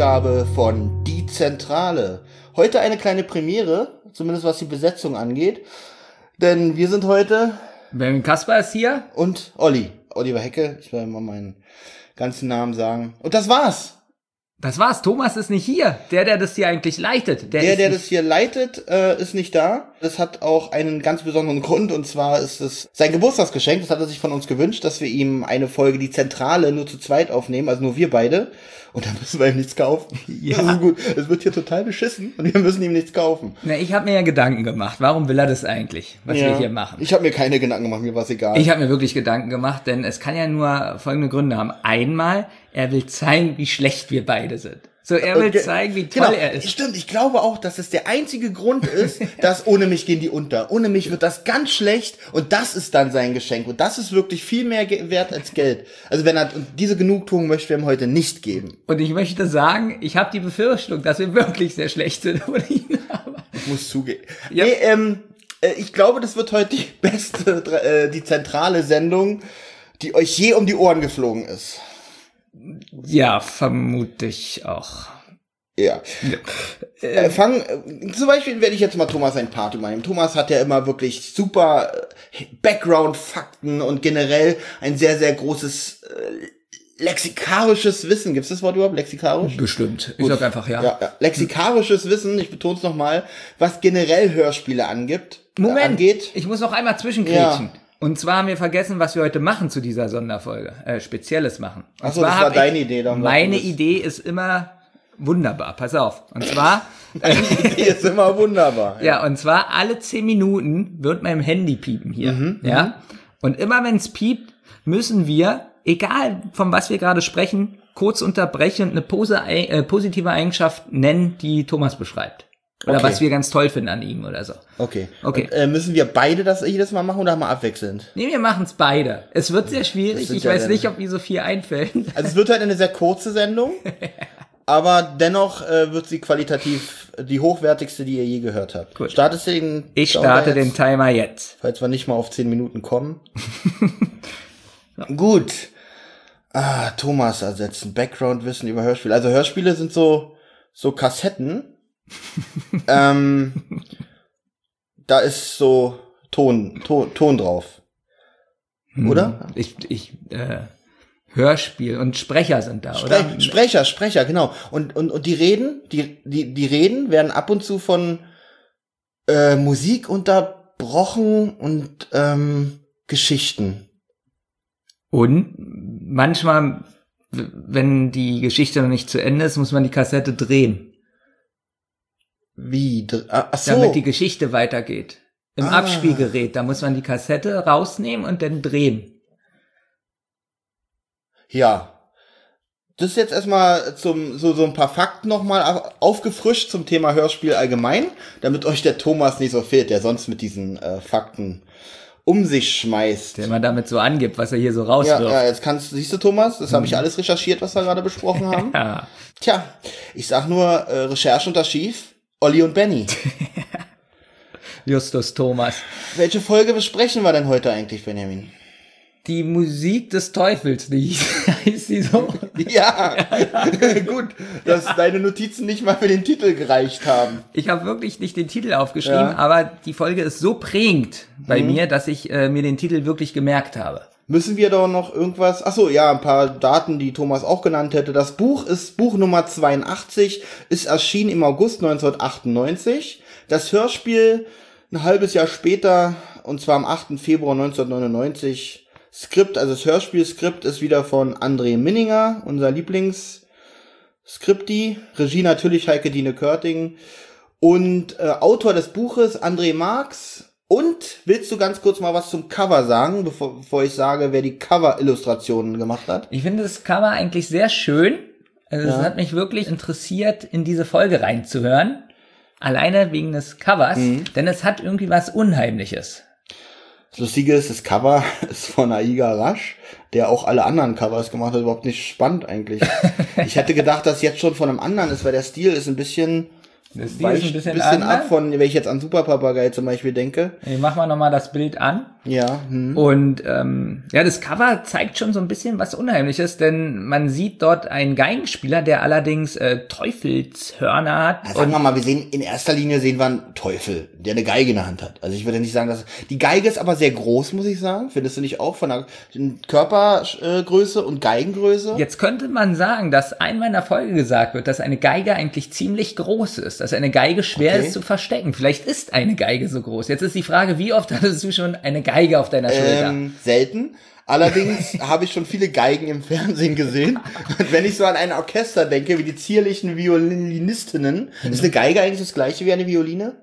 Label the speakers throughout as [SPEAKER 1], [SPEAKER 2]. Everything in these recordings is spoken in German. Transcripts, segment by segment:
[SPEAKER 1] Ausgabe von Die Zentrale. Heute eine kleine Premiere, zumindest was die Besetzung angeht. Denn wir sind heute...
[SPEAKER 2] Benjamin Kasper ist hier.
[SPEAKER 1] Und Olli. Oliver Hecke. Ich will mal meinen ganzen Namen sagen. Und das war's.
[SPEAKER 2] Das war's. Thomas ist nicht hier. Der das hier eigentlich leitet.
[SPEAKER 1] Der das hier leitet, ist nicht da. Das hat auch einen ganz besonderen Grund. Und zwar ist es sein Geburtstagsgeschenk. Das hat er sich von uns gewünscht, dass wir ihm eine Folge Die Zentrale nur zu zweit aufnehmen. Also nur wir beide. Und dann müssen wir ihm nichts kaufen. Ja. Das ist gut. Es wird hier total beschissen und wir müssen ihm nichts kaufen.
[SPEAKER 2] Na, ich habe mir ja Gedanken gemacht. Warum will er das eigentlich, was wir hier machen?
[SPEAKER 1] Ich habe mir keine Gedanken gemacht, mir war es egal.
[SPEAKER 2] Ich habe mir wirklich Gedanken gemacht, denn es kann ja nur folgende Gründe haben. Einmal, er will zeigen, wie schlecht wir beide sind. So, er will zeigen, wie toll er ist.
[SPEAKER 1] Stimmt, ich glaube auch, dass es der einzige Grund ist, dass ohne mich gehen die unter. Ohne mich wird das ganz schlecht und das ist dann sein Geschenk. Und das ist wirklich viel mehr wert als Geld. Also und diese Genugtuung möchten wir ihm heute nicht geben.
[SPEAKER 2] Und ich möchte sagen, ich habe die Befürchtung, dass wir wirklich sehr schlecht sind ohne ihn.
[SPEAKER 1] Ich muss zugeben. Ja. Nee, ich glaube, das wird heute die beste, die zentrale Sendung, die euch je um die Ohren geflogen ist.
[SPEAKER 2] Ja, vermute ich auch.
[SPEAKER 1] Ja. Zum Beispiel werde ich jetzt mal Thomas ein Part übernehmen. Thomas hat ja immer wirklich super Background-Fakten und generell ein sehr, sehr großes lexikarisches Wissen. Gibt es das Wort überhaupt? Lexikarisch?
[SPEAKER 2] Bestimmt. Ich sag einfach ja.
[SPEAKER 1] Ja. Lexikarisches Wissen, ich betone es nochmal, was generell Hörspiele angeht.
[SPEAKER 2] Ich muss noch einmal zwischengrätschen. Ja. Und zwar haben wir vergessen, was wir heute machen zu dieser Sonderfolge. Spezielles machen.
[SPEAKER 1] Achso, das war deine Idee.
[SPEAKER 2] Meine Idee ist immer wunderbar. Pass auf. Und zwar...
[SPEAKER 1] Deine Idee ist immer wunderbar.
[SPEAKER 2] Ja, und zwar alle 10 Minuten wird mein Handy piepen hier. Ja. Und immer wenn es piept, müssen wir, egal von was wir gerade sprechen, kurz unterbrechen und eine positive Eigenschaft nennen, die Thomas beschreibt. Oder was wir ganz toll finden an ihm oder so.
[SPEAKER 1] Okay. Und, müssen wir beide das jedes Mal machen oder mal abwechselnd?
[SPEAKER 2] Nee, wir machen es beide. Es wird sehr schwierig. Ich weiß nicht, ob mir so viel einfällt.
[SPEAKER 1] Also es wird halt eine sehr kurze Sendung, aber dennoch wird sie qualitativ die hochwertigste, die ihr je gehört habt.
[SPEAKER 2] Gut.
[SPEAKER 1] Startest du den?
[SPEAKER 2] Ich starte den Timer jetzt.
[SPEAKER 1] Falls wir nicht mal auf 10 Minuten kommen. Gut. Thomas ersetzen. Background-Wissen über Hörspiele. Also Hörspiele sind so Kassetten. Da ist so Ton drauf. Oder?
[SPEAKER 2] Hörspiel und Sprecher sind da, oder?
[SPEAKER 1] Sprecher, genau. Und die Reden werden ab und zu von Musik unterbrochen und Geschichten.
[SPEAKER 2] Und manchmal, wenn die Geschichte noch nicht zu Ende ist, muss man die Kassette drehen.
[SPEAKER 1] Wie? Ach so.
[SPEAKER 2] Damit die Geschichte weitergeht. Im Abspielgerät, da muss man die Kassette rausnehmen und dann drehen.
[SPEAKER 1] Ja. Das ist jetzt erstmal so ein paar Fakten nochmal aufgefrischt zum Thema Hörspiel allgemein, damit euch der Thomas nicht so fehlt, der sonst mit diesen Fakten um sich schmeißt.
[SPEAKER 2] Der man damit so angibt, was er hier so rauswirft.
[SPEAKER 1] Ja, jetzt siehst du, Thomas, das habe ich alles recherchiert, was wir gerade besprochen haben.
[SPEAKER 2] Ja.
[SPEAKER 1] Tja, ich sag nur, Recherche unter Schief, Olli und Benny.
[SPEAKER 2] Justus Thomas.
[SPEAKER 1] Welche Folge besprechen wir denn heute eigentlich, Benjamin?
[SPEAKER 2] Die Musik des Teufels, heißt die so?
[SPEAKER 1] Ja, gut, dass deine Notizen nicht mal für den Titel gereicht haben.
[SPEAKER 2] Ich habe wirklich nicht den Titel aufgeschrieben, aber die Folge ist so prägend bei mir, dass ich mir den Titel wirklich gemerkt habe.
[SPEAKER 1] Müssen wir doch noch irgendwas... Achso, ja, ein paar Daten, die Thomas auch genannt hätte. Das Buch ist Buch Nummer 82, ist erschienen im August 1998. Das Hörspiel ein halbes Jahr später, und zwar am 8. Februar 1999. Skript, also das Hörspielskript ist wieder von André Minninger, unser Lieblingsskripti. Regie natürlich Heike-Dine Körting. Und Autor des Buches André Marx. Und willst du ganz kurz mal was zum Cover sagen, bevor ich sage, wer die Cover-Illustrationen gemacht hat?
[SPEAKER 2] Ich finde das Cover eigentlich sehr schön. Also es hat mich wirklich interessiert, in diese Folge reinzuhören. Alleine wegen des Covers, denn es hat irgendwie was Unheimliches.
[SPEAKER 1] Das Lustige ist, das Cover ist von Aiga Rasch, der auch alle anderen Covers gemacht hat. Überhaupt nicht spannend eigentlich. Ich hätte gedacht, dass jetzt schon von einem anderen ist, weil der Stil ist ein bisschen
[SPEAKER 2] Das ist
[SPEAKER 1] weicht
[SPEAKER 2] ein
[SPEAKER 1] ein
[SPEAKER 2] bisschen
[SPEAKER 1] bisschen ab
[SPEAKER 2] anders.
[SPEAKER 1] von, wenn ich jetzt an Super Papagei zum Beispiel denke.
[SPEAKER 2] Ich mach mal nochmal das Bild an.
[SPEAKER 1] Ja.
[SPEAKER 2] Und ja, das Cover zeigt schon so ein bisschen was Unheimliches, denn man sieht dort einen Geigenspieler, der allerdings Teufelshörner hat.
[SPEAKER 1] Na, sagen wir mal, in erster Linie sehen wir einen Teufel, der eine Geige in der Hand hat. Also ich würde nicht sagen, dass die Geige ist aber sehr groß, muss ich sagen. Findest du nicht auch von der Körpergröße und Geigengröße?
[SPEAKER 2] Jetzt könnte man sagen, dass einmal in der Folge gesagt wird, dass eine Geige eigentlich ziemlich groß ist, dass eine Geige schwer ist zu verstecken. Vielleicht ist eine Geige so groß. Jetzt ist die Frage, wie oft hattest du schon eine Geige auf deiner Schulter?
[SPEAKER 1] Selten. Allerdings habe ich schon viele Geigen im Fernsehen gesehen. Und wenn ich so an ein Orchester denke, wie die zierlichen Violinistinnen, ist eine Geige eigentlich das gleiche wie eine Violine?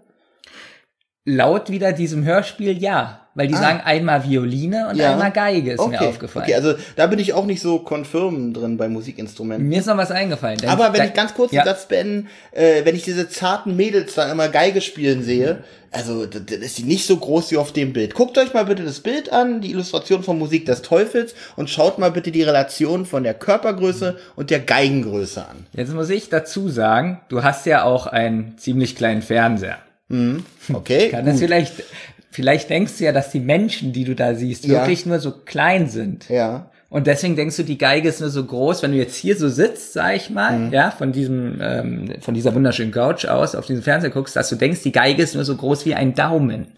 [SPEAKER 2] Laut wieder diesem Hörspiel ja. Weil die sagen einmal Violine und einmal Geige, ist mir aufgefallen.
[SPEAKER 1] Okay, also da bin ich auch nicht so confirm drin bei Musikinstrumenten.
[SPEAKER 2] Mir ist noch was eingefallen.
[SPEAKER 1] Aber wenn ich ganz kurz den Satz beenden, wenn ich diese zarten Mädels da immer Geige spielen sehe, also das ist die nicht so groß wie auf dem Bild. Guckt euch mal bitte das Bild an, die Illustration von Musik des Teufels und schaut mal bitte die Relation von der Körpergröße und der Geigengröße an.
[SPEAKER 2] Jetzt muss ich dazu sagen, du hast ja auch einen ziemlich kleinen Fernseher.
[SPEAKER 1] Okay.
[SPEAKER 2] Kann das vielleicht denkst du ja, dass die Menschen, die du da siehst, wirklich nur so klein sind.
[SPEAKER 1] Ja.
[SPEAKER 2] Und deswegen denkst du, die Geige ist nur so groß, wenn du jetzt hier so sitzt, sag ich mal, ja, von dieser wunderschönen Couch aus, auf diesen Fernseher guckst, dass du denkst, die Geige ist nur so groß wie ein Daumen.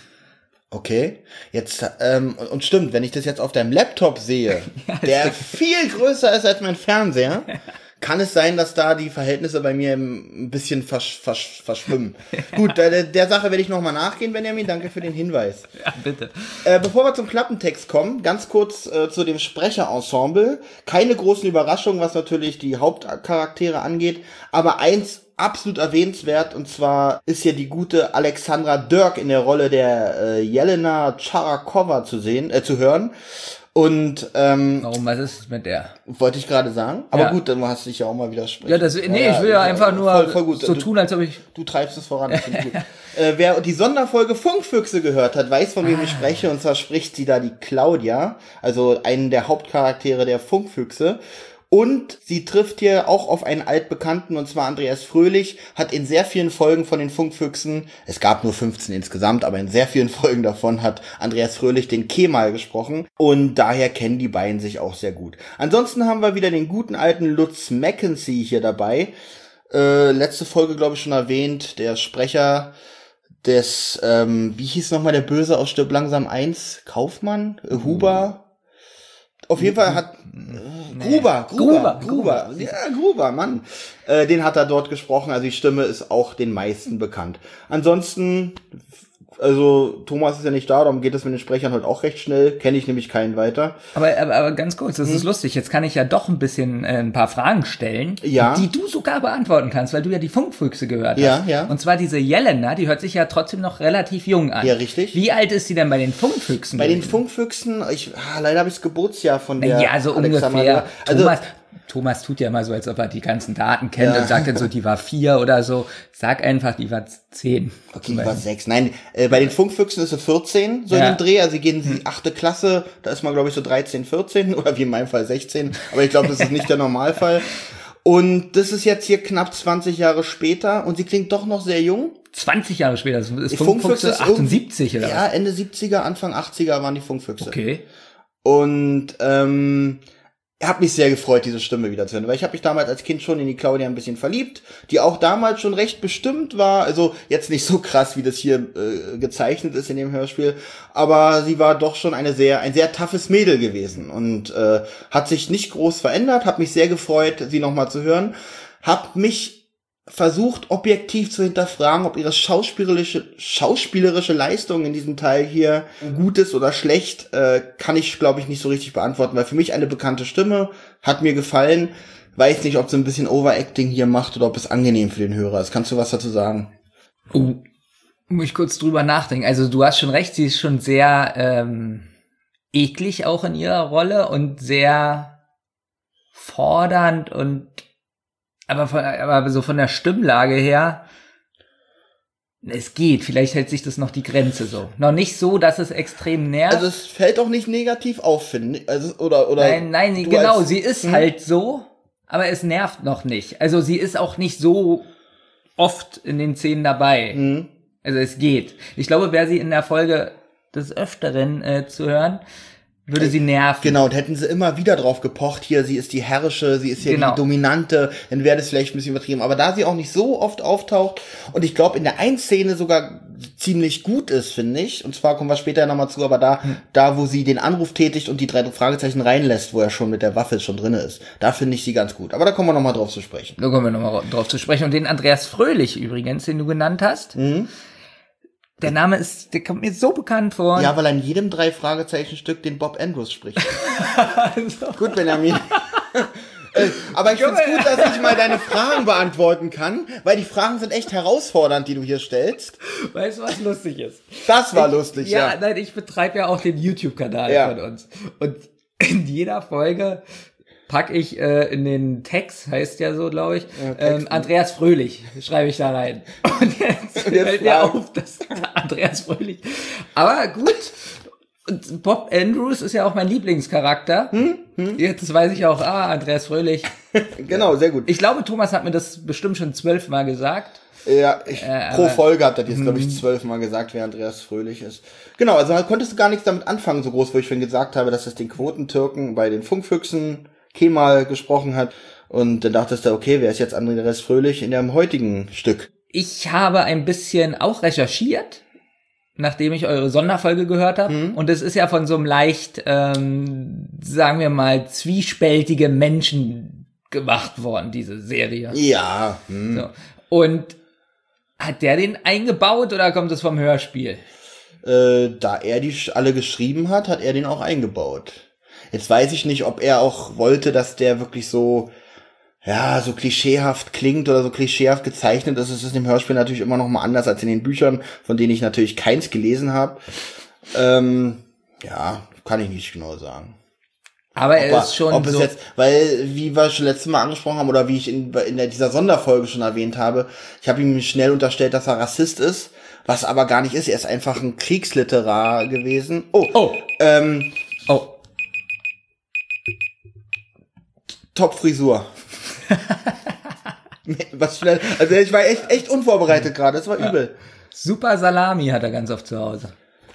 [SPEAKER 1] Okay, jetzt, und stimmt, wenn ich das jetzt auf deinem Laptop sehe, der viel größer ist als mein Fernseher, kann es sein, dass da die Verhältnisse bei mir ein bisschen verschwimmen. Gut, der Sache werde ich nochmal nachgehen, Benjamin. Danke für den Hinweis.
[SPEAKER 2] Ja, bitte.
[SPEAKER 1] Bevor wir zum Klappentext kommen, ganz kurz zu dem Sprecherensemble. Keine großen Überraschungen, was natürlich die Hauptcharaktere angeht, aber eins absolut erwähnenswert, und zwar ist hier die gute Alexandra Dirk in der Rolle der Jelena Charakova zu hören. Und
[SPEAKER 2] warum, was ist mit der?
[SPEAKER 1] Wollte ich gerade sagen. Aber gut, dann hast du dich ja auch mal widersprechen.
[SPEAKER 2] Ja, ich will ja einfach nur
[SPEAKER 1] voll gut.
[SPEAKER 2] so tun, als ob ich...
[SPEAKER 1] Du treibst es voran, das finde ich gut. Wer die Sonderfolge Funkfüchse gehört hat, weiß, von wem ich spreche. Und zwar spricht sie da die Claudia, also einen der Hauptcharaktere der Funkfüchse. Und sie trifft hier auch auf einen Altbekannten, und zwar Andreas Fröhlich, hat in sehr vielen Folgen von den Funkfüchsen, es gab nur 15 insgesamt, aber in sehr vielen Folgen davon hat Andreas Fröhlich den Kemal gesprochen, und daher kennen die beiden sich auch sehr gut. Ansonsten haben wir wieder den guten alten Lutz Mackenzie hier dabei. Letzte Folge, glaube ich, schon erwähnt, der Sprecher des, wie hieß nochmal der Böse aus Stirb langsam 1? Kaufmann? Huber? Auf jeden Fall hat Gruber. Ja, Gruber, Mann. Den hat er dort gesprochen, also die Stimme ist auch den meisten bekannt. Ansonsten, also Thomas ist ja nicht da, darum geht es mit den Sprechern heute auch recht schnell, kenne ich nämlich keinen weiter.
[SPEAKER 2] Aber ganz kurz, das ist lustig, jetzt kann ich ja doch ein paar Fragen stellen, die du sogar beantworten kannst, weil du ja die Funkfüchse gehört hast.
[SPEAKER 1] Ja.
[SPEAKER 2] Und zwar diese Jelena, die hört sich ja trotzdem noch relativ jung an.
[SPEAKER 1] Ja, richtig.
[SPEAKER 2] Wie alt ist sie denn bei den Funkfüchsen?
[SPEAKER 1] Bei den Funkfüchsen, leider habe ich das Geburtsjahr von der
[SPEAKER 2] ja, so
[SPEAKER 1] Alexandra.
[SPEAKER 2] ungefähr.
[SPEAKER 1] Also,
[SPEAKER 2] Thomas tut ja immer so, als ob er die ganzen Daten kennt und sagt dann so, die war 4 oder so. Sag einfach, die war 10.
[SPEAKER 1] Okay, die war 6. Nein, bei den Funkfüchsen ist sie 14, so in dem Dreh. Also sie gehen in die 8. Klasse, da ist man, glaube ich, so 13, 14 oder wie in meinem Fall 16. Aber ich glaube, das ist nicht der Normalfall. Und das ist jetzt hier knapp 20 Jahre später und sie klingt doch noch sehr jung.
[SPEAKER 2] 20 Jahre später, das ist
[SPEAKER 1] Funkfüchse
[SPEAKER 2] 78 oder was?
[SPEAKER 1] Ja, Ende 70er, Anfang 80er waren die Funkfüchse.
[SPEAKER 2] Okay.
[SPEAKER 1] Und hat mich sehr gefreut, diese Stimme wieder zu hören, weil ich habe mich damals als Kind schon in die Claudia ein bisschen verliebt, die auch damals schon recht bestimmt war, also jetzt nicht so krass, wie das hier gezeichnet ist in dem Hörspiel, aber sie war doch schon ein sehr toughes Mädel gewesen und hat sich nicht groß verändert, hat mich sehr gefreut, sie nochmal zu hören, hab mich versucht, objektiv zu hinterfragen, ob ihre schauspielerische Leistung in diesem Teil hier gut ist oder schlecht, kann ich, glaube ich, nicht so richtig beantworten, weil für mich eine bekannte Stimme, hat mir gefallen, weiß nicht, ob sie ein bisschen Overacting hier macht oder ob es angenehm für den Hörer ist. Kannst du was dazu sagen?
[SPEAKER 2] Muss ich kurz drüber nachdenken. Also du hast schon recht, sie ist schon sehr eklig auch in ihrer Rolle und sehr fordernd und aber so von der Stimmlage her, es geht. Vielleicht hält sich das noch die Grenze so. Noch nicht so, dass es extrem nervt.
[SPEAKER 1] Also es fällt auch nicht negativ auf, finde ich. Also, oder
[SPEAKER 2] Nein, genau. Sie ist halt so, aber es nervt noch nicht. Also sie ist auch nicht so oft in den Szenen dabei.
[SPEAKER 1] Mhm.
[SPEAKER 2] Also es geht. Ich glaube, wäre sie in der Folge des Öfteren zu hören, würde sie nerven.
[SPEAKER 1] Genau, und hätten sie immer wieder drauf gepocht, hier, sie ist die herrische, sie ist hier die Dominante, dann wäre das vielleicht ein bisschen übertrieben. Aber da sie auch nicht so oft auftaucht und ich glaube in der einen Szene sogar ziemlich gut ist, finde ich, und zwar kommen wir später nochmal zu, aber da, wo sie den Anruf tätigt und die 3 Fragezeichen reinlässt, wo er schon mit der Waffe schon drin ist, da finde ich sie ganz gut. Aber da kommen wir nochmal drauf zu sprechen.
[SPEAKER 2] Da kommen wir nochmal drauf zu sprechen. Und den Andreas Fröhlich übrigens, den du genannt hast, der Name der kommt mir so bekannt vor.
[SPEAKER 1] Ja, weil er in jedem 3 Fragezeichen-Stück den Bob Andrews spricht. Also. Gut, Benjamin. Aber ich finde es gut, dass ich mal deine Fragen beantworten kann, weil die Fragen sind echt herausfordernd, die du hier stellst.
[SPEAKER 2] Weißt du, was lustig ist?
[SPEAKER 1] Das war lustig, ja.
[SPEAKER 2] Nein, ich betreibe ja auch den YouTube-Kanal von uns. Und in jeder Folge packe ich in den Text, heißt ja so, glaube ich, Andreas Fröhlich, schreibe ich da rein. Und jetzt fällt mir auf, dass Andreas Fröhlich. Aber gut, und Bob Andrews ist ja auch mein Lieblingscharakter. Jetzt weiß ich auch, Andreas Fröhlich.
[SPEAKER 1] Genau, sehr gut.
[SPEAKER 2] Ich glaube, Thomas hat mir das bestimmt schon 12 Mal gesagt.
[SPEAKER 1] Ja, pro Folge hat er jetzt, glaube ich, 12 Mal gesagt, wer Andreas Fröhlich ist. Genau, also konntest du gar nichts damit anfangen, so groß, wo ich schon gesagt habe, dass es den Quotentürken bei den Funkfüchsen Kemal gesprochen hat. Und dann dachtest du, okay, wer ist jetzt Andreas Fröhlich in dem heutigen Stück?
[SPEAKER 2] Ich habe ein bisschen auch recherchiert, nachdem ich eure Sonderfolge gehört habe. Und es ist ja von so einem leicht, sagen wir mal, zwiespältige Menschen gemacht worden, diese Serie.
[SPEAKER 1] Ja.
[SPEAKER 2] So. Und hat der den eingebaut oder kommt es vom Hörspiel?
[SPEAKER 1] Da er die alle geschrieben hat, hat er den auch eingebaut. Jetzt weiß ich nicht, ob er auch wollte, dass der wirklich so, ja, so klischeehaft klingt oder so klischeehaft gezeichnet ist. Es ist im Hörspiel natürlich immer noch mal anders als in den Büchern, von denen ich natürlich keins gelesen habe. Ja, kann ich nicht genau sagen.
[SPEAKER 2] Aber er ist schon
[SPEAKER 1] so, jetzt, weil, wie wir schon letztes Mal angesprochen haben, oder wie ich in dieser Sonderfolge schon erwähnt habe, ich habe ihm schnell unterstellt, dass er Rassist ist, was aber gar nicht ist. Er ist einfach ein Kriegsliterar gewesen. Top-Frisur. Was schnell, also ich war echt unvorbereitet gerade, das war übel.
[SPEAKER 2] Super Salami hat er ganz oft zu Hause.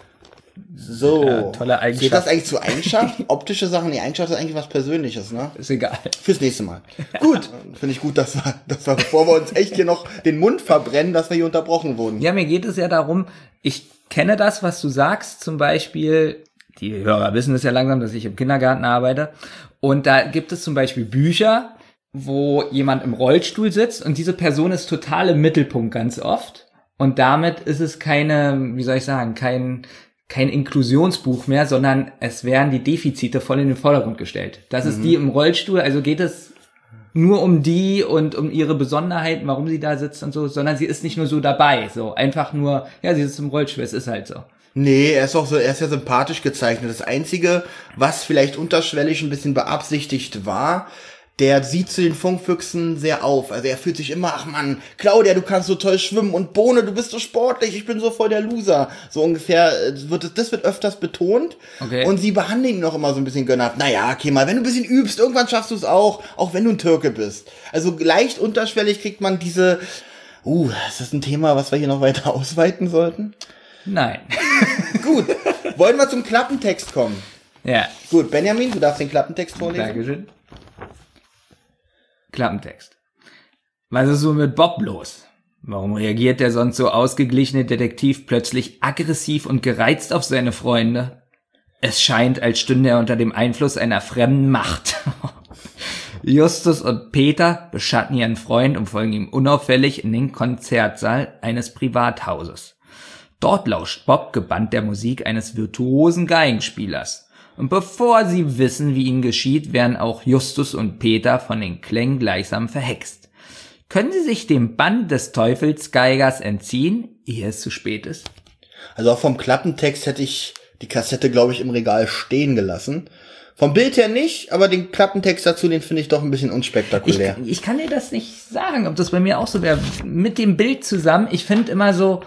[SPEAKER 1] So.
[SPEAKER 2] Ja, tolle Eigenschaft.
[SPEAKER 1] Steht das eigentlich zu Eigenschaft? Optische Sachen, die Eigenschaft ist eigentlich was Persönliches, ne?
[SPEAKER 2] Ist egal.
[SPEAKER 1] Fürs nächste Mal. Gut. Finde ich gut, dass wir, bevor wir uns echt hier noch den Mund verbrennen, dass wir hier unterbrochen wurden.
[SPEAKER 2] Ja, mir geht es ja darum, ich kenne das, was du sagst, zum Beispiel, die Hörer wissen es ja langsam, dass ich im Kindergarten arbeite. Und da gibt es zum Beispiel Bücher, wo jemand im Rollstuhl sitzt und diese Person ist total im Mittelpunkt ganz oft. Und damit ist es keine, wie soll ich sagen, kein Inklusionsbuch mehr, sondern es werden die Defizite voll in den Vordergrund gestellt. Das ist die im Rollstuhl, also geht es nur um die und um ihre Besonderheiten, warum sie da sitzt und so, sondern sie ist nicht nur so dabei, so einfach nur, ja, sie sitzt im Rollstuhl, es ist halt so.
[SPEAKER 1] Nee, er ist ja sympathisch gezeichnet. Das Einzige, was vielleicht unterschwellig ein bisschen beabsichtigt war, der sieht zu den Funkfüchsen sehr auf. Also er fühlt sich immer, ach Mann, Claudia, du kannst so toll schwimmen und Bohne, du bist so sportlich, ich bin so voll der Loser. So ungefähr, das wird öfters betont. Okay. Und sie behandeln ihn noch immer so ein bisschen gönnerhaft. Naja, okay, mal, wenn du ein bisschen übst, irgendwann schaffst du es auch wenn du ein Türke bist. Also leicht unterschwellig kriegt man diese, ist das ein Thema, was wir hier noch weiter ausweiten sollten?
[SPEAKER 2] Nein.
[SPEAKER 1] Gut, wollen wir zum Klappentext kommen?
[SPEAKER 2] Ja.
[SPEAKER 1] Gut, Benjamin, du darfst den Klappentext vorlesen.
[SPEAKER 2] Dankeschön. Klappentext. Was ist so mit Bob los? Warum reagiert der sonst so ausgeglichene Detektiv plötzlich aggressiv und gereizt auf seine Freunde? Es scheint, als stünde er unter dem Einfluss einer fremden Macht. Justus und Peter beschatten ihren Freund und folgen ihm unauffällig in den Konzertsaal eines Privathauses. Dort lauscht Bob gebannt der Musik eines virtuosen Geigenspielers. Und bevor sie wissen, wie ihnen geschieht, werden auch Justus und Peter von den Klängen gleichsam verhext. Können sie sich dem Bann des Teufelsgeigers entziehen, ehe es zu spät ist?
[SPEAKER 1] Also auch vom Klappentext hätte ich die Kassette, glaube ich, im Regal stehen gelassen. Vom Bild her nicht, aber den Klappentext dazu, den finde ich doch ein bisschen unspektakulär.
[SPEAKER 2] Ich kann dir das nicht sagen, ob das bei mir auch so wäre. Mit dem Bild zusammen, ich finde immer so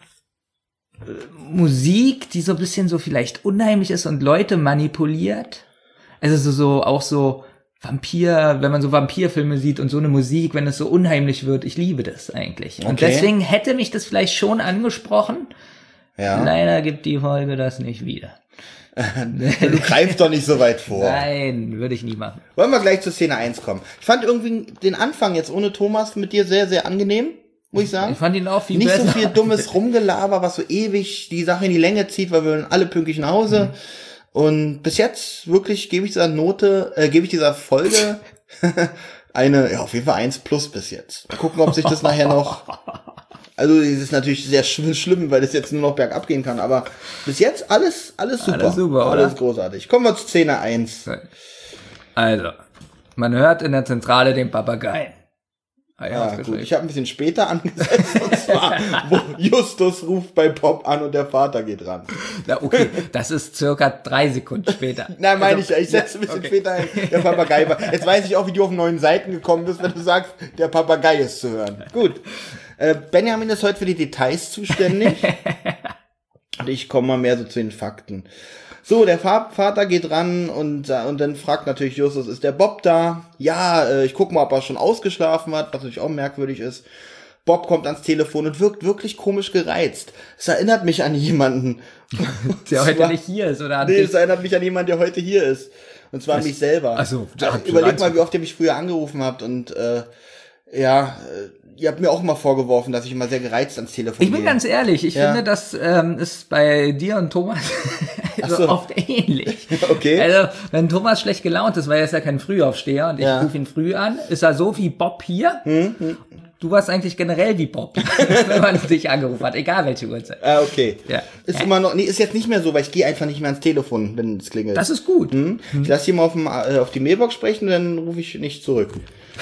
[SPEAKER 2] Musik, die so ein bisschen so vielleicht unheimlich ist und Leute manipuliert. Also auch so Vampir, wenn man so Vampirfilme sieht und so eine Musik, wenn es so unheimlich wird, ich liebe das eigentlich. Und deswegen hätte mich das vielleicht schon angesprochen.
[SPEAKER 1] Ja.
[SPEAKER 2] Leider gibt die Folge das nicht wieder.
[SPEAKER 1] Du greifst doch nicht so weit vor.
[SPEAKER 2] Nein, würde ich nie machen.
[SPEAKER 1] Wollen wir gleich zur Szene 1 kommen. Ich fand irgendwie den Anfang jetzt ohne Thomas mit dir sehr, sehr angenehm, muss ich sagen.
[SPEAKER 2] Ich fand ihn auch viel
[SPEAKER 1] nicht
[SPEAKER 2] besser.
[SPEAKER 1] Nicht so viel dummes Rumgelaber, was so ewig die Sache in die Länge zieht, weil wir alle pünktlich nach Hause. Und bis jetzt wirklich gebe ich dieser Folge eine, ja, auf jeden Fall 1+ bis jetzt. Mal gucken, ob sich das nachher noch, also es ist natürlich sehr schlimm, weil es jetzt nur noch bergab gehen kann, aber bis jetzt alles super.
[SPEAKER 2] Alles super,
[SPEAKER 1] alles großartig. Kommen wir zu Szene 1.
[SPEAKER 2] Also, man hört in der Zentrale den Papagei.
[SPEAKER 1] Ja, gut. Ich habe ein bisschen später angesetzt, und zwar, wo Justus ruft bei Bob an und der Vater geht ran.
[SPEAKER 2] Na, okay, das ist circa 3 Sekunden später.
[SPEAKER 1] Nein, meine ich setze ein bisschen später ein, der Papagei war. Jetzt weiß ich auch, wie du auf 9 Seiten gekommen bist, wenn du sagst, der Papagei ist zu hören. Gut. Benjamin ist heute für die Details zuständig. Und ich komme mal mehr so zu den Fakten. So, der Vater geht ran und dann fragt natürlich Justus, ist der Bob da? Ja, ich guck mal, ob er schon ausgeschlafen hat, was natürlich auch merkwürdig ist. Bob kommt ans Telefon und wirkt wirklich komisch gereizt. Es erinnert mich an jemanden.
[SPEAKER 2] Der heute nicht hier ist, oder?
[SPEAKER 1] Nee, es erinnert mich an jemanden, der heute hier ist. Und zwar an mich selber.
[SPEAKER 2] Also,
[SPEAKER 1] überleg mal, wie oft ihr mich früher angerufen habt und ihr habt mir auch immer vorgeworfen, dass ich immer sehr gereizt ans Telefon gehe.
[SPEAKER 2] Ich bin ganz ehrlich, ich finde, das ist bei dir und Thomas so oft ähnlich.
[SPEAKER 1] Okay.
[SPEAKER 2] Also, wenn Thomas schlecht gelaunt ist, weil er ist ja kein Frühaufsteher und ich rufe ihn früh an, ist er so wie Bob hier. Du warst eigentlich generell wie Bob, wenn man dich angerufen hat, egal welche Uhrzeit.
[SPEAKER 1] Ah, okay.
[SPEAKER 2] Ja.
[SPEAKER 1] Ist immer noch, ist jetzt nicht mehr so, weil ich gehe einfach nicht mehr ans Telefon, wenn es klingelt.
[SPEAKER 2] Das ist gut.
[SPEAKER 1] Ich lasse hier mal auf die Mailbox sprechen, dann rufe ich nicht zurück.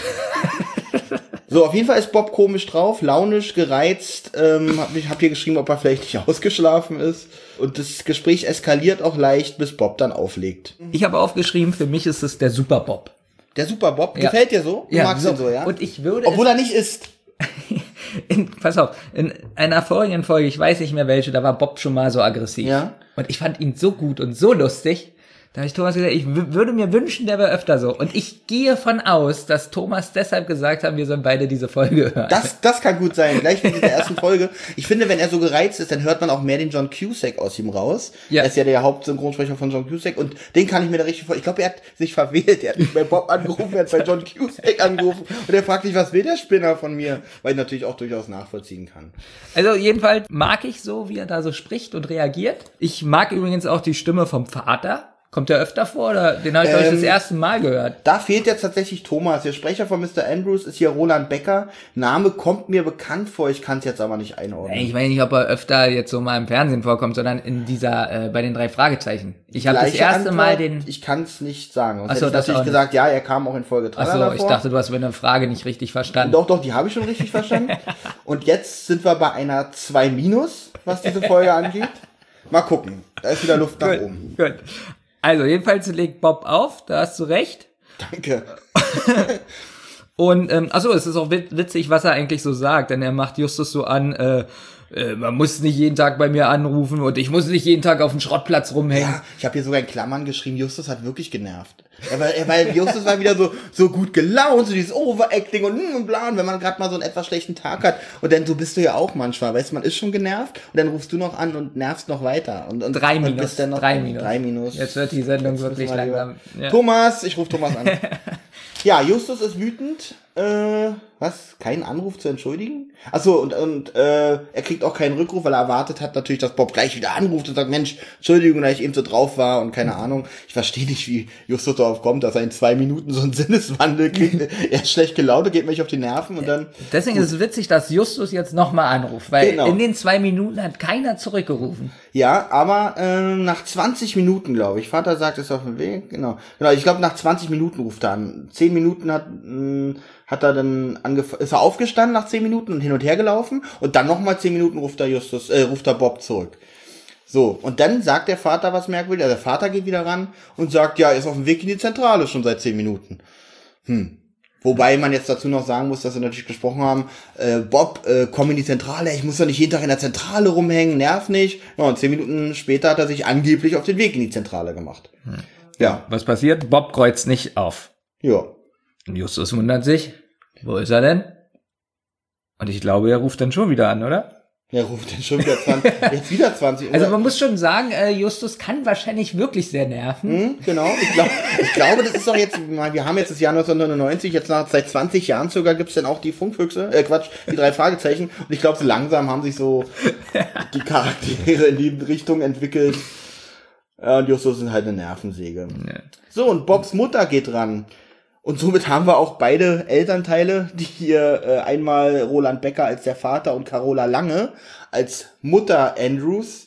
[SPEAKER 1] So, auf jeden Fall ist Bob komisch drauf, launisch, gereizt. Ich habe hier geschrieben, ob er vielleicht nicht ausgeschlafen ist. Und das Gespräch eskaliert auch leicht, bis Bob dann auflegt.
[SPEAKER 2] Ich habe aufgeschrieben, für mich ist es der Super Bob.
[SPEAKER 1] Der Super Bob? Ja. Gefällt dir so? Du magst ihn so, ja?
[SPEAKER 2] Und ich würde
[SPEAKER 1] obwohl er nicht ist.
[SPEAKER 2] Pass auf, in einer vorigen Folge, ich weiß nicht mehr welche, da war Bob schon mal so aggressiv.
[SPEAKER 1] Ja.
[SPEAKER 2] Und ich fand ihn so gut und so lustig. Da habe ich Thomas gesagt, ich würde mir wünschen, der wäre öfter so. Und ich gehe von aus, dass Thomas deshalb gesagt hat, wir sollen beide diese Folge hören.
[SPEAKER 1] Das kann gut sein. Gleich mit dieser ersten Folge. Ich finde, wenn er so gereizt ist, dann hört man auch mehr den John Cusack aus ihm raus. Ja. Er ist ja der Hauptsynchronsprecher von John Cusack. Und den kann ich mir da richtig vorstellen. Ich glaube, er hat sich verwählt. Er hat nicht bei Bob angerufen, er hat bei John Cusack angerufen. Und er fragt sich, was will der Spinner von mir? Weil ich natürlich auch durchaus nachvollziehen kann.
[SPEAKER 2] Also jedenfalls mag ich so, wie er da so spricht und reagiert. Ich mag übrigens auch die Stimme vom Vater. Kommt der öfter vor, oder? Den habe ich, glaube ich, das erste Mal gehört.
[SPEAKER 1] Da fehlt jetzt tatsächlich Thomas. Der Sprecher von Mr. Andrews ist hier Roland Becker. Name kommt mir bekannt vor, ich kann es jetzt aber nicht einordnen.
[SPEAKER 2] Ich weiß nicht, ob er öfter jetzt so mal im Fernsehen vorkommt, sondern in dieser, bei den 3 Fragezeichen. Ich habe das erste Mal den...
[SPEAKER 1] Ich kann es nicht sagen.
[SPEAKER 2] Achso, das
[SPEAKER 1] natürlich gesagt, ja, er kam auch in Folge 3
[SPEAKER 2] Achso, ich dachte, du hast meine Frage nicht richtig verstanden.
[SPEAKER 1] Doch, die habe ich schon richtig verstanden. Und jetzt sind wir bei einer 2-, was diese Folge angeht. Mal gucken. Da ist wieder Luft nach oben.
[SPEAKER 2] Gut. Also, jedenfalls legt Bob auf, da hast du recht.
[SPEAKER 1] Danke.
[SPEAKER 2] Und, es ist auch witzig, was er eigentlich so sagt, denn er macht Justus so an, man muss nicht jeden Tag bei mir anrufen und ich muss nicht jeden Tag auf dem Schrottplatz rumhängen.
[SPEAKER 1] Ja, ich habe hier sogar in Klammern geschrieben, Justus hat wirklich genervt. Justus war wieder so gut gelaunt, so dieses Overacting und bla. Und wenn man gerade mal so einen etwas schlechten Tag hat und dann so bist du ja auch manchmal, weißt du, man ist schon genervt und dann rufst du noch an und nervst noch weiter. Und
[SPEAKER 2] 3 Minus.
[SPEAKER 1] Bist dann noch
[SPEAKER 2] 3 Minus.
[SPEAKER 1] 3 Minus.
[SPEAKER 2] Jetzt wird die Sendung wirklich langsam.
[SPEAKER 1] Ja. Thomas, ich rufe Thomas an. Ja, Justus ist wütend. Was? Keinen Anruf zu entschuldigen? Achso, und er kriegt auch keinen Rückruf, weil er erwartet hat natürlich, dass Bob gleich wieder anruft und sagt, Mensch, Entschuldigung, da ich eben so drauf war und keine Ahnung. Ich verstehe nicht, wie Justus darauf kommt, dass er in 2 Minuten so einen Sinneswandel kriegt. Er ist schlecht gelaunt, geht mich auf die Nerven und dann...
[SPEAKER 2] Deswegen ist es witzig, dass Justus jetzt nochmal anruft, weil in den 2 Minuten hat keiner zurückgerufen.
[SPEAKER 1] Ja, aber nach 20 Minuten, glaube ich. Vater sagt, ist auf dem Weg. Genau. Ich glaube, nach 20 Minuten ruft er an. 10 Minuten hat er dann ist er aufgestanden nach 10 Minuten und hin und her gelaufen und dann nochmal 10 Minuten ruft er Bob zurück. So, und dann sagt der Vater was merkwürdig, der Vater geht wieder ran und sagt, ja, er ist auf dem Weg in die Zentrale schon seit 10 Minuten. Wobei man jetzt dazu noch sagen muss, dass wir natürlich gesprochen haben, Bob, komm in die Zentrale, ich muss doch nicht jeden Tag in der Zentrale rumhängen, nerv nicht. Ja, und 10 Minuten später hat er sich angeblich auf den Weg in die Zentrale gemacht. Ja.
[SPEAKER 2] Was passiert? Bob kreuzt nicht auf.
[SPEAKER 1] Ja.
[SPEAKER 2] Und Justus wundert sich, wo ist er denn? Und ich glaube, er ruft dann schon wieder an, oder?
[SPEAKER 1] Ja, ruft den schon wieder 20, jetzt wieder 20 Uhr.
[SPEAKER 2] Also man muss schon sagen, Justus kann wahrscheinlich wirklich sehr nerven.
[SPEAKER 1] Genau, ich glaube, das ist doch jetzt, wir haben jetzt das Jahr 1999, jetzt seit 20 Jahren sogar gibt's dann auch die Funkfüchse, die 3 Fragezeichen. Und ich glaube, so langsam haben sich so die Charaktere in die Richtung entwickelt. Und Justus ist halt eine Nervensäge. Ja. So, und Bobs Mutter geht ran. Und somit haben wir auch beide Elternteile, die hier einmal Roland Becker als der Vater und Carola Lange als Mutter Andrews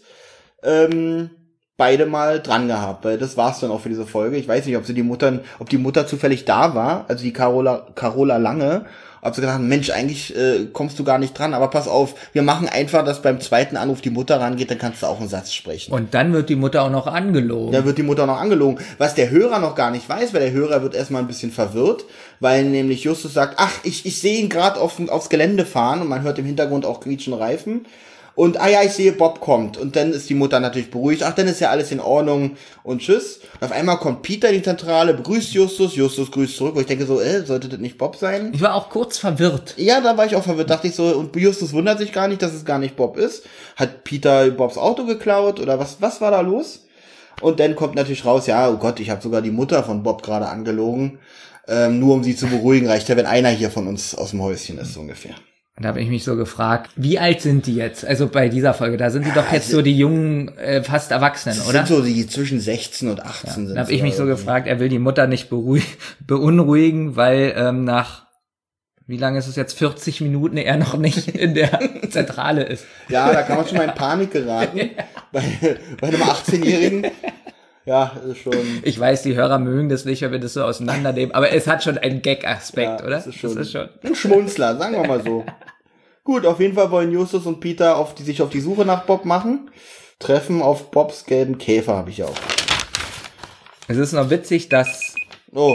[SPEAKER 1] beide mal dran gehabt, weil das war's dann auch für diese Folge. Ich weiß nicht, ob die Mutter zufällig da war, also die Carola Lange, ob sie gesagt haben, Mensch, eigentlich kommst du gar nicht dran, aber pass auf, wir machen einfach, dass beim zweiten Anruf die Mutter rangeht, dann kannst du auch einen Satz sprechen.
[SPEAKER 2] Und dann wird die Mutter auch noch angelogen.
[SPEAKER 1] Dann wird die Mutter noch angelogen, was der Hörer noch gar nicht weiß, weil der Hörer wird erstmal ein bisschen verwirrt, weil nämlich Justus sagt, ach, ich sehe ihn gerade aufs Gelände fahren und man hört im Hintergrund auch quietschen Reifen. Und, ja, ich sehe, Bob kommt. Und dann ist die Mutter natürlich beruhigt. Ach, dann ist ja alles in Ordnung. Und tschüss. Und auf einmal kommt Peter in die Zentrale, begrüßt Justus. Justus grüßt zurück. Wo ich denke so, sollte das nicht Bob sein?
[SPEAKER 2] Ich war auch kurz verwirrt.
[SPEAKER 1] Ja, da war ich auch verwirrt. Dachte ich so, und Justus wundert sich gar nicht, dass es gar nicht Bob ist. Hat Peter Bobs Auto geklaut? Oder was war da los? Und dann kommt natürlich raus, ja, oh Gott, ich habe sogar die Mutter von Bob gerade angelogen. Nur um sie zu beruhigen, reicht ja, wenn einer hier von uns aus dem Häuschen ist, so ungefähr.
[SPEAKER 2] Und da habe ich mich so gefragt, wie alt sind die jetzt? Also bei dieser Folge, da sind die doch jetzt so die jungen, fast Erwachsenen, oder?
[SPEAKER 1] Sind so die zwischen 16 und 18 sind.
[SPEAKER 2] Da habe ich mich so gefragt, er will die Mutter nicht beunruhigen, weil nach, wie lange ist es jetzt, 40 Minuten er noch nicht in der Zentrale ist.
[SPEAKER 1] Ja, da kann man schon mal in Panik geraten. bei einem 18-Jährigen. Ja, ist schon.
[SPEAKER 2] Ich weiß, die Hörer mögen das nicht, wenn wir das so auseinandernehmen, aber es hat schon einen Gag-Aspekt, oder?
[SPEAKER 1] Das ist schon ein Schmunzler, sagen wir mal so. Gut, auf jeden Fall wollen Justus und Peter sich auf die Suche nach Bob machen. Treffen auf Bobs gelben Käfer, habe ich ja auch.
[SPEAKER 2] Es ist noch witzig, dass... Oh,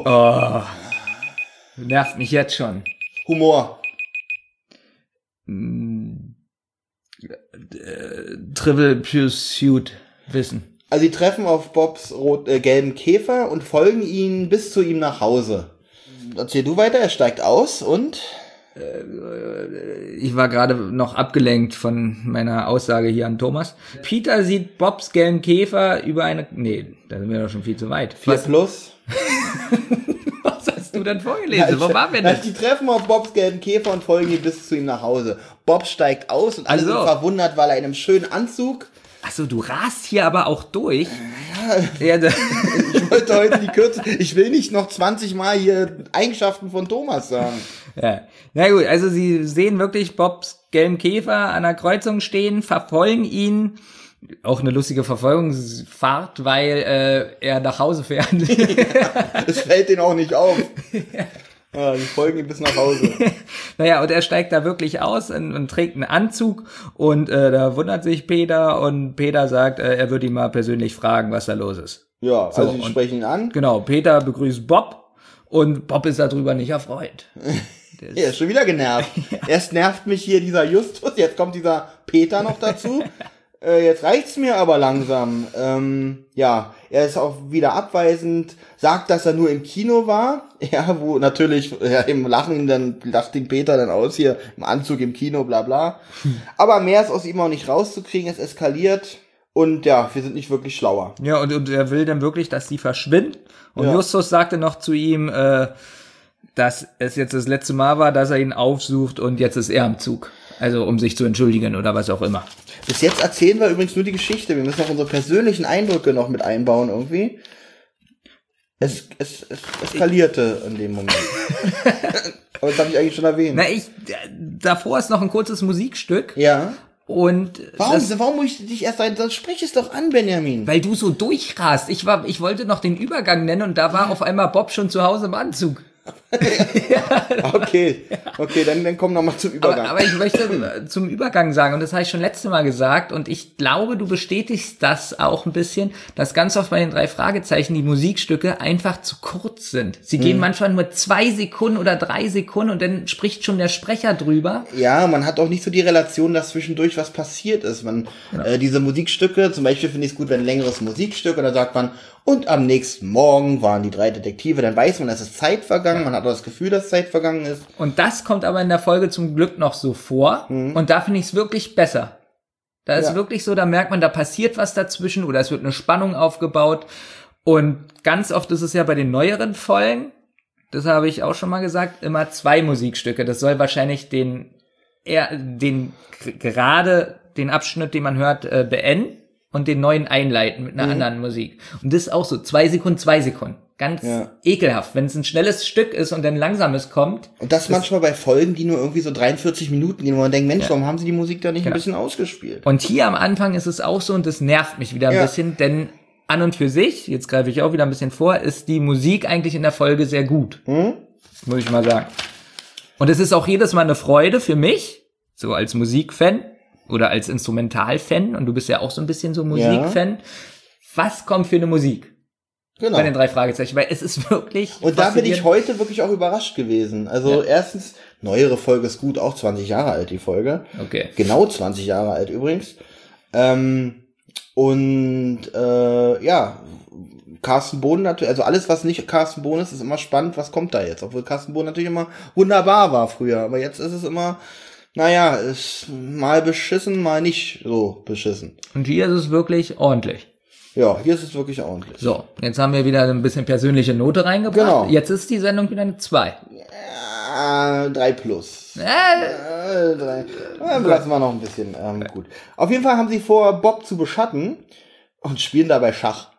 [SPEAKER 2] nervt mich jetzt schon.
[SPEAKER 1] Humor.
[SPEAKER 2] Trivial Pursuit Wissen.
[SPEAKER 1] Also sie treffen auf Bobs gelben Käfer und folgen ihn bis zu ihm nach Hause. Erzähl du weiter, er steigt aus und...
[SPEAKER 2] Ich war gerade noch abgelenkt von meiner Aussage hier an Thomas. Peter sieht Bobs gelben Käfer über eine... Nee, da sind wir doch schon viel zu weit.
[SPEAKER 1] 4+.
[SPEAKER 2] Was hast du denn vorgelesen? Wo waren wir denn?
[SPEAKER 1] Die treffen auf Bobs gelben Käfer und folgen ihn bis zu ihm nach Hause. Bob steigt aus und alle sind verwundert, weil er in einem schönen Anzug...
[SPEAKER 2] Achso, du rast hier aber auch durch.
[SPEAKER 1] Ja, ich wollte heute die Kürze. Ich will nicht noch 20 Mal hier Eigenschaften von Thomas sagen.
[SPEAKER 2] Ja. Na gut, also sie sehen wirklich Bobs gelben Käfer an der Kreuzung stehen, verfolgen ihn. Auch eine lustige Verfolgungsfahrt, weil er nach Hause fährt.
[SPEAKER 1] Es fällt denen auch nicht auf. Ja, die folgen ihm bis nach Hause.
[SPEAKER 2] Naja, und er steigt da wirklich aus und trägt einen Anzug und da wundert sich Peter und Peter sagt, er würde ihn mal persönlich fragen, was da los ist.
[SPEAKER 1] Ja, also sie sprechen ihn an.
[SPEAKER 2] Genau, Peter begrüßt Bob und Bob ist darüber nicht erfreut.
[SPEAKER 1] Er ist schon wieder genervt. Erst nervt mich hier dieser Justus, jetzt kommt dieser Peter noch dazu. Jetzt reicht's mir aber langsam. Ja, er ist auch wieder abweisend, sagt, dass er nur im Kino war. Ja, wo natürlich, im Lachen, dann lacht ihn Peter dann aus, hier im Anzug im Kino, bla bla. Aber mehr ist aus ihm auch nicht rauszukriegen, es eskaliert. Und ja, wir sind nicht wirklich schlauer.
[SPEAKER 2] Ja, und er will dann wirklich, dass die verschwinden. Und Justus sagte noch zu ihm, dass es jetzt das letzte Mal war, dass er ihn aufsucht und jetzt ist er am Zug. Also um sich zu entschuldigen oder was auch immer.
[SPEAKER 1] Bis jetzt erzählen wir übrigens nur die Geschichte. Wir müssen auch unsere persönlichen Eindrücke noch mit einbauen irgendwie. Es eskalierte in dem Moment. Aber das habe ich eigentlich schon erwähnt.
[SPEAKER 2] Na, davor ist noch ein kurzes Musikstück.
[SPEAKER 1] Ja.
[SPEAKER 2] Und
[SPEAKER 1] warum muss ich dich erst dann sprich es doch an, Benjamin.
[SPEAKER 2] Weil du so durchrast. Ich wollte noch den Übergang nennen und da war auf einmal Bob schon zu Hause im Anzug.
[SPEAKER 1] Okay, dann komm noch mal zum Übergang.
[SPEAKER 2] Aber ich möchte zum Übergang sagen, und das habe ich schon letztes Mal gesagt, und ich glaube, du bestätigst das auch ein bisschen, dass ganz oft bei den 3 Fragezeichen die Musikstücke einfach zu kurz sind. Sie gehen manchmal nur 2 Sekunden oder 3 Sekunden und dann spricht schon der Sprecher drüber.
[SPEAKER 1] Ja, man hat auch nicht so die Relation, dass zwischendurch was passiert ist. Diese Musikstücke, zum Beispiel finde ich es gut, wenn ein längeres Musikstück, und da sagt man, und am nächsten Morgen waren die 3 Detektive, dann weiß man, es ist Zeit vergangen, man hat auch das Gefühl, dass Zeit vergangen ist.
[SPEAKER 2] Und das kommt aber in der Folge zum Glück noch so vor, und da finde ich es wirklich besser. Da ist wirklich so, da merkt man, da passiert was dazwischen, oder es wird eine Spannung aufgebaut, und ganz oft ist es ja bei den neueren Folgen, das habe ich auch schon mal gesagt, immer 2 Musikstücke. Das soll wahrscheinlich gerade den Abschnitt, den man hört, beenden und den neuen einleiten mit einer anderen Musik. Und das ist auch so 2 Sekunden. Ganz ekelhaft, wenn es ein schnelles Stück ist und dann langsames kommt.
[SPEAKER 1] Und das manchmal bei Folgen, die nur irgendwie so 43 Minuten gehen, wo man denkt, Mensch, warum haben sie die Musik da nicht ein bisschen ausgespielt?
[SPEAKER 2] Und hier am Anfang ist es auch so, und das nervt mich wieder ein bisschen, denn an und für sich, jetzt greife ich auch wieder ein bisschen vor, ist die Musik eigentlich in der Folge sehr gut. Muss ich mal sagen. Und es ist auch jedes Mal eine Freude für mich, so als Musikfan oder als Instrumentalfan, und du bist ja auch so ein bisschen so Musikfan. Was kommt für eine Musik? Bei den 3 Fragezeichen, weil es ist wirklich...
[SPEAKER 1] Und da bin ich heute wirklich auch überrascht gewesen. Also erstens, neuere Folge ist gut, auch 20 Jahre alt, die Folge.
[SPEAKER 2] Okay.
[SPEAKER 1] Genau 20 Jahre alt übrigens. Carsten Bohn natürlich, also alles, was nicht Carsten Bohn ist immer spannend, was kommt da jetzt? Obwohl Carsten Bohn natürlich immer wunderbar war früher, aber jetzt ist es immer, ist mal beschissen, mal nicht so beschissen.
[SPEAKER 2] Und hier ist es wirklich ordentlich.
[SPEAKER 1] Ja, hier ist es wirklich ordentlich.
[SPEAKER 2] So, jetzt haben wir wieder ein bisschen persönliche Note reingebracht.
[SPEAKER 1] Genau.
[SPEAKER 2] Jetzt ist die Sendung wieder eine 2.
[SPEAKER 1] 3 plus. 3. Lassen wir noch ein bisschen. Gut. Auf jeden Fall haben sie vor, Bob zu beschatten und spielen dabei Schach.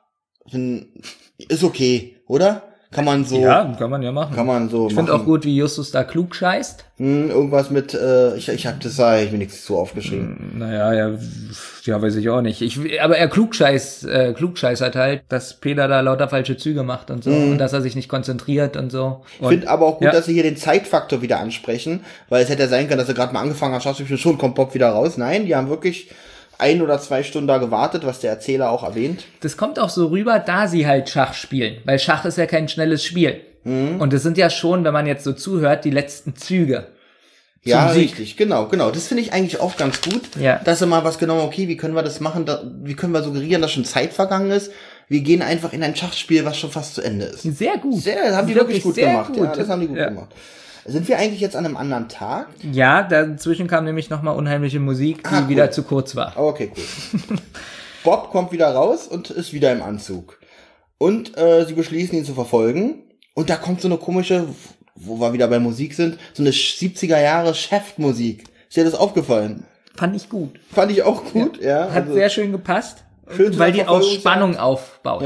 [SPEAKER 1] Ist okay, oder? Kann man so.
[SPEAKER 2] Ja, kann man ja machen.
[SPEAKER 1] Kann man so
[SPEAKER 2] Ich finde auch gut, wie Justus da klug scheißt.
[SPEAKER 1] Irgendwas mit, ich habe mir nichts zu aufgeschrieben.
[SPEAKER 2] Naja, ja, weiß ich auch nicht. Aber er klugscheißert halt, dass Peter da lauter falsche Züge macht und so, und dass er sich nicht konzentriert und so.
[SPEAKER 1] Ich finde aber auch gut, dass sie hier den Zeitfaktor wieder ansprechen, weil es hätte ja sein können, dass er gerade mal angefangen hat, Schach zu spielen, schon kommt Bob wieder raus. Nein, die haben wirklich 1 oder 2 Stunden da gewartet, was der Erzähler auch erwähnt.
[SPEAKER 2] Das kommt auch so rüber, da sie halt Schach spielen, weil Schach ist ja kein schnelles Spiel. Und das sind ja schon, wenn man jetzt so zuhört, die letzten Züge.
[SPEAKER 1] Ja, richtig, genau. Das finde ich eigentlich auch ganz gut, dass sie mal was genau, okay, wie können wir das machen, wie können wir suggerieren, dass schon Zeit vergangen ist. Wir gehen einfach in ein Schachspiel, was schon fast zu Ende ist.
[SPEAKER 2] Sehr gut.
[SPEAKER 1] Das haben die wirklich gut gemacht. Ja, das haben die gut gemacht. Sind wir eigentlich jetzt an einem anderen Tag?
[SPEAKER 2] Ja, dazwischen kam nämlich nochmal unheimliche Musik, die wieder zu kurz war.
[SPEAKER 1] Okay, cool. Bob kommt wieder raus und ist wieder im Anzug. Und sie beschließen, ihn zu verfolgen. Und da kommt so eine komische, wo wir wieder bei Musik sind, so eine 70er Jahre Chef-Musik. Ist dir das aufgefallen?
[SPEAKER 2] Fand ich gut.
[SPEAKER 1] Fand ich auch gut, ja.
[SPEAKER 2] Hat sehr schön gepasst, weil die auch Spannung aufbaut.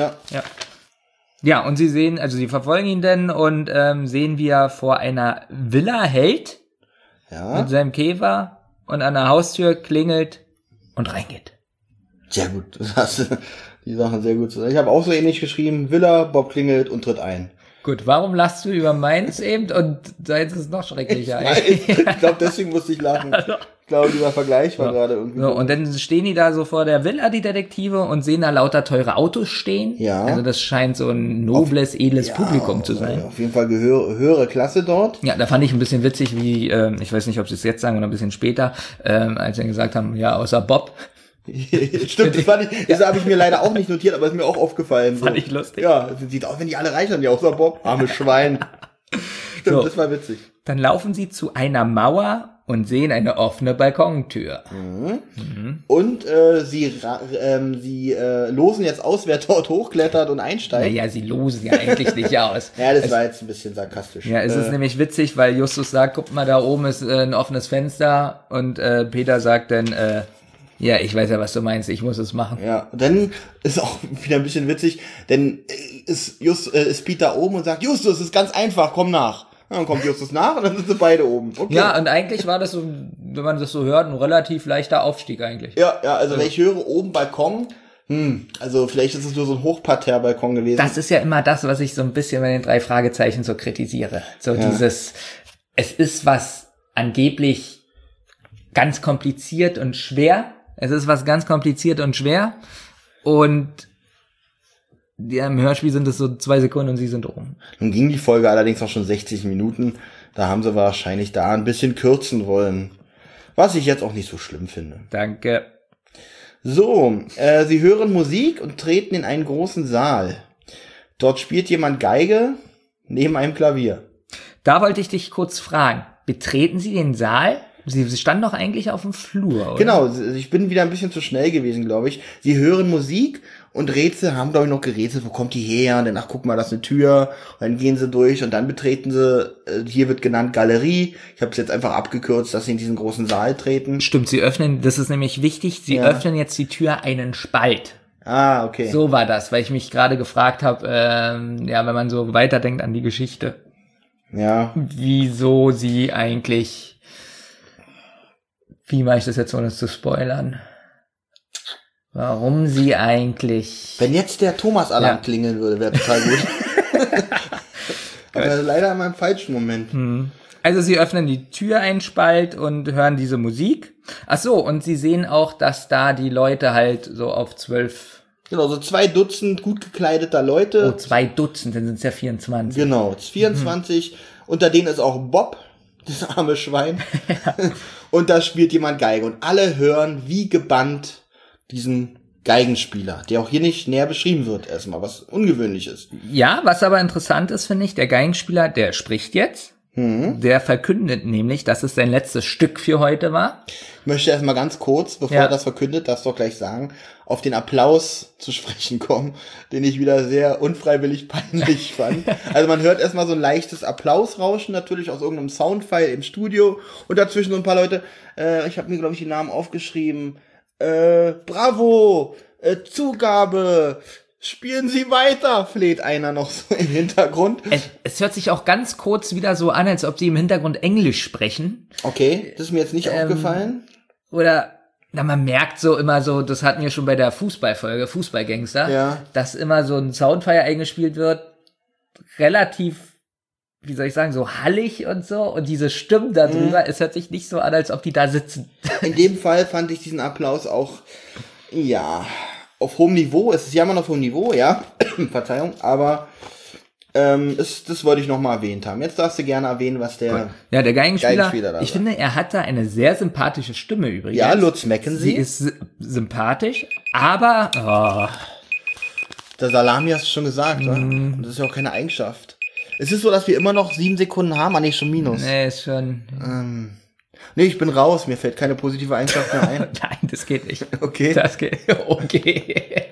[SPEAKER 2] Ja, und sie verfolgen ihn denn und sehen, wie er vor einer Villa hält, mit seinem Käfer, und an der Haustür klingelt und reingeht.
[SPEAKER 1] Sehr gut, das hast du die Sachen sehr gut zusammen. Ich habe auch so ähnlich geschrieben, Villa, Bob klingelt und tritt ein.
[SPEAKER 2] Gut, warum lachst du über meins eben und deins ist noch schrecklicher?
[SPEAKER 1] Ich glaube, deswegen musste ich lachen. Ich glaube, dieser Vergleich war gerade irgendwie.
[SPEAKER 2] So, und dann stehen die da so vor der Villa, die Detektive, und sehen da lauter teure Autos stehen.
[SPEAKER 1] Ja.
[SPEAKER 2] Also das scheint so ein nobles, edles Publikum zu sein.
[SPEAKER 1] Auf jeden Fall höhere Klasse dort.
[SPEAKER 2] Ja, da fand ich ein bisschen witzig, wie, ich weiß nicht, ob sie es jetzt sagen oder ein bisschen später, als sie gesagt haben, ja, außer Bob.
[SPEAKER 1] Stimmt, das habe ich mir leider auch nicht notiert, aber ist mir auch aufgefallen.
[SPEAKER 2] Fand ich lustig.
[SPEAKER 1] Ja, sieht aus, wenn die alle reich sind, ja, außer Bob. Armes Schwein. Stimmt, so, das war witzig.
[SPEAKER 2] Dann laufen sie zu einer Mauer und sehen eine offene Balkontür.
[SPEAKER 1] Und sie losen jetzt aus, wer dort hochklettert und einsteigt.
[SPEAKER 2] Naja, sie losen ja eigentlich nicht aus.
[SPEAKER 1] Ja, das war jetzt ein bisschen sarkastisch.
[SPEAKER 2] Ja, es ist nämlich witzig, weil Justus sagt, guck mal, da oben ist ein offenes Fenster, und Peter sagt dann, ja, ich weiß ja, was du meinst, ich muss es machen.
[SPEAKER 1] Ja, und dann ist auch wieder ein bisschen witzig, denn ist Peter oben und sagt, Justus, ist ganz einfach, komm nach. Ja, dann kommt Justus nach und dann sind sie beide oben. Okay.
[SPEAKER 2] Ja, und eigentlich war das so, wenn man das so hört, ein relativ leichter Aufstieg eigentlich.
[SPEAKER 1] Ja, also wenn ich höre, oben Balkon, Also vielleicht ist es nur so ein Hochparterre-Balkon gewesen.
[SPEAKER 2] Das ist ja immer das, was ich so ein bisschen bei den 3 Fragezeichen so kritisiere. So dieses, es ist was angeblich ganz kompliziert und schwer. Es ist was ganz kompliziert und schwer. Und ja, im Hörspiel sind es so 2 Sekunden und sie sind rum.
[SPEAKER 1] Nun ging die Folge allerdings auch schon 60 Minuten. Da haben sie wahrscheinlich da ein bisschen kürzen wollen. Was ich jetzt auch nicht so schlimm finde.
[SPEAKER 2] Danke.
[SPEAKER 1] So, sie hören Musik und treten in einen großen Saal. Dort spielt jemand Geige neben einem Klavier.
[SPEAKER 2] Da wollte ich dich kurz fragen. Betreten Sie den Saal? Sie standen doch eigentlich auf dem Flur, oder?
[SPEAKER 1] Genau, ich bin wieder ein bisschen zu schnell gewesen, glaube ich. Sie hören Musik und Rätsel, haben, glaube ich, noch gerätselt, wo kommt die her? Und danach guck mal, das ist eine Tür. Und dann gehen sie durch und dann betreten sie, hier wird genannt Galerie. Ich habe es jetzt einfach abgekürzt, dass sie in diesen großen Saal treten.
[SPEAKER 2] Stimmt, sie öffnen, das ist nämlich wichtig, sie öffnen jetzt die Tür einen Spalt.
[SPEAKER 1] Ah, okay.
[SPEAKER 2] So war das, weil ich mich gerade gefragt habe, wenn man so weiterdenkt an die Geschichte.
[SPEAKER 1] Ja.
[SPEAKER 2] Wieso sie eigentlich... Wie mache ich das jetzt, ohne zu spoilern? Warum sie eigentlich...
[SPEAKER 1] Wenn jetzt der Thomas-Alarm klingeln würde, wäre total gut. Aber leider in meinem falschen Moment.
[SPEAKER 2] Also sie öffnen die Tür einen Spalt und hören diese Musik. Ach so, und sie sehen auch, dass da die Leute halt so auf 12...
[SPEAKER 1] Genau, so 2 Dutzend gut gekleideter Leute.
[SPEAKER 2] Oh, 2 Dutzend, dann sind es ja 24.
[SPEAKER 1] Genau, 24. Unter denen ist auch Bob, das arme Schwein. Und da spielt jemand Geige. Und alle hören wie gebannt diesen Geigenspieler, der auch hier nicht näher beschrieben wird erstmal, was ungewöhnlich ist.
[SPEAKER 2] Ja, was aber interessant ist, finde ich, der Geigenspieler, der spricht jetzt. Der verkündet nämlich, dass es sein letztes Stück für heute war.
[SPEAKER 1] Ich möchte erstmal ganz kurz, bevor er das verkündet, das doch gleich sagen, auf den Applaus zu sprechen kommen, den ich wieder sehr unfreiwillig peinlich fand. Also man hört erstmal so ein leichtes Applausrauschen, natürlich aus irgendeinem Soundfile im Studio und dazwischen so ein paar Leute, ich habe mir, glaube ich, die Namen aufgeschrieben, Bravo, Zugabe, spielen Sie weiter, fleht einer noch so im Hintergrund.
[SPEAKER 2] Es hört sich auch ganz kurz wieder so an, als ob die im Hintergrund Englisch sprechen.
[SPEAKER 1] Okay, das ist mir jetzt nicht aufgefallen.
[SPEAKER 2] Oder, na, man merkt so immer so, das hatten wir schon bei der Fußballfolge, Fußballgangster, dass immer so ein Soundfire eingespielt wird, relativ, wie soll ich sagen, so hallig und so, und diese Stimmen da drüber, es hört sich nicht so an, als ob die da sitzen.
[SPEAKER 1] In dem Fall fand ich diesen Applaus auch, auf hohem Niveau, es ist ja immer noch auf hohem Niveau, Verzeihung, aber das wollte ich noch mal erwähnt haben. Jetzt darfst du gerne erwähnen, was der
[SPEAKER 2] Geigenspieler da ich finde, er hat da eine sehr sympathische Stimme übrigens.
[SPEAKER 1] Ja, Lutz Mackenzie.
[SPEAKER 2] Sie ist sympathisch, aber
[SPEAKER 1] der Salami hast du schon gesagt, oder? Das ist ja auch keine Eigenschaft. Es ist so, dass wir immer noch 7 Sekunden haben, nicht schon minus.
[SPEAKER 2] Nee, ist schon...
[SPEAKER 1] Nee, ich bin raus, mir fällt keine positive Eigenschaft mehr ein.
[SPEAKER 2] Nein, das geht nicht.
[SPEAKER 1] Okay.
[SPEAKER 2] Das geht, okay.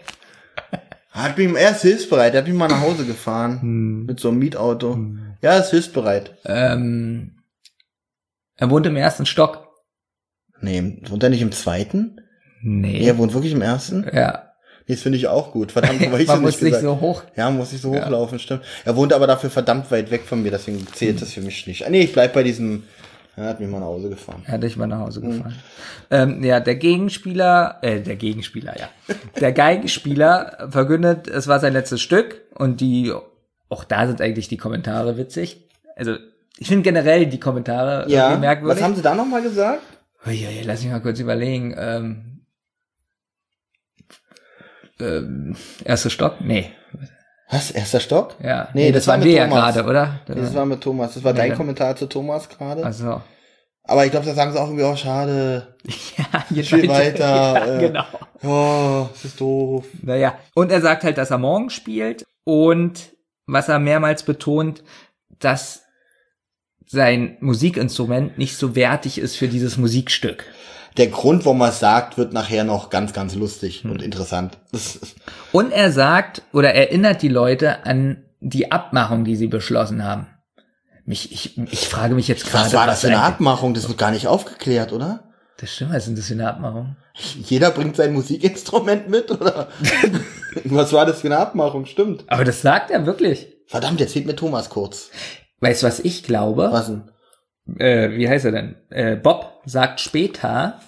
[SPEAKER 1] Er ist hilfsbereit, er hat mich mal nach Hause gefahren. Mit so einem Mietauto. Ja, er ist hilfsbereit.
[SPEAKER 2] Er wohnt im 1. Stock.
[SPEAKER 1] Nee, wohnt er nicht im 2.?
[SPEAKER 2] Nee.
[SPEAKER 1] Er wohnt wirklich im 1.?
[SPEAKER 2] Ja.
[SPEAKER 1] Nee, das finde ich auch gut. Verdammt, weil ich
[SPEAKER 2] Man
[SPEAKER 1] so
[SPEAKER 2] muss
[SPEAKER 1] nicht
[SPEAKER 2] nicht so hoch.
[SPEAKER 1] Ja, muss nicht so hochlaufen, stimmt. Er wohnt aber dafür verdammt weit weg von mir, deswegen zählt das für mich nicht. Nee, ich bleib bei diesem... Er hat mich mal nach Hause gefahren.
[SPEAKER 2] Er hat dich mal nach Hause gefahren. Der Geigenspieler, verkündet, es war sein letztes Stück und auch da sind eigentlich die Kommentare witzig. Also, ich finde generell die Kommentare irgendwie merkwürdig.
[SPEAKER 1] Was haben sie da nochmal gesagt?
[SPEAKER 2] Lass mich mal kurz überlegen. 1. Stock? Nee.
[SPEAKER 1] Was? 1. Stock?
[SPEAKER 2] Ja.
[SPEAKER 1] Nee, das
[SPEAKER 2] waren
[SPEAKER 1] war
[SPEAKER 2] wir ja
[SPEAKER 1] Thomas.
[SPEAKER 2] gerade, oder?
[SPEAKER 1] Nee, das war mit Thomas. Das war dein Kommentar zu Thomas gerade.
[SPEAKER 2] Also.
[SPEAKER 1] Aber ich glaube, da sagen sie auch irgendwie, schade.
[SPEAKER 2] Ja,
[SPEAKER 1] ich spiel weiter.
[SPEAKER 2] Ja, genau.
[SPEAKER 1] Oh, das ist doof.
[SPEAKER 2] Naja. Und er sagt halt, dass er morgen spielt und was er mehrmals betont, dass sein Musikinstrument nicht so wertig ist für dieses Musikstück.
[SPEAKER 1] Der Grund, warum er es sagt, wird nachher noch ganz, ganz lustig und interessant.
[SPEAKER 2] Und er sagt oder erinnert die Leute an die Abmachung, die sie beschlossen haben. Ich frage mich jetzt gerade.
[SPEAKER 1] Was war das für eine Abmachung? Das wird gar nicht aufgeklärt, oder?
[SPEAKER 2] Das stimmt, was ist denn das für eine Abmachung?
[SPEAKER 1] Jeder bringt sein Musikinstrument mit, oder? Was war das für eine Abmachung? Stimmt.
[SPEAKER 2] Aber das sagt er wirklich.
[SPEAKER 1] Verdammt, jetzt fehlt mir Thomas kurz.
[SPEAKER 2] Weißt du, was ich glaube?
[SPEAKER 1] Was denn?
[SPEAKER 2] Wie heißt er denn? Bob sagt später,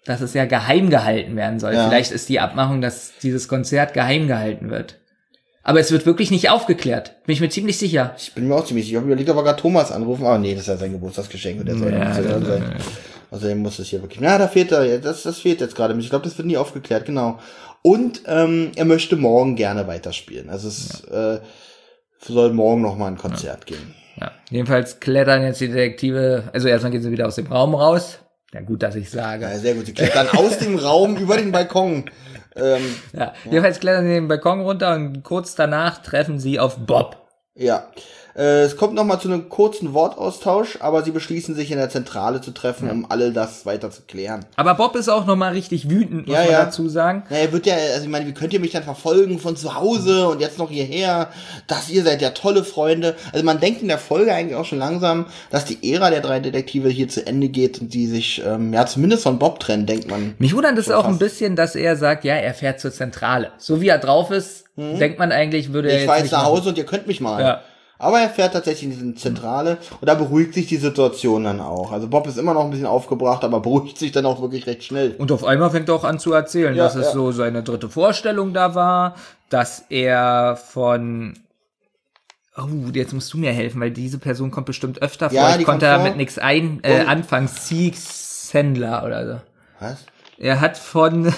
[SPEAKER 2] dass es ja geheim gehalten werden soll.
[SPEAKER 1] Ja.
[SPEAKER 2] Vielleicht ist die Abmachung, dass dieses Konzert geheim gehalten wird. Aber es wird wirklich nicht aufgeklärt. Bin ich mir ziemlich sicher.
[SPEAKER 1] Ich bin mir auch ziemlich sicher. Ich habe überlegt, ob wir gerade Thomas anrufen. Aber nee, das ist ja sein Geburtstagsgeschenk. Und der soll ja, sein. Also muss es hier wirklich. Na, das fehlt jetzt gerade. Ich glaube, das wird nie aufgeklärt, genau. Und er möchte morgen gerne weiterspielen. Also es soll morgen noch mal ein Konzert geben.
[SPEAKER 2] Ja. Jedenfalls klettern jetzt die Detektive, also erstmal gehen sie wieder aus dem Raum raus. Ja, gut, dass ich sage.
[SPEAKER 1] Ja, sehr gut. Sie klettern aus dem Raum über den Balkon.
[SPEAKER 2] Jedenfalls klettern sie den Balkon runter und kurz danach treffen sie auf Bob.
[SPEAKER 1] Ja. Es kommt noch mal zu einem kurzen Wortaustausch, aber sie beschließen sich in der Zentrale zu treffen, um alle das weiter zu klären.
[SPEAKER 2] Aber Bob ist auch noch mal richtig wütend, muss man dazu sagen.
[SPEAKER 1] Na, er wird ja, also ich meine, wie könnt ihr mich dann verfolgen von zu Hause und jetzt noch hierher? Ihr seid ja tolle Freunde. Also man denkt in der Folge eigentlich auch schon langsam, dass die Ära der 3 Detektive hier zu Ende geht und die sich, zumindest von Bob trennen, denkt man.
[SPEAKER 2] Mich wundert es auch ein bisschen, dass er sagt, ja, er fährt zur Zentrale. So wie er drauf ist, denkt man eigentlich, würde er jetzt
[SPEAKER 1] Ich fahre
[SPEAKER 2] nicht
[SPEAKER 1] jetzt nach
[SPEAKER 2] machen.
[SPEAKER 1] Hause und ihr könnt mich mal.
[SPEAKER 2] Ja.
[SPEAKER 1] Aber er fährt tatsächlich in diese Zentrale und da beruhigt sich die Situation dann auch. Also Bob ist immer noch ein bisschen aufgebracht, aber beruhigt sich dann auch wirklich recht schnell.
[SPEAKER 2] Und auf einmal fängt er auch an zu erzählen, dass es so seine 3. Vorstellung da war, dass er von... Oh, jetzt musst du mir helfen, weil diese Person kommt bestimmt öfter vor. Ich konnte damit nichts anfangen. C. Sandler oder so.
[SPEAKER 1] Was?
[SPEAKER 2] Er hat von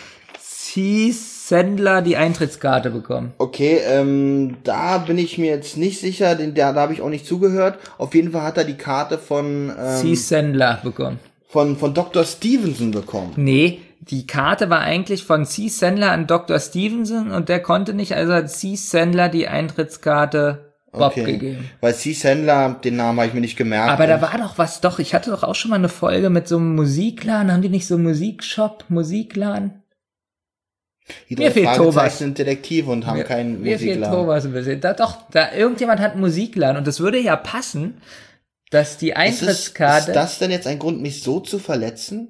[SPEAKER 2] C. Sandler die Eintrittskarte bekommen.
[SPEAKER 1] Okay, da bin ich mir jetzt nicht sicher, da habe ich auch nicht zugehört. Auf jeden Fall hat er die Karte von
[SPEAKER 2] C. Sandler bekommen.
[SPEAKER 1] Von Dr. Stevenson bekommen.
[SPEAKER 2] Nee, die Karte war eigentlich von C. Sandler an Dr. Stevenson und der konnte nicht, also hat C. Sandler die Eintrittskarte Bob gegeben.
[SPEAKER 1] Weil C. Sandler, den Namen habe ich mir nicht gemerkt.
[SPEAKER 2] Aber da war doch was, ich hatte doch auch schon mal eine Folge mit so einem Musikladen, haben die nicht so einen Musikladen?
[SPEAKER 1] Die 3 Fragezeichen sind Detektive und haben keinen
[SPEAKER 2] Musikladen. Mir fehlt Thomas ein bisschen. Da irgendjemand hat einen Musikladen und das würde ja passen, dass die Eintrittskarte...
[SPEAKER 1] Ist das denn jetzt ein Grund, mich so zu verletzen?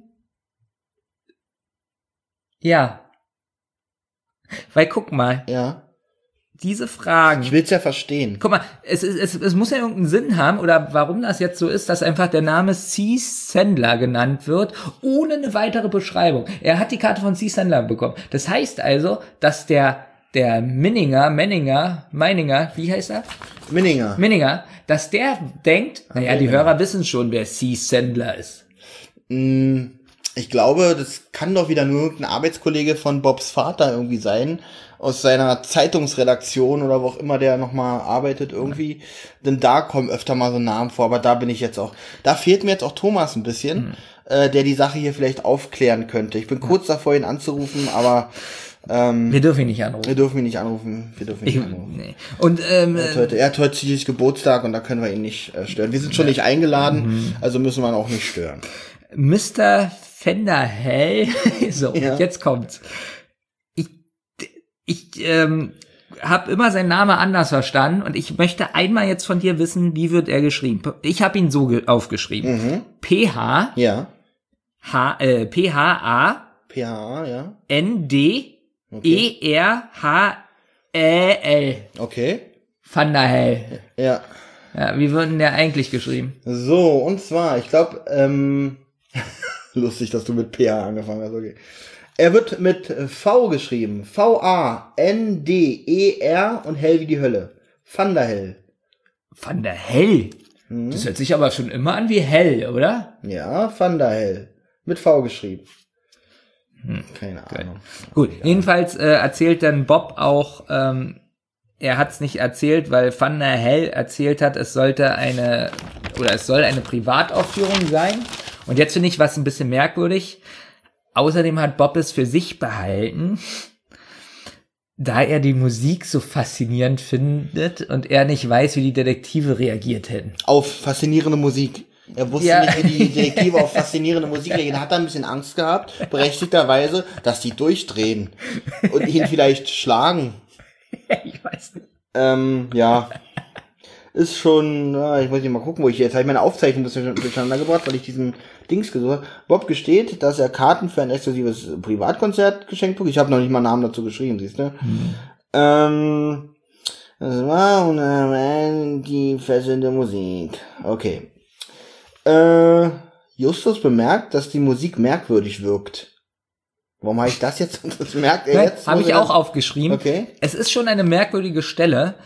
[SPEAKER 2] Ja. Weil guck mal.
[SPEAKER 1] Ja.
[SPEAKER 2] Diese Fragen.
[SPEAKER 1] Ich will's ja verstehen.
[SPEAKER 2] Guck mal, es muss ja irgendeinen Sinn haben, oder warum das jetzt so ist, dass einfach der Name C. Sandler genannt wird, ohne eine weitere Beschreibung. Er hat die Karte von C. Sandler bekommen. Das heißt also, dass der Meininger, wie heißt er? Minninger, dass der denkt, naja, die Hörer wissen schon, wer C. Sandler ist.
[SPEAKER 1] Ich glaube, das kann doch wieder nur irgendein Arbeitskollege von Bobs Vater irgendwie sein, aus seiner Zeitungsredaktion oder wo auch immer der nochmal arbeitet irgendwie. Denn da kommen öfter mal so Namen vor, aber da bin ich jetzt auch, da fehlt mir jetzt auch Thomas ein bisschen, der die Sache hier vielleicht aufklären könnte. Ich bin kurz davor, ihn anzurufen, aber
[SPEAKER 2] wir dürfen ihn nicht anrufen.
[SPEAKER 1] Wir dürfen ihn nicht anrufen.
[SPEAKER 2] Nee. Und
[SPEAKER 1] er hat heute ziemlich Geburtstag und da können wir ihn nicht stören. Wir sind schon nicht eingeladen, also müssen wir ihn auch nicht stören.
[SPEAKER 2] Mr. Fenderhell, so, jetzt kommt's. Ich habe immer seinen Namen anders verstanden und ich möchte einmal jetzt von dir wissen, wie wird er geschrieben? Ich habe ihn so aufgeschrieben. P-H
[SPEAKER 1] ja.
[SPEAKER 2] P-H-A
[SPEAKER 1] P-H-A, ja.
[SPEAKER 2] N-D-E-R-H-E-L.
[SPEAKER 1] Okay.
[SPEAKER 2] Van der Hell.
[SPEAKER 1] Ja.
[SPEAKER 2] Ja, wie wird denn der eigentlich geschrieben?
[SPEAKER 1] So, und zwar, ich glaube, lustig, dass du mit P-H angefangen hast, okay. Er wird mit V geschrieben. V-A-N-D-E-R und hell wie die Hölle. Van der Hell.
[SPEAKER 2] Van der Hell? Das hört sich aber schon immer an wie hell, oder?
[SPEAKER 1] Ja, Van der Hell. Mit V geschrieben. Keine Ahnung.
[SPEAKER 2] Gut, jedenfalls erzählt dann Bob auch, er hat es nicht erzählt, weil Van der Hell erzählt hat, es soll eine Privataufführung sein. Und jetzt finde ich was ein bisschen merkwürdig. Außerdem hat Bob es für sich behalten, da er die Musik so faszinierend findet und er nicht weiß, wie die Detektive reagiert hätten.
[SPEAKER 1] Auf faszinierende Musik. Er wusste nicht, wie die Detektive auf faszinierende Musik reagieren. Hat da ein bisschen Angst gehabt, berechtigterweise, dass die durchdrehen und ihn vielleicht schlagen.
[SPEAKER 2] Ich weiß nicht.
[SPEAKER 1] Ja. Ist schon, ich muss nicht mal gucken, jetzt habe ich meine Aufzeichnung durcheinander gebracht, weil ich diesen Dings gesucht habe. Bob gesteht, dass er Karten für ein exklusives Privatkonzert geschenkt bekommt. Ich habe noch nicht mal einen Namen dazu geschrieben, siehst du? Das war die fesselnde Musik. Okay. Justus bemerkt, dass die Musik merkwürdig wirkt. Warum habe ich das jetzt? Das merkt er jetzt.
[SPEAKER 2] Habe ich auch aufgeschrieben.
[SPEAKER 1] Okay.
[SPEAKER 2] Es ist schon eine merkwürdige Stelle,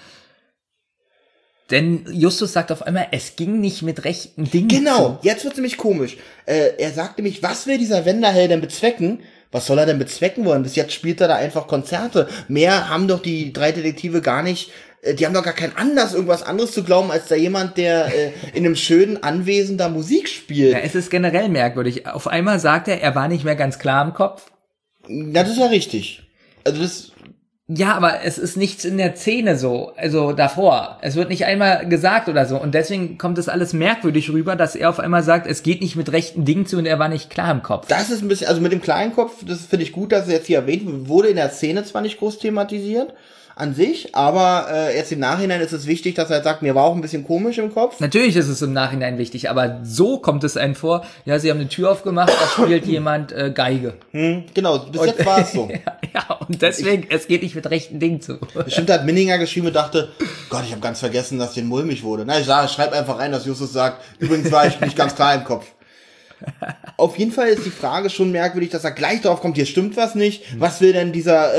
[SPEAKER 2] denn Justus sagt auf einmal, es ging nicht mit rechten Dingen
[SPEAKER 1] Genau, jetzt wird's nämlich komisch. Er sagt nämlich, was will dieser Wenderhell denn bezwecken? Was soll er denn bezwecken wollen? Bis jetzt spielt er da einfach Konzerte. Mehr haben doch die 3 Detektive gar nicht. Die haben doch gar keinen Anlass, irgendwas anderes zu glauben, als da jemand, der in einem schönen Anwesen da Musik spielt.
[SPEAKER 2] Ja, es ist generell merkwürdig. Auf einmal sagt er war nicht mehr ganz klar im Kopf.
[SPEAKER 1] Ja, das ist ja richtig. Also das...
[SPEAKER 2] Ja, aber es ist nichts in der Szene so, also davor. Es wird nicht einmal gesagt oder so. Und deswegen kommt es alles merkwürdig rüber, dass er auf einmal sagt, es geht nicht mit rechten Dingen zu und er war nicht klar im Kopf.
[SPEAKER 1] Das ist ein bisschen, also mit dem kleinen Kopf, das finde ich gut, dass es jetzt hier erwähnt wurde, in der Szene zwar nicht groß thematisiert an sich, aber jetzt im Nachhinein ist es wichtig, dass er sagt, mir war auch ein bisschen komisch im Kopf.
[SPEAKER 2] Natürlich ist es im Nachhinein wichtig, aber so kommt es einem vor, ja, sie haben eine Tür aufgemacht, da spielt jemand Geige.
[SPEAKER 1] Genau, bis jetzt war es so.
[SPEAKER 2] Ja, und deswegen, es geht nicht mit rechten Dingen zu.
[SPEAKER 1] Bestimmt hat Minninger geschrieben und dachte, Gott, ich habe ganz vergessen, dass den mulmig wurde. Na, ich schreib einfach rein, dass Justus sagt, übrigens war ich nicht ganz klar im Kopf. Auf jeden Fall ist die Frage schon merkwürdig, dass er gleich drauf kommt, hier stimmt was nicht. Was will denn dieser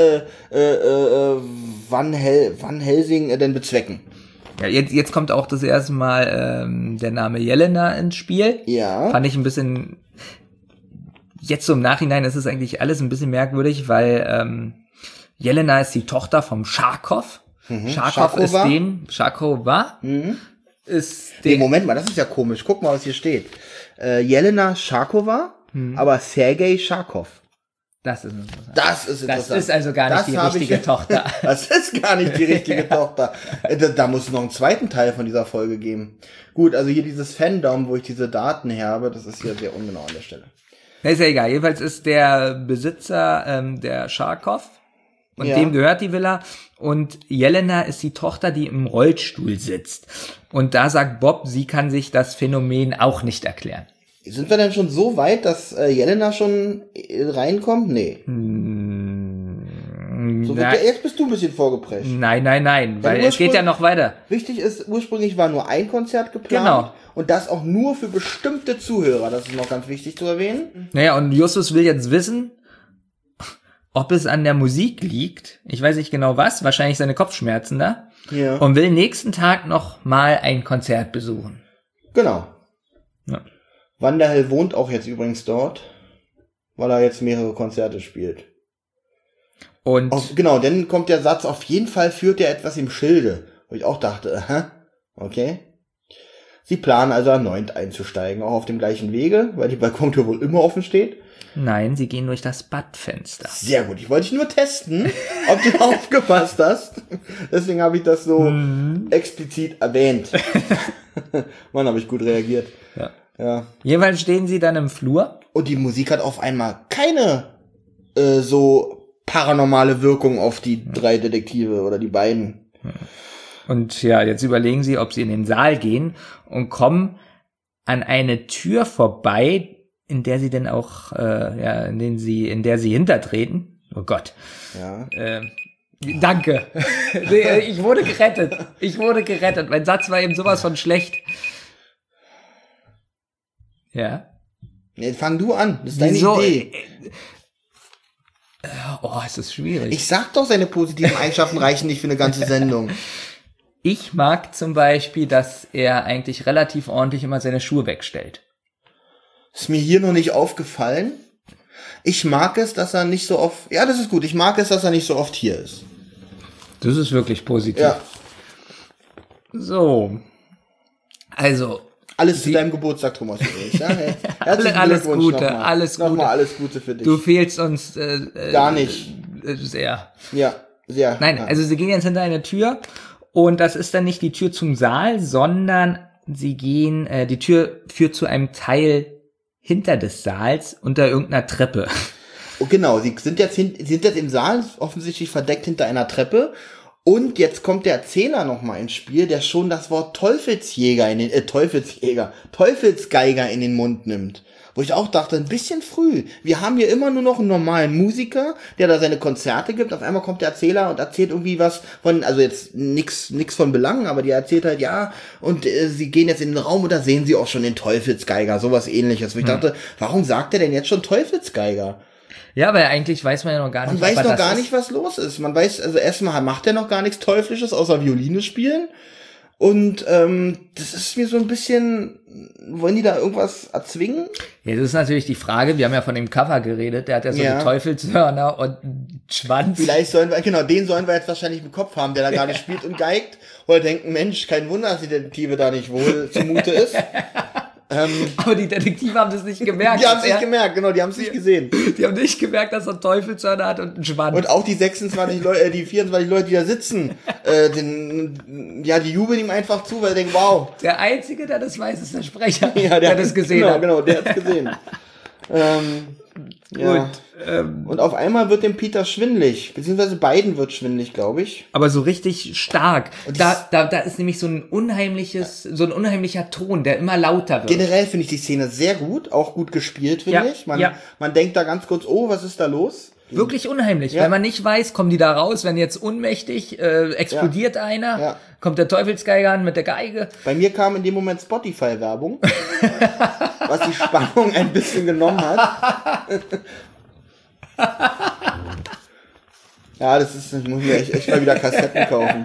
[SPEAKER 1] Van Helsing denn bezwecken?
[SPEAKER 2] Ja, jetzt kommt auch das erste Mal der Name Jelena ins Spiel.
[SPEAKER 1] Ja.
[SPEAKER 2] Fand ich ein bisschen, jetzt so im Nachhinein ist es eigentlich alles ein bisschen merkwürdig, weil Jelena ist die Tochter vom Scharkow. Scharkow ist Scharkowa ist den...
[SPEAKER 1] Nee, Moment mal, das ist ja komisch. Guck mal, was hier steht. Jelena Scharkowa, aber Sergei Scharkow.
[SPEAKER 2] Das ist interessant.
[SPEAKER 1] Das ist interessant.
[SPEAKER 2] Das ist also gar nicht die richtige Tochter.
[SPEAKER 1] Das ist gar nicht die richtige Tochter. Da muss es noch einen zweiten Teil von dieser Folge geben. Gut, also hier dieses Fandom, wo ich diese Daten habe, das ist hier sehr ungenau an der Stelle.
[SPEAKER 2] Na, ist ja egal. Jedenfalls ist der Besitzer der Scharkow und dem gehört die Villa. Und Jelena ist die Tochter, die im Rollstuhl sitzt. Und da sagt Bob, sie kann sich das Phänomen auch nicht erklären.
[SPEAKER 1] Sind wir denn schon so weit, dass Jelena schon reinkommt? Nee. So jetzt bist du ein bisschen vorgeprescht.
[SPEAKER 2] Nein, weil es geht ja noch weiter.
[SPEAKER 1] Wichtig ist, ursprünglich war nur ein Konzert geplant.
[SPEAKER 2] Genau.
[SPEAKER 1] Und das auch nur für bestimmte Zuhörer. Das ist noch ganz wichtig zu erwähnen.
[SPEAKER 2] Naja, und Justus will jetzt wissen, ob es an der Musik liegt. Ich weiß nicht genau was, wahrscheinlich seine Kopfschmerzen da.
[SPEAKER 1] Ja.
[SPEAKER 2] Und will nächsten Tag noch mal ein Konzert besuchen.
[SPEAKER 1] Genau.
[SPEAKER 2] Ja.
[SPEAKER 1] Wanderhell wohnt auch jetzt übrigens dort, weil er jetzt mehrere Konzerte spielt.
[SPEAKER 2] Und
[SPEAKER 1] genau, dann kommt der Satz, auf jeden Fall führt er etwas im Schilde. Wo ich auch dachte, okay. Sie planen also erneut einzusteigen, auch auf dem gleichen Wege, weil die Balkontür wohl immer offen steht.
[SPEAKER 2] Nein, sie gehen durch das Badfenster.
[SPEAKER 1] Sehr gut, ich wollte dich nur testen, ob du aufgepasst hast. Deswegen habe ich das so explizit erwähnt. Mann, habe ich gut reagiert. Ja.
[SPEAKER 2] Jeweils stehen sie dann im Flur.
[SPEAKER 1] Und die Musik hat auf einmal keine so paranormale Wirkung auf die 3 Detektive oder die beiden.
[SPEAKER 2] Und ja, jetzt überlegen sie, ob sie in den Saal gehen und kommen an eine Tür vorbei, in der sie dann auch, in der sie hintertreten. Oh Gott.
[SPEAKER 1] Ja.
[SPEAKER 2] Danke. Ich wurde gerettet. Mein Satz war eben sowas von schlecht. Ja.
[SPEAKER 1] Nee, fang du an. Das ist deine Idee.
[SPEAKER 2] Oh, es ist schwierig.
[SPEAKER 1] Ich sag doch, seine positiven Eigenschaften reichen nicht für eine ganze Sendung.
[SPEAKER 2] Ich mag zum Beispiel, dass er eigentlich relativ ordentlich immer seine Schuhe wegstellt.
[SPEAKER 1] Ist mir hier noch nicht aufgefallen. Ich mag es, dass er nicht so oft... Ja, das ist gut. Ich mag es, dass er nicht so oft hier ist.
[SPEAKER 2] Das ist wirklich positiv.
[SPEAKER 1] Ja.
[SPEAKER 2] So. Also...
[SPEAKER 1] Alles zu deinem Geburtstag, Thomas. Ja?
[SPEAKER 2] Alles Gute, nochmal. Alles Gute.
[SPEAKER 1] Nochmal alles Gute für dich.
[SPEAKER 2] Du fehlst uns
[SPEAKER 1] gar nicht.
[SPEAKER 2] Sehr.
[SPEAKER 1] Ja, sehr.
[SPEAKER 2] Nein, also sie gehen jetzt hinter eine Tür und das ist dann nicht die Tür zum Saal, sondern sie gehen, die Tür führt zu einem Teil hinter des Saals unter irgendeiner Treppe.
[SPEAKER 1] Oh, genau, sie sind jetzt im Saal offensichtlich verdeckt hinter einer Treppe Und jetzt kommt der Erzähler nochmal ins Spiel, der schon das Wort Teufelsgeiger in den Mund nimmt. Wo ich auch dachte, ein bisschen früh. Wir haben hier immer nur noch einen normalen Musiker, der da seine Konzerte gibt. Auf einmal kommt der Erzähler und erzählt irgendwie was von, also jetzt nix von Belang, aber die erzählt halt, ja, und sie gehen jetzt in den Raum und da sehen sie auch schon den Teufelsgeiger, sowas ähnliches. Wo ich dachte, warum sagt er denn jetzt schon Teufelsgeiger?
[SPEAKER 2] Ja, weil eigentlich weiß man ja noch gar nicht,
[SPEAKER 1] man weiß noch gar nicht, was los ist. Man weiß, also erstmal macht er noch gar nichts Teuflisches, außer Violine spielen. Und das ist mir so ein bisschen, wollen die da irgendwas erzwingen?
[SPEAKER 2] Ja, das ist natürlich die Frage, wir haben ja von dem Cover geredet, der hat ja so eine Teufelshörner und einen Schwanz.
[SPEAKER 1] Vielleicht sollen wir, genau, den sollen wir jetzt wahrscheinlich im Kopf haben, der da gerade spielt und geigt. Oder denken, Mensch, kein Wunder, dass die Detektive da nicht wohl zumute ist.
[SPEAKER 2] Aber die Detektive haben das nicht gemerkt.
[SPEAKER 1] Die haben es nicht gemerkt, genau, die haben es nicht gesehen.
[SPEAKER 2] Die haben nicht gemerkt, dass er einen Teufelshörner hat und einen Schwanz.
[SPEAKER 1] Und auch die 26 Leute, die 24 Leute, die da sitzen, die jubeln ihm einfach zu, weil sie denken, wow.
[SPEAKER 2] Der Einzige, der das weiß, ist der Sprecher, der das gesehen hat.
[SPEAKER 1] Genau, der hat's gesehen. Ja. Und auf einmal wird dem Peter schwindelig, beziehungsweise beiden wird schwindelig, glaube ich.
[SPEAKER 2] Aber so richtig stark. Da ist nämlich so ein unheimlicher Ton, der immer lauter wird.
[SPEAKER 1] Generell finde ich die Szene sehr gut, auch gut gespielt, finde ich. Man denkt da ganz kurz, oh, was ist da los?
[SPEAKER 2] Wirklich unheimlich, weil man nicht weiß, kommen die da raus, wenn jetzt unmächtig, explodiert einer, kommt der Teufelsgeiger an mit der Geige.
[SPEAKER 1] Bei mir kam in dem Moment Spotify-Werbung, was die Spannung ein bisschen genommen hat. Ja, ich muss mir echt mal wieder Kassetten kaufen.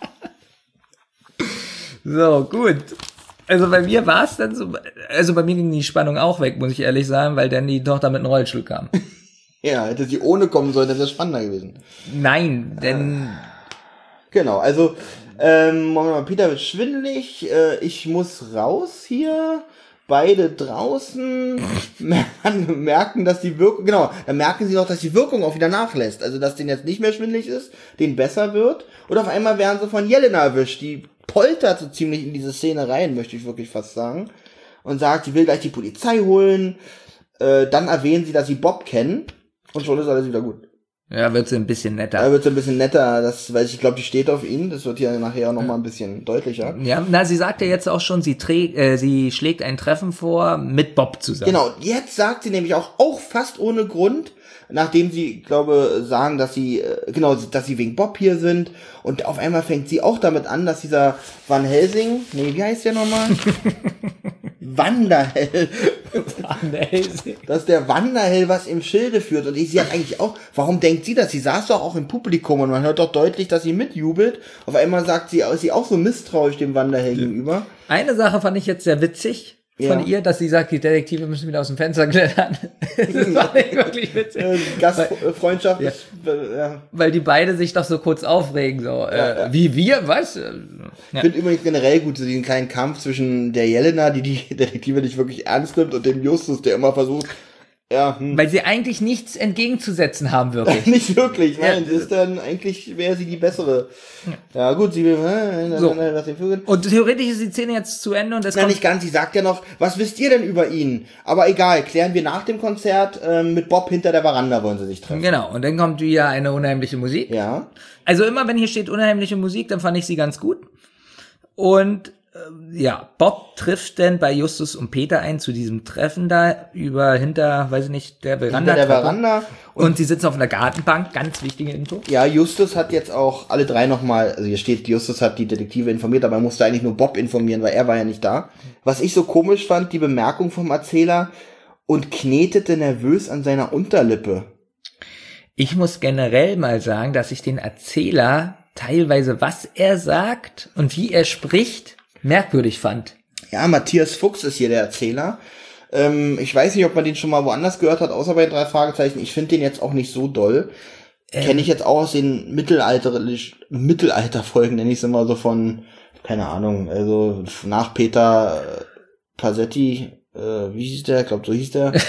[SPEAKER 2] So, gut. Also bei mir war es dann so, also bei mir ging die Spannung auch weg, muss ich ehrlich sagen, weil dann die Tochter mit einem Rollstuhl kam.
[SPEAKER 1] Ja, hätte sie ohne kommen sollen, das wäre spannender gewesen.
[SPEAKER 2] Nein, denn...
[SPEAKER 1] Genau, also Peter wird schwindelig, ich muss raus hier, beide draußen, merken, dass die Wirkung, genau, dann merken sie noch, dass die Wirkung auch wieder nachlässt, also dass denen jetzt nicht mehr schwindelig ist, denen besser wird, und auf einmal werden sie von Jelena erwischt, die poltert so ziemlich in diese Szene rein, möchte ich wirklich fast sagen, und sagt, sie will gleich die Polizei holen, dann erwähnen sie, dass sie Bob kennen, und schon ist alles wieder gut.
[SPEAKER 2] Ja, wird sie ein bisschen netter.
[SPEAKER 1] Weil ich glaube, die steht auf ihn. Das wird hier nachher auch noch mal ein bisschen deutlicher.
[SPEAKER 2] Ja, sie sagt ja jetzt auch schon, sie schlägt ein Treffen vor mit Bob zusammen.
[SPEAKER 1] Genau, jetzt sagt sie nämlich auch fast ohne Grund, nachdem sie, glaube, sagen, dass sie wegen Bob hier sind. Und auf einmal fängt sie auch damit an, dass dieser Van Helsing, wie heißt der nochmal? Wanderhell. Dass der Wanderhell was im Schilde führt. Und sie hat eigentlich auch, warum denkt sie das? Sie saß doch auch im Publikum und man hört doch deutlich, dass sie mitjubelt. Auf einmal sagt sie, ist sie auch so misstrauisch dem Wanderhell gegenüber.
[SPEAKER 2] Eine Sache fand ich jetzt sehr witzig von ihr, dass sie sagt, die Detektive müssen wieder aus dem Fenster klettern. Das war nicht wirklich witzig.
[SPEAKER 1] Gastfreundschaft
[SPEAKER 2] ist, weil die beide sich doch so kurz aufregen, so, wie wir, was?
[SPEAKER 1] Ich finde übrigens generell gut, so diesen kleinen Kampf zwischen der Jelena, die Detektive nicht wirklich ernst nimmt, und dem Justus, der immer versucht,
[SPEAKER 2] weil sie eigentlich nichts entgegenzusetzen haben, wirklich.
[SPEAKER 1] Nicht wirklich, nein, eigentlich wäre sie die bessere. Ja, gut, sie will,
[SPEAKER 2] Und theoretisch ist die Szene jetzt zu Ende und das
[SPEAKER 1] kommt... nicht ganz, sie sagt ja noch, was wisst ihr denn über ihn? Aber egal, klären wir nach dem Konzert, mit Bob hinter der Veranda wollen sie sich treffen.
[SPEAKER 2] Genau, und dann kommt wieder eine unheimliche Musik.
[SPEAKER 1] Ja.
[SPEAKER 2] Also immer, wenn hier steht unheimliche Musik, dann fand ich sie ganz gut. Und Bob trifft denn bei Justus und Peter ein zu diesem Treffen da hinter der Veranda.
[SPEAKER 1] Hinter der Veranda.
[SPEAKER 2] Und sie sitzen auf einer Gartenbank, ganz wichtige Info.
[SPEAKER 1] Ja, Justus hat jetzt auch alle drei nochmal, also hier steht, Justus hat die Detektive informiert, aber er musste eigentlich nur Bob informieren, weil er war ja nicht da. Was ich so komisch fand, die Bemerkung vom Erzähler, und knetete nervös an seiner Unterlippe.
[SPEAKER 2] Ich muss generell mal sagen, dass ich den Erzähler teilweise, was er sagt und wie er spricht, merkwürdig fand.
[SPEAKER 1] Ja, Matthias Fuchs ist hier der Erzähler. Ich weiß nicht, ob man den schon mal woanders gehört hat, außer bei den 3 Fragezeichen. Ich finde den jetzt auch nicht so doll. Kenne ich jetzt auch aus den Mittelalterfolgen, nenne ich es immer so von, keine Ahnung, also nach Peter Pasetti, wie hieß der? Ich glaube, so hieß der.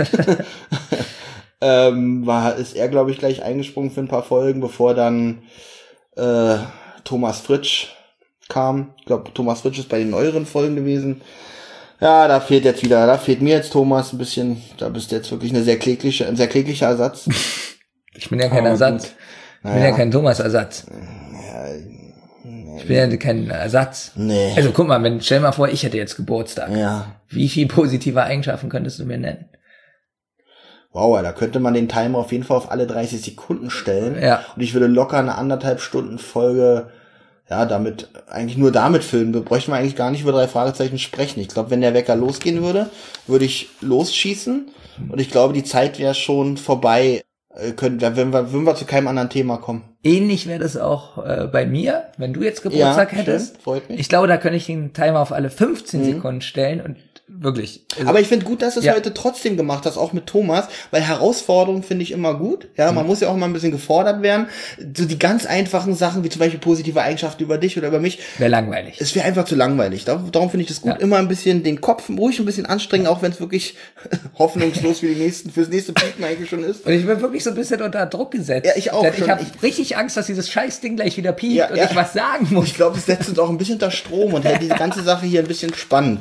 [SPEAKER 1] Ist er, glaube ich, gleich eingesprungen für ein paar Folgen, bevor dann Thomas Fritsch kam. Ich glaube, Thomas Fritsch ist bei den neueren Folgen gewesen. Ja, da fehlt mir jetzt Thomas ein bisschen, da bist du jetzt wirklich ein sehr kläglicher Ersatz.
[SPEAKER 2] Ich bin ja kein Ersatz. Ich bin ja kein Thomas-Ersatz.
[SPEAKER 1] Ja,
[SPEAKER 2] Ich bin ja kein Ersatz.
[SPEAKER 1] Nee.
[SPEAKER 2] Also guck mal, stell mal vor, ich hätte jetzt Geburtstag.
[SPEAKER 1] Ja.
[SPEAKER 2] Wie viel positive Eigenschaften könntest du mir nennen?
[SPEAKER 1] Wow, da könnte man den Timer auf jeden Fall auf alle 30 Sekunden stellen.
[SPEAKER 2] Ja.
[SPEAKER 1] Und ich würde locker eine 1,5 Stunden Folge, eigentlich nur damit filmen. Wir bräuchten wir eigentlich gar nicht über 3 Fragezeichen sprechen. Ich glaube, wenn der Wecker losgehen würde, würde ich losschießen. Und ich glaube, die Zeit wäre schon vorbei. Würden wir zu keinem anderen Thema kommen.
[SPEAKER 2] Ähnlich wäre das auch bei mir, wenn du jetzt Geburtstag hättest.
[SPEAKER 1] Stimmt, freut mich.
[SPEAKER 2] Ich glaube, da könnte ich den Timer auf alle 15 Sekunden stellen und wirklich. Also,
[SPEAKER 1] aber ich finde gut, dass du es heute trotzdem gemacht hast, auch mit Thomas, weil Herausforderungen finde ich immer gut. Ja, man muss ja auch mal ein bisschen gefordert werden. So die ganz einfachen Sachen, wie zum Beispiel positive Eigenschaften über dich oder über mich.
[SPEAKER 2] Wäre langweilig.
[SPEAKER 1] Es wäre einfach zu langweilig. Darum finde ich das gut, immer ein bisschen den Kopf ruhig ein bisschen anstrengen, auch wenn es wirklich hoffnungslos fürs nächste Piepen eigentlich schon ist.
[SPEAKER 2] Und ich bin wirklich so ein bisschen unter Druck gesetzt.
[SPEAKER 1] Ja, ich auch.
[SPEAKER 2] Denn ich habe richtig Angst, dass dieses Scheißding gleich wieder piept und ich was sagen muss.
[SPEAKER 1] Ich glaube, es setzt uns auch ein bisschen unter Strom und hält diese ganze Sache hier ein bisschen spannend.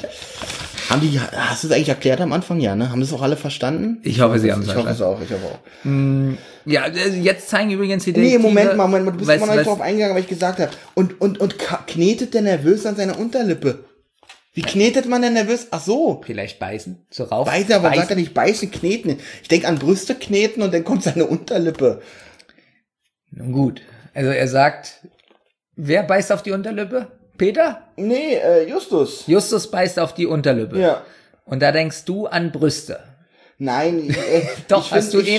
[SPEAKER 1] Hast du es eigentlich erklärt am Anfang? Ja, ne? Haben das auch alle verstanden?
[SPEAKER 2] Ich hoffe, sie haben es
[SPEAKER 1] verstanden. Ich hoffe auch.
[SPEAKER 2] Ja, jetzt zeigen übrigens die
[SPEAKER 1] Detektive... Nee, Moment, du bist immer noch nicht drauf eingegangen, weil ich gesagt habe. Und knetet der nervös an seiner Unterlippe? Wie knetet man denn nervös? Ach so.
[SPEAKER 2] Vielleicht beißen, so rauf.
[SPEAKER 1] Beißen, aber sagt er nicht beißen, kneten. Ich denke an Brüste kneten und dann kommt seine Unterlippe.
[SPEAKER 2] Nun gut. Also er sagt, wer beißt auf die Unterlippe? Peter?
[SPEAKER 1] Nee, Justus.
[SPEAKER 2] Justus beißt auf die Unterlippe.
[SPEAKER 1] Ja.
[SPEAKER 2] Und da denkst du an Brüste.
[SPEAKER 1] Nein.
[SPEAKER 2] Doch,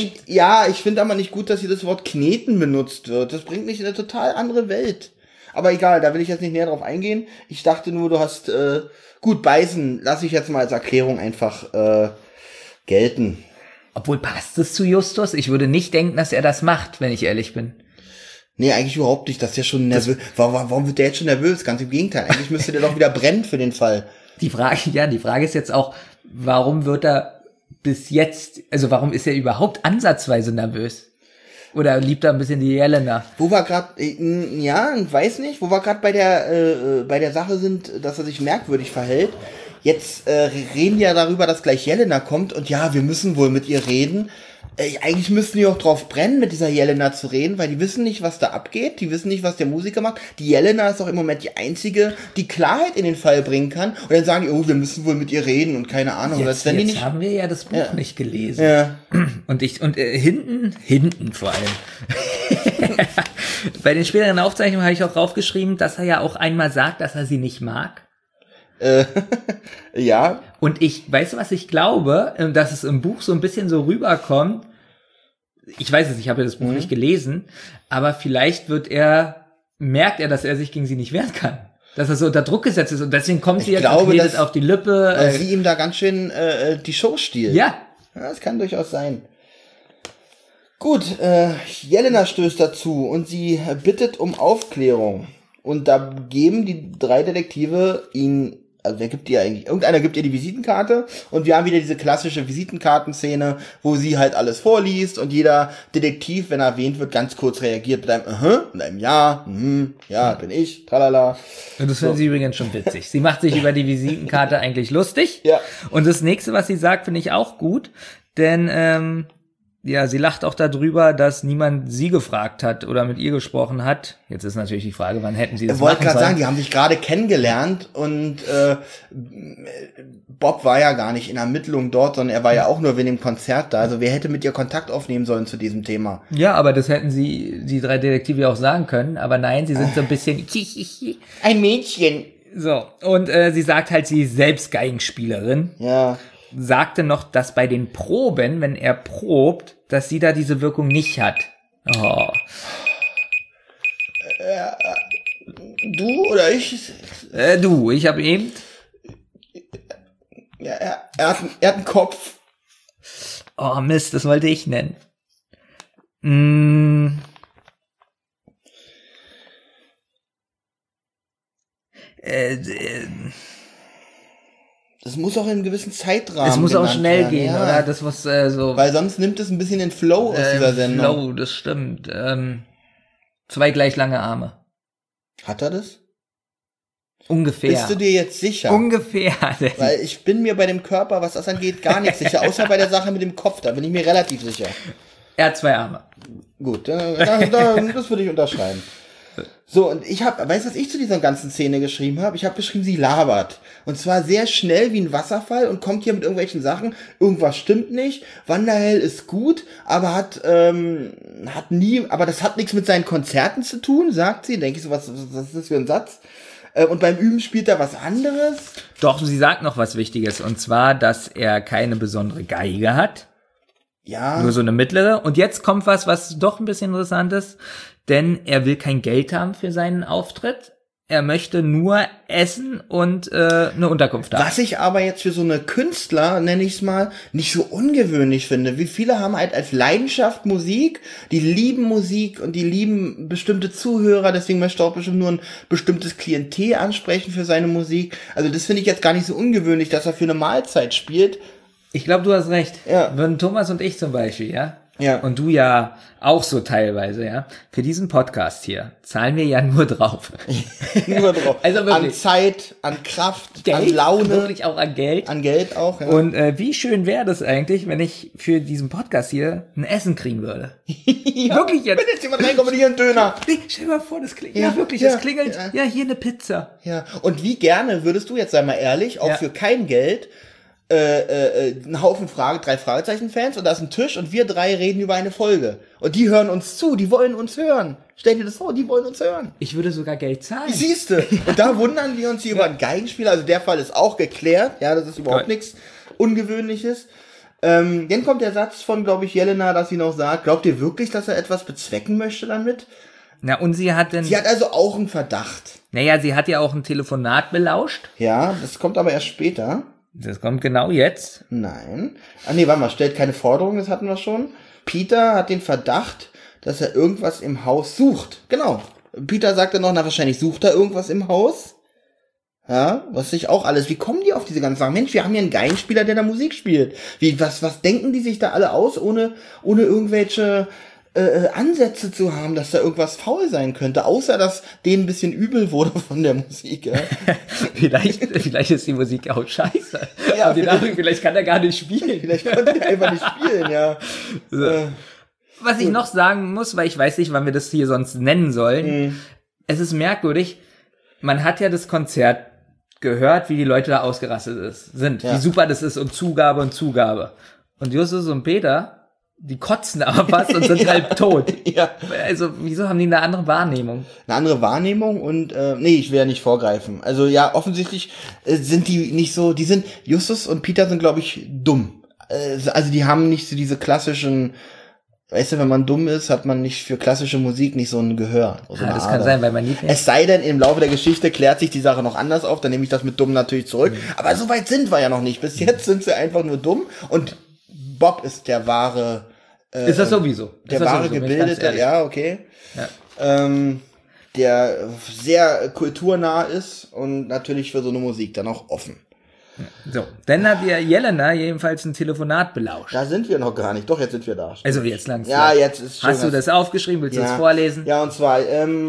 [SPEAKER 1] ich finde aber nicht gut, dass hier das Wort kneten benutzt wird. Das bringt mich in eine total andere Welt. Aber egal, da will ich jetzt nicht näher drauf eingehen. Ich dachte nur, du hast, gut, beißen lasse ich jetzt mal als Erklärung einfach gelten.
[SPEAKER 2] Obwohl, passt es zu Justus? Ich würde nicht denken, dass er das macht, wenn ich ehrlich bin.
[SPEAKER 1] Nee, eigentlich überhaupt nicht. Das ist ja schon nervös. Warum wird der jetzt schon nervös? Ganz im Gegenteil. Eigentlich müsste der doch wieder brennen für den Fall.
[SPEAKER 2] Die Frage ist jetzt auch, warum wird er bis jetzt, also warum ist er überhaupt ansatzweise nervös? Oder liebt er ein bisschen die Jelena?
[SPEAKER 1] Wo wir gerade, weiß nicht, wo wir gerade bei der Sache sind, dass er sich merkwürdig verhält. Jetzt reden die ja darüber, dass gleich Jelena kommt und ja, wir müssen wohl mit ihr reden. Eigentlich müssten die auch drauf brennen, mit dieser Jelena zu reden, weil die wissen nicht, was da abgeht, die wissen nicht, was der Musiker macht. Die Jelena ist auch im Moment die Einzige, die Klarheit in den Fall bringen kann. Und dann sagen die, oh, wir müssen wohl mit ihr reden und keine Ahnung.
[SPEAKER 2] Jetzt haben wir ja das Buch nicht gelesen.
[SPEAKER 1] Ja.
[SPEAKER 2] Und hinten vor allem. Bei den späteren Aufzeichnungen habe ich auch draufgeschrieben, dass er ja auch einmal sagt, dass er sie nicht mag.
[SPEAKER 1] Ja.
[SPEAKER 2] Und weißt du, was ich glaube, dass es im Buch so ein bisschen so rüberkommt? Ich weiß es, ich habe ja das Buch nicht gelesen, aber vielleicht merkt er, dass er sich gegen sie nicht wehren kann. Dass er so unter Druck gesetzt ist und deswegen kommt sie jetzt und knetet auf die Lippe.
[SPEAKER 1] Sie ihm da ganz schön die Show stiehlt.
[SPEAKER 2] Ja.
[SPEAKER 1] Das kann durchaus sein. Gut, Jelena stößt dazu und sie bittet um Aufklärung. Und da geben die 3 Detektive irgendeiner gibt ihr die Visitenkarte und wir haben wieder diese klassische Visitenkartenszene, wo sie halt alles vorliest und jeder Detektiv, wenn er erwähnt wird, ganz kurz reagiert mit einem und einem Ja, ja, bin ich, tralala.
[SPEAKER 2] Und das finden sie übrigens schon witzig. Sie macht sich über die Visitenkarte eigentlich lustig.
[SPEAKER 1] Ja.
[SPEAKER 2] Und das nächste, was sie sagt, finde ich auch gut, denn sie lacht auch darüber, dass niemand sie gefragt hat oder mit ihr gesprochen hat. Jetzt ist natürlich die Frage, wann hätten sie das machen sollen?
[SPEAKER 1] Ich wollte gerade sagen, die haben sich gerade kennengelernt und Bob war ja gar nicht in Ermittlung dort, sondern er war ja auch nur wegen dem Konzert da. Also wer hätte mit ihr Kontakt aufnehmen sollen zu diesem Thema?
[SPEAKER 2] Ja, aber das hätten die 3 Detektive auch sagen können. Aber nein, sie sind so ein bisschen
[SPEAKER 1] ein Mädchen.
[SPEAKER 2] So, und sie sagt halt, sie ist selbst Geigenspielerin.
[SPEAKER 1] Ja.
[SPEAKER 2] Sagte noch, dass bei den Proben, wenn er probt, dass sie da diese Wirkung nicht hat. Oh.
[SPEAKER 1] Du oder ich?
[SPEAKER 2] Du, ich habe eben...
[SPEAKER 1] Ja, er hat einen Kopf.
[SPEAKER 2] Oh Mist, das wollte ich nennen.
[SPEAKER 1] Das muss auch in einem gewissen Zeitrahmen.
[SPEAKER 2] Es muss auch schnell gehen, ja. Oder? Das muss so.
[SPEAKER 1] Weil sonst nimmt es ein bisschen den Flow aus dieser Sendung.
[SPEAKER 2] Flow, das stimmt. 2 gleich lange Arme.
[SPEAKER 1] Hat er das?
[SPEAKER 2] Ungefähr.
[SPEAKER 1] Bist du dir jetzt sicher?
[SPEAKER 2] Ungefähr.
[SPEAKER 1] Weil ich bin mir bei dem Körper, was das angeht, gar nicht sicher. Außer bei der Sache mit dem Kopf, da bin ich mir relativ sicher.
[SPEAKER 2] Er hat 2 Arme.
[SPEAKER 1] Gut, das würde ich unterschreiben. So, und weißt du, was ich zu dieser ganzen Szene geschrieben habe? Ich habe geschrieben, sie labert. Und zwar sehr schnell wie ein Wasserfall und kommt hier mit irgendwelchen Sachen. Irgendwas stimmt nicht. Wanderhell ist gut, aber aber das hat nichts mit seinen Konzerten zu tun, sagt sie. Denke ich so, was ist das für ein Satz? Und beim Üben spielt er was anderes.
[SPEAKER 2] Doch, sie sagt noch was Wichtiges. Und zwar, dass er keine besondere Geige hat.
[SPEAKER 1] Ja.
[SPEAKER 2] Nur so eine mittlere. Und jetzt kommt was doch ein bisschen interessant ist. Denn er will kein Geld haben für seinen Auftritt. Er möchte nur essen und eine Unterkunft haben.
[SPEAKER 1] Was ich aber jetzt für so eine Künstler, nenne ich es mal, nicht so ungewöhnlich finde. Wie viele haben halt als Leidenschaft Musik, die lieben Musik und die lieben bestimmte Zuhörer, deswegen möchte er auch bestimmt nur ein bestimmtes Klientel ansprechen für seine Musik. Also das finde ich jetzt gar nicht so ungewöhnlich, dass er für eine Mahlzeit spielt.
[SPEAKER 2] Ich glaube, du hast recht.
[SPEAKER 1] Ja.
[SPEAKER 2] Würden Thomas und ich zum Beispiel, ja?
[SPEAKER 1] Ja.
[SPEAKER 2] Und du ja auch so teilweise, ja. Für diesen Podcast hier zahlen wir ja nur drauf.
[SPEAKER 1] Nur drauf.
[SPEAKER 2] Also wirklich.
[SPEAKER 1] An Zeit, an Kraft,
[SPEAKER 2] Geld,
[SPEAKER 1] an Laune.
[SPEAKER 2] Wirklich auch an Geld.
[SPEAKER 1] An Geld auch, ja.
[SPEAKER 2] Und wie schön wäre das eigentlich, wenn ich für diesen Podcast hier ein Essen kriegen würde.
[SPEAKER 1] Ja,
[SPEAKER 2] wirklich jetzt.
[SPEAKER 1] wenn jetzt jemand reinkommt und hier einen Döner.
[SPEAKER 2] Nee, stell dir mal vor, das klingelt.
[SPEAKER 1] Ja,
[SPEAKER 2] Ja, wirklich,
[SPEAKER 1] ja,
[SPEAKER 2] es klingelt.
[SPEAKER 1] ja.
[SPEAKER 2] Ja, hier eine Pizza.
[SPEAKER 1] Ja. Und wie gerne würdest du jetzt, sei mal ehrlich, auch
[SPEAKER 2] Ja.
[SPEAKER 1] für kein Geld, einen Haufen 3 Fragezeichen-Fans und da ist ein Tisch und wir 3 reden über eine Folge. Und die hören uns zu, die wollen uns hören. Stell dir das vor, die wollen uns hören.
[SPEAKER 2] Ich würde sogar Geld zahlen.
[SPEAKER 1] Siehste. Und da wundern wir uns hier über einen Geigenspieler. Also der Fall ist auch geklärt. Ja, das ist überhaupt
[SPEAKER 2] Gut.
[SPEAKER 1] nichts Ungewöhnliches. Dann kommt der Satz von, glaube ich, Jelena, dass sie noch sagt, glaubt ihr wirklich, dass er etwas bezwecken möchte damit?
[SPEAKER 2] Na, und sie hat denn...
[SPEAKER 1] Sie hat also auch einen Verdacht.
[SPEAKER 2] Naja, sie hat ja auch ein Telefonat belauscht.
[SPEAKER 1] Ja, das kommt aber erst später.
[SPEAKER 2] Das kommt genau jetzt.
[SPEAKER 1] Nein. Ah nee, warte mal, stellt keine Forderung, das hatten wir schon. Peter hat den Verdacht, dass er irgendwas im Haus sucht. Genau. Peter sagte noch, wahrscheinlich sucht er irgendwas im Haus. Ja, was sich auch alles, wie kommen die auf diese ganzen Sachen? Mensch, wir haben hier einen Geigenspieler, der da Musik spielt. Was denken die sich da alle aus, ohne irgendwelche Ansätze zu haben, dass da irgendwas faul sein könnte, außer dass denen ein bisschen übel wurde von der Musik. Ja?
[SPEAKER 2] vielleicht ist die Musik auch scheiße.
[SPEAKER 1] Ja,
[SPEAKER 2] Aber die dachten, vielleicht kann er gar nicht spielen.
[SPEAKER 1] Vielleicht konnte er einfach nicht spielen, ja.
[SPEAKER 2] Was ich noch sagen muss, weil ich weiß nicht, wann wir das hier sonst nennen sollen. Es ist merkwürdig, man hat ja das Konzert gehört, wie die Leute da ausgerastet sind.
[SPEAKER 1] Ja.
[SPEAKER 2] Wie super das ist und Zugabe und Zugabe. Und Justus und Peter, die kotzen aber was und sind halb tot.
[SPEAKER 1] Ja.
[SPEAKER 2] Also, wieso haben die eine andere Wahrnehmung?
[SPEAKER 1] Eine andere Wahrnehmung und nee, ich will ja nicht vorgreifen. Also ja, offensichtlich sind die nicht so, Justus und Peter sind, glaube ich, dumm. Also die haben nicht so diese klassischen, weißt du, wenn man dumm ist, hat man nicht für klassische Musik nicht so ein Gehör. So
[SPEAKER 2] Ja, das kann sein, weil man nie...
[SPEAKER 1] Es sei denn, im Laufe der Geschichte klärt sich die Sache noch anders auf, dann nehme ich das mit dumm natürlich zurück. Aber so weit sind wir ja noch nicht. Bis jetzt sind sie einfach nur dumm und Bob ist der wahre...
[SPEAKER 2] ist das sowieso.
[SPEAKER 1] Der wahre Gebildete, ja, okay.
[SPEAKER 2] Ja.
[SPEAKER 1] Der sehr kulturnah ist und natürlich für so eine Musik dann auch offen.
[SPEAKER 2] So, dann hat ja Jelena jedenfalls ein Telefonat belauscht.
[SPEAKER 1] Da sind wir noch gar nicht. Doch, jetzt sind wir da.
[SPEAKER 2] Also jetzt langsam.
[SPEAKER 1] Ja, jetzt ist schon.
[SPEAKER 2] Hast du das aufgeschrieben? Willst du das vorlesen?
[SPEAKER 1] Ja, und zwar,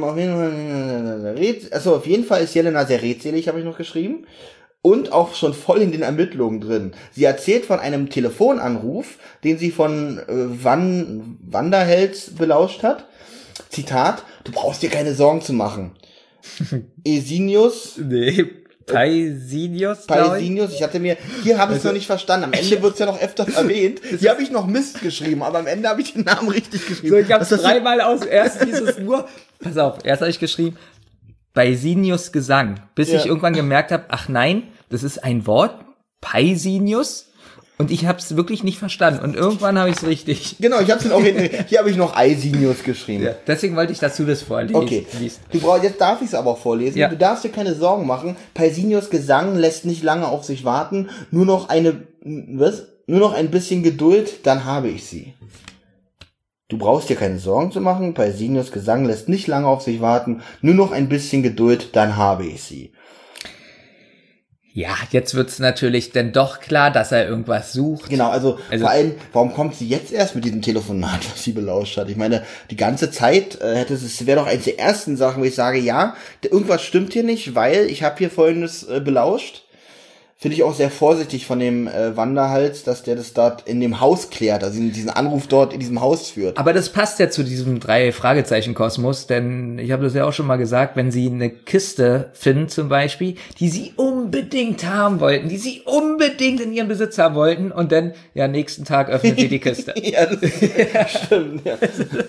[SPEAKER 1] auf jeden Fall ist Jelena sehr redselig, habe ich noch geschrieben. Und auch schon voll in den Ermittlungen drin. Sie erzählt von einem Telefonanruf, den sie von Wanderhels belauscht hat. Zitat, du brauchst dir keine Sorgen zu machen. Esinius,
[SPEAKER 2] Nee, Paisinius, glaube ich.
[SPEAKER 1] ich hatte mir, hier habe ich es noch nicht verstanden. Am Ende wird es ja noch öfters erwähnt. Hier habe ich noch Mist geschrieben, aber am Ende habe ich den Namen richtig geschrieben.
[SPEAKER 2] So, ich habe
[SPEAKER 1] Was ist das
[SPEAKER 2] dreimal erst hieß es nur, pass auf, erst habe ich geschrieben, Paisinius Gesang, bis ich irgendwann gemerkt habe, ach nein, das ist ein Wort, Paisinius, und ich habe es wirklich nicht verstanden. Und irgendwann habe ich es richtig.
[SPEAKER 1] Genau, ich habe es auch hier habe ich noch Eisinius geschrieben.
[SPEAKER 2] Ja, deswegen wollte ich, dass du das vorliest.
[SPEAKER 1] Okay, jetzt darf ich es aber auch vorlesen.
[SPEAKER 2] Ja.
[SPEAKER 1] Du darfst dir keine Sorgen machen. Paisinius Gesang lässt nicht lange auf sich warten. Nur noch ein bisschen Geduld, dann habe ich sie. Du brauchst dir keine Sorgen zu machen. Paisinius Gesang lässt nicht lange auf sich warten. Nur noch ein bisschen Geduld, dann habe ich sie.
[SPEAKER 2] Ja, jetzt wird's natürlich dann doch klar, dass er irgendwas sucht.
[SPEAKER 1] Genau, also vor allem, warum kommt sie jetzt erst mit diesem Telefonat, was sie belauscht hat? Ich meine, die ganze Zeit wäre doch eines der ersten Sachen, wo ich sage, ja, irgendwas stimmt hier nicht, weil ich habe hier Folgendes belauscht. Finde ich auch sehr vorsichtig von dem Wanderhals, dass der das dort in dem Haus klärt, also diesen Anruf dort in diesem Haus führt.
[SPEAKER 2] Aber das passt ja zu diesem 3-Fragezeichen-Kosmos, denn ich habe das ja auch schon mal gesagt, wenn sie eine Kiste finden zum Beispiel, die sie unbedingt haben wollten, die sie unbedingt in ihrem Besitz haben wollten und dann, ja, nächsten Tag öffnet sie die Kiste.
[SPEAKER 1] Ja, das stimmt. Ja.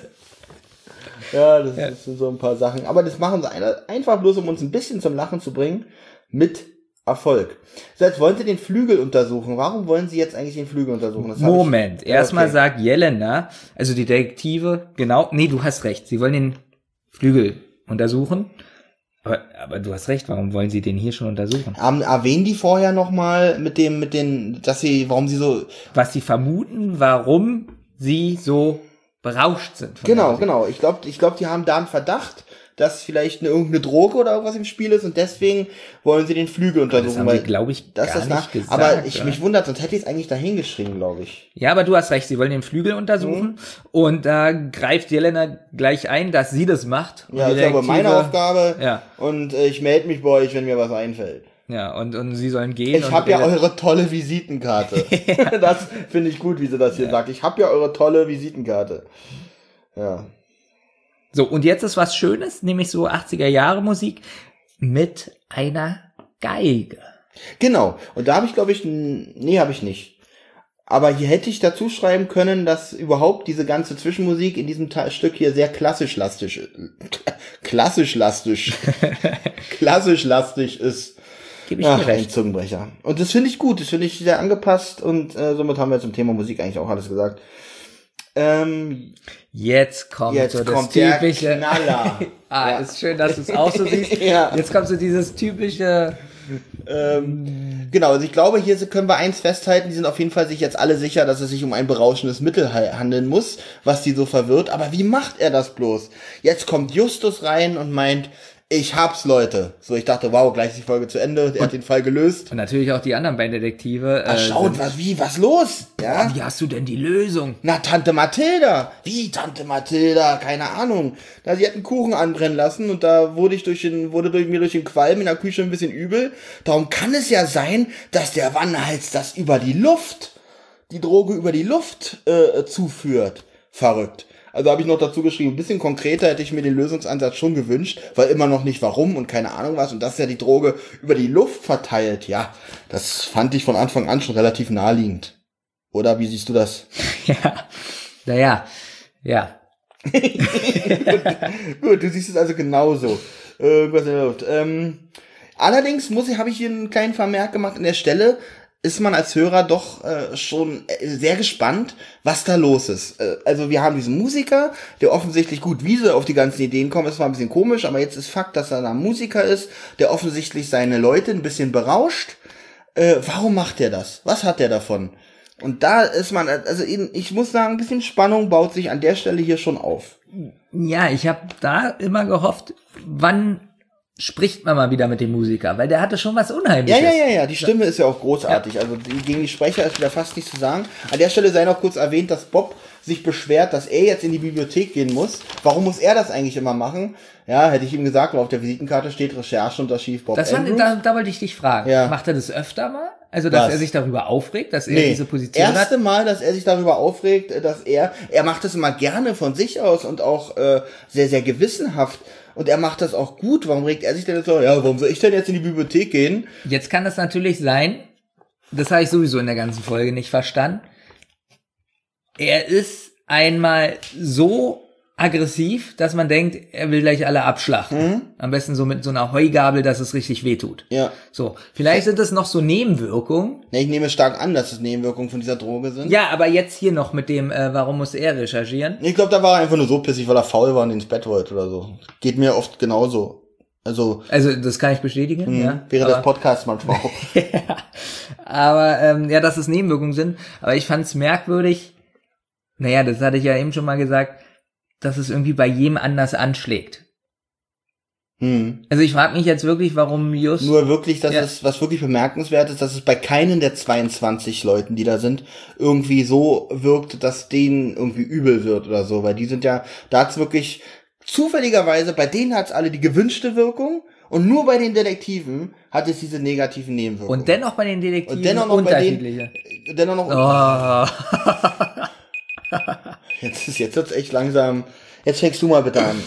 [SPEAKER 1] Ja, das sind so ein paar Sachen. Aber das machen sie einfach bloß, um uns ein bisschen zum Lachen zu bringen, mit Erfolg. So, jetzt wollen sie den Flügel untersuchen. Warum wollen sie jetzt eigentlich den Flügel untersuchen?
[SPEAKER 2] Moment, erstmal sagt Jelena, also die Detektive, genau, nee, du hast recht, sie wollen den Flügel untersuchen. Aber du hast recht, warum wollen sie den hier schon untersuchen?
[SPEAKER 1] Erwähnen die vorher nochmal warum sie so...
[SPEAKER 2] Was sie vermuten, warum sie so berauscht sind.
[SPEAKER 1] Genau. Ich glaube, die haben da einen Verdacht, dass vielleicht irgendeine Droge oder irgendwas im Spiel ist und deswegen wollen sie den Flügel untersuchen.
[SPEAKER 2] Das haben sie, glaube ich, gar nicht gesagt.
[SPEAKER 1] Aber mich wundert, sonst hätte ich es eigentlich da hingeschrieben, glaube ich.
[SPEAKER 2] Ja, aber du hast recht, sie wollen den Flügel untersuchen und da greift Jelena gleich ein, dass sie das macht.
[SPEAKER 1] Ja, das ist aber meine Aufgabe und ich melde mich bei euch, wenn mir was einfällt.
[SPEAKER 2] Ja, und sie sollen gehen.
[SPEAKER 1] Ich habe ja eure tolle Visitenkarte. Das finde ich gut, wie sie das hier sagt. Ich habe ja eure tolle Visitenkarte. Ja.
[SPEAKER 2] So, und jetzt ist was Schönes, nämlich so 80er-Jahre-Musik mit einer Geige.
[SPEAKER 1] Genau. Und da habe ich, glaube ich, habe ich nicht. Aber hier hätte ich dazu schreiben können, dass überhaupt diese ganze Zwischenmusik in diesem Stück hier sehr klassisch-lastig ist.
[SPEAKER 2] Gebe ich dir recht.
[SPEAKER 1] Ein Zungenbrecher. Und das finde ich gut, das finde ich sehr angepasst und somit haben wir zum Thema Musik eigentlich auch alles gesagt.
[SPEAKER 2] Jetzt kommt so das typische
[SPEAKER 1] der Knaller.
[SPEAKER 2] Ist schön, dass du es auch so siehst.
[SPEAKER 1] Ja.
[SPEAKER 2] Jetzt kommt so dieses typische.
[SPEAKER 1] Genau, also ich glaube, hier können wir eins festhalten, die sind auf jeden Fall sich jetzt alle sicher, dass es sich um ein berauschendes Mittel handeln muss, was die so verwirrt. Aber wie macht er das bloß? Jetzt kommt Justus rein und meint, ich hab's, Leute. So, ich dachte, wow, gleich ist die Folge zu Ende, der hat den Fall gelöst.
[SPEAKER 2] Und natürlich auch die anderen beiden Detektive.
[SPEAKER 1] Erstaunt, was los? Ja?
[SPEAKER 2] Wie hast du denn die Lösung?
[SPEAKER 1] Na, Tante Mathilda. Wie, Tante Mathilda? Keine Ahnung. Na, sie hat einen Kuchen anbrennen lassen und da wurde mir durch den Qualm in der Küche ein bisschen übel. Darum kann es ja sein, dass der Wanderhals das die Droge über die Luft zuführt. Verrückt. Also habe ich noch dazu geschrieben, ein bisschen konkreter hätte ich mir den Lösungsansatz schon gewünscht, weil immer noch nicht warum und keine Ahnung was und dass ja die Droge über die Luft verteilt, ja, das fand ich von Anfang an schon relativ naheliegend. Oder wie siehst du das?
[SPEAKER 2] Ja.
[SPEAKER 1] Gut, du siehst es also genauso. Irgendwas in der Luft. Allerdings habe ich hier einen kleinen Vermerk gemacht an der Stelle, ist man als Hörer doch schon sehr gespannt, was da los ist. Also wir haben diesen Musiker, der offensichtlich gut, wie sie auf die ganzen Ideen kommen, ist zwar ein bisschen komisch, aber jetzt ist Fakt, dass er da ein Musiker ist, der offensichtlich seine Leute ein bisschen berauscht. Warum macht er das? Was hat er davon? Und da ist man, also ich muss sagen, ein bisschen Spannung baut sich an der Stelle hier schon auf.
[SPEAKER 2] Ja, ich habe da immer gehofft, wann spricht man mal wieder mit dem Musiker, weil der hatte schon was Unheimliches.
[SPEAKER 1] Ja, die Stimme ist ja auch großartig, also gegen die Sprecher ist wieder fast nichts zu sagen. An der Stelle sei noch kurz erwähnt, dass Bob sich beschwert, dass er jetzt in die Bibliothek gehen muss. Warum muss er das eigentlich immer machen? Ja, hätte ich ihm gesagt, weil auf der Visitenkarte steht Recherche unter Chief Bob Andrews.
[SPEAKER 2] Da wollte ich dich fragen. Ja. Macht er das öfter mal? Also, dass er sich darüber aufregt, dass er diese Position hat? Das
[SPEAKER 1] erste Mal, dass er sich darüber aufregt, dass er macht das immer gerne von sich aus und auch sehr, sehr gewissenhaft. Und er macht das auch gut. Warum regt er sich denn jetzt so? Ja, warum soll ich denn jetzt in die Bibliothek gehen?
[SPEAKER 2] Jetzt kann das natürlich sein, das habe ich sowieso in der ganzen Folge nicht verstanden. Er ist einmal so aggressiv, dass man denkt, er will gleich alle abschlachten. Am besten so mit so einer Heugabel, dass es richtig wehtut.
[SPEAKER 1] Ja.
[SPEAKER 2] So, vielleicht sind das noch so Nebenwirkungen.
[SPEAKER 1] Ne, ich nehme stark an, dass es Nebenwirkungen von dieser Droge sind.
[SPEAKER 2] Ja, aber jetzt hier noch mit dem, warum muss er recherchieren?
[SPEAKER 1] Ich glaube, da war er einfach nur so pissig, weil er faul war und ins Bett wollte oder so. Geht mir oft genauso. Also
[SPEAKER 2] das kann ich bestätigen, ja.
[SPEAKER 1] Während des Podcasts manchmal auch.
[SPEAKER 2] Ja, aber, dass es Nebenwirkungen sind. Aber ich fand es merkwürdig, naja, das hatte ich ja eben schon mal gesagt, dass es irgendwie bei jedem anders anschlägt. Also ich frage mich jetzt wirklich, warum just...
[SPEAKER 1] Nur wirklich, dass es, was wirklich bemerkenswert ist, dass es bei keinen der 22 Leuten, die da sind, irgendwie so wirkt, dass denen irgendwie übel wird oder so, weil die sind ja, da hat's wirklich, zufälligerweise, bei denen hat's alle die gewünschte Wirkung Und nur bei den Detektiven hat es diese negativen Nebenwirkungen.
[SPEAKER 2] Und dennoch bei den Detektiven
[SPEAKER 1] und dennoch noch
[SPEAKER 2] unterschiedliche.
[SPEAKER 1] Dennoch noch. Jetzt wird's echt langsam. Jetzt fängst du mal bitte an.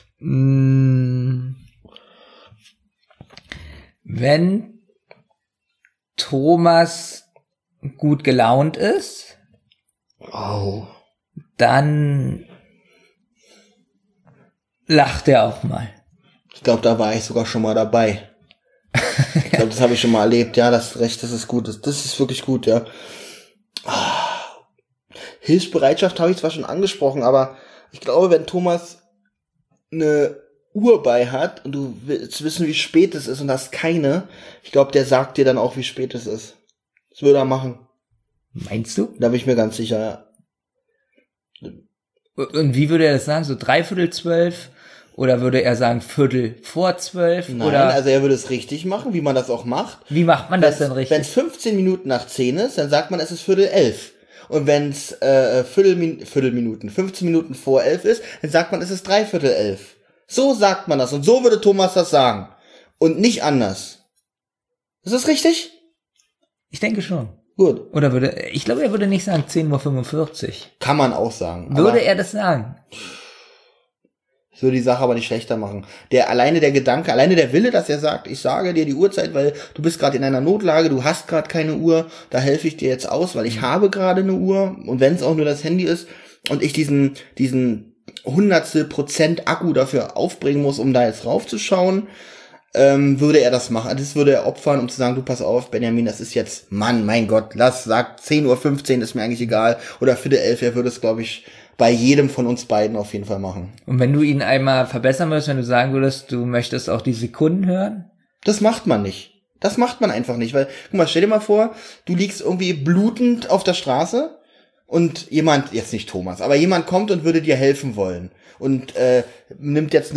[SPEAKER 2] Wenn Thomas gut gelaunt ist, dann lacht er auch mal.
[SPEAKER 1] Ich glaube, da war ich sogar schon mal dabei. Ich glaube, das habe ich schon mal erlebt. Ja, das Recht, das ist gut. Das ist wirklich gut, ja. Hilfsbereitschaft habe ich zwar schon angesprochen, aber ich glaube, wenn Thomas eine Uhr bei hat und du willst wissen, wie spät es ist und hast keine, ich glaube, der sagt dir dann auch, wie spät es ist. Das würde er machen.
[SPEAKER 2] Meinst du?
[SPEAKER 1] Da bin ich mir ganz sicher, ja.
[SPEAKER 2] Und wie würde er das sagen? So 11:45? Oder würde er sagen 11:45?
[SPEAKER 1] Nein,
[SPEAKER 2] oder
[SPEAKER 1] also er würde es richtig machen, wie man das auch macht.
[SPEAKER 2] wie macht man das denn richtig?
[SPEAKER 1] Wenn es 15 Minuten nach 10 ist, dann sagt man, es ist 10:45. Und wenn es 15 Minuten vor 11 ist, dann sagt man, es ist 11:45. So sagt man das. Und so würde Thomas das sagen. Und nicht anders. Ist das richtig?
[SPEAKER 2] Ich denke schon.
[SPEAKER 1] Gut.
[SPEAKER 2] Oder ich glaube, er würde nicht sagen 10:45 Uhr.
[SPEAKER 1] Kann man auch sagen.
[SPEAKER 2] Würde er das sagen?
[SPEAKER 1] Ich würde die Sache aber nicht schlechter machen. Alleine der Gedanke, alleine der Wille, dass er sagt, ich sage dir die Uhrzeit, weil du bist gerade in einer Notlage, du hast gerade keine Uhr, da helfe ich dir jetzt aus, weil ich habe gerade eine Uhr und wenn es auch nur das Handy ist und ich diesen 100% Akku dafür aufbringen muss, um da jetzt raufzuschauen, würde er das machen. Das würde er opfern, um zu sagen, du pass auf, Benjamin, das ist jetzt, Mann, mein Gott, sag 10:15 Uhr, ist mir eigentlich egal. Oder 11:45, er würde es, glaube ich, bei jedem von uns beiden auf jeden Fall machen.
[SPEAKER 2] Und wenn du ihn einmal verbessern würdest, wenn du sagen würdest, du möchtest auch die Sekunden hören?
[SPEAKER 1] Das macht man nicht. Das macht man einfach nicht, weil, guck mal, stell dir mal vor, du liegst irgendwie blutend auf der Straße und jemand, jetzt nicht Thomas, aber jemand kommt und würde dir helfen wollen und nimmt jetzt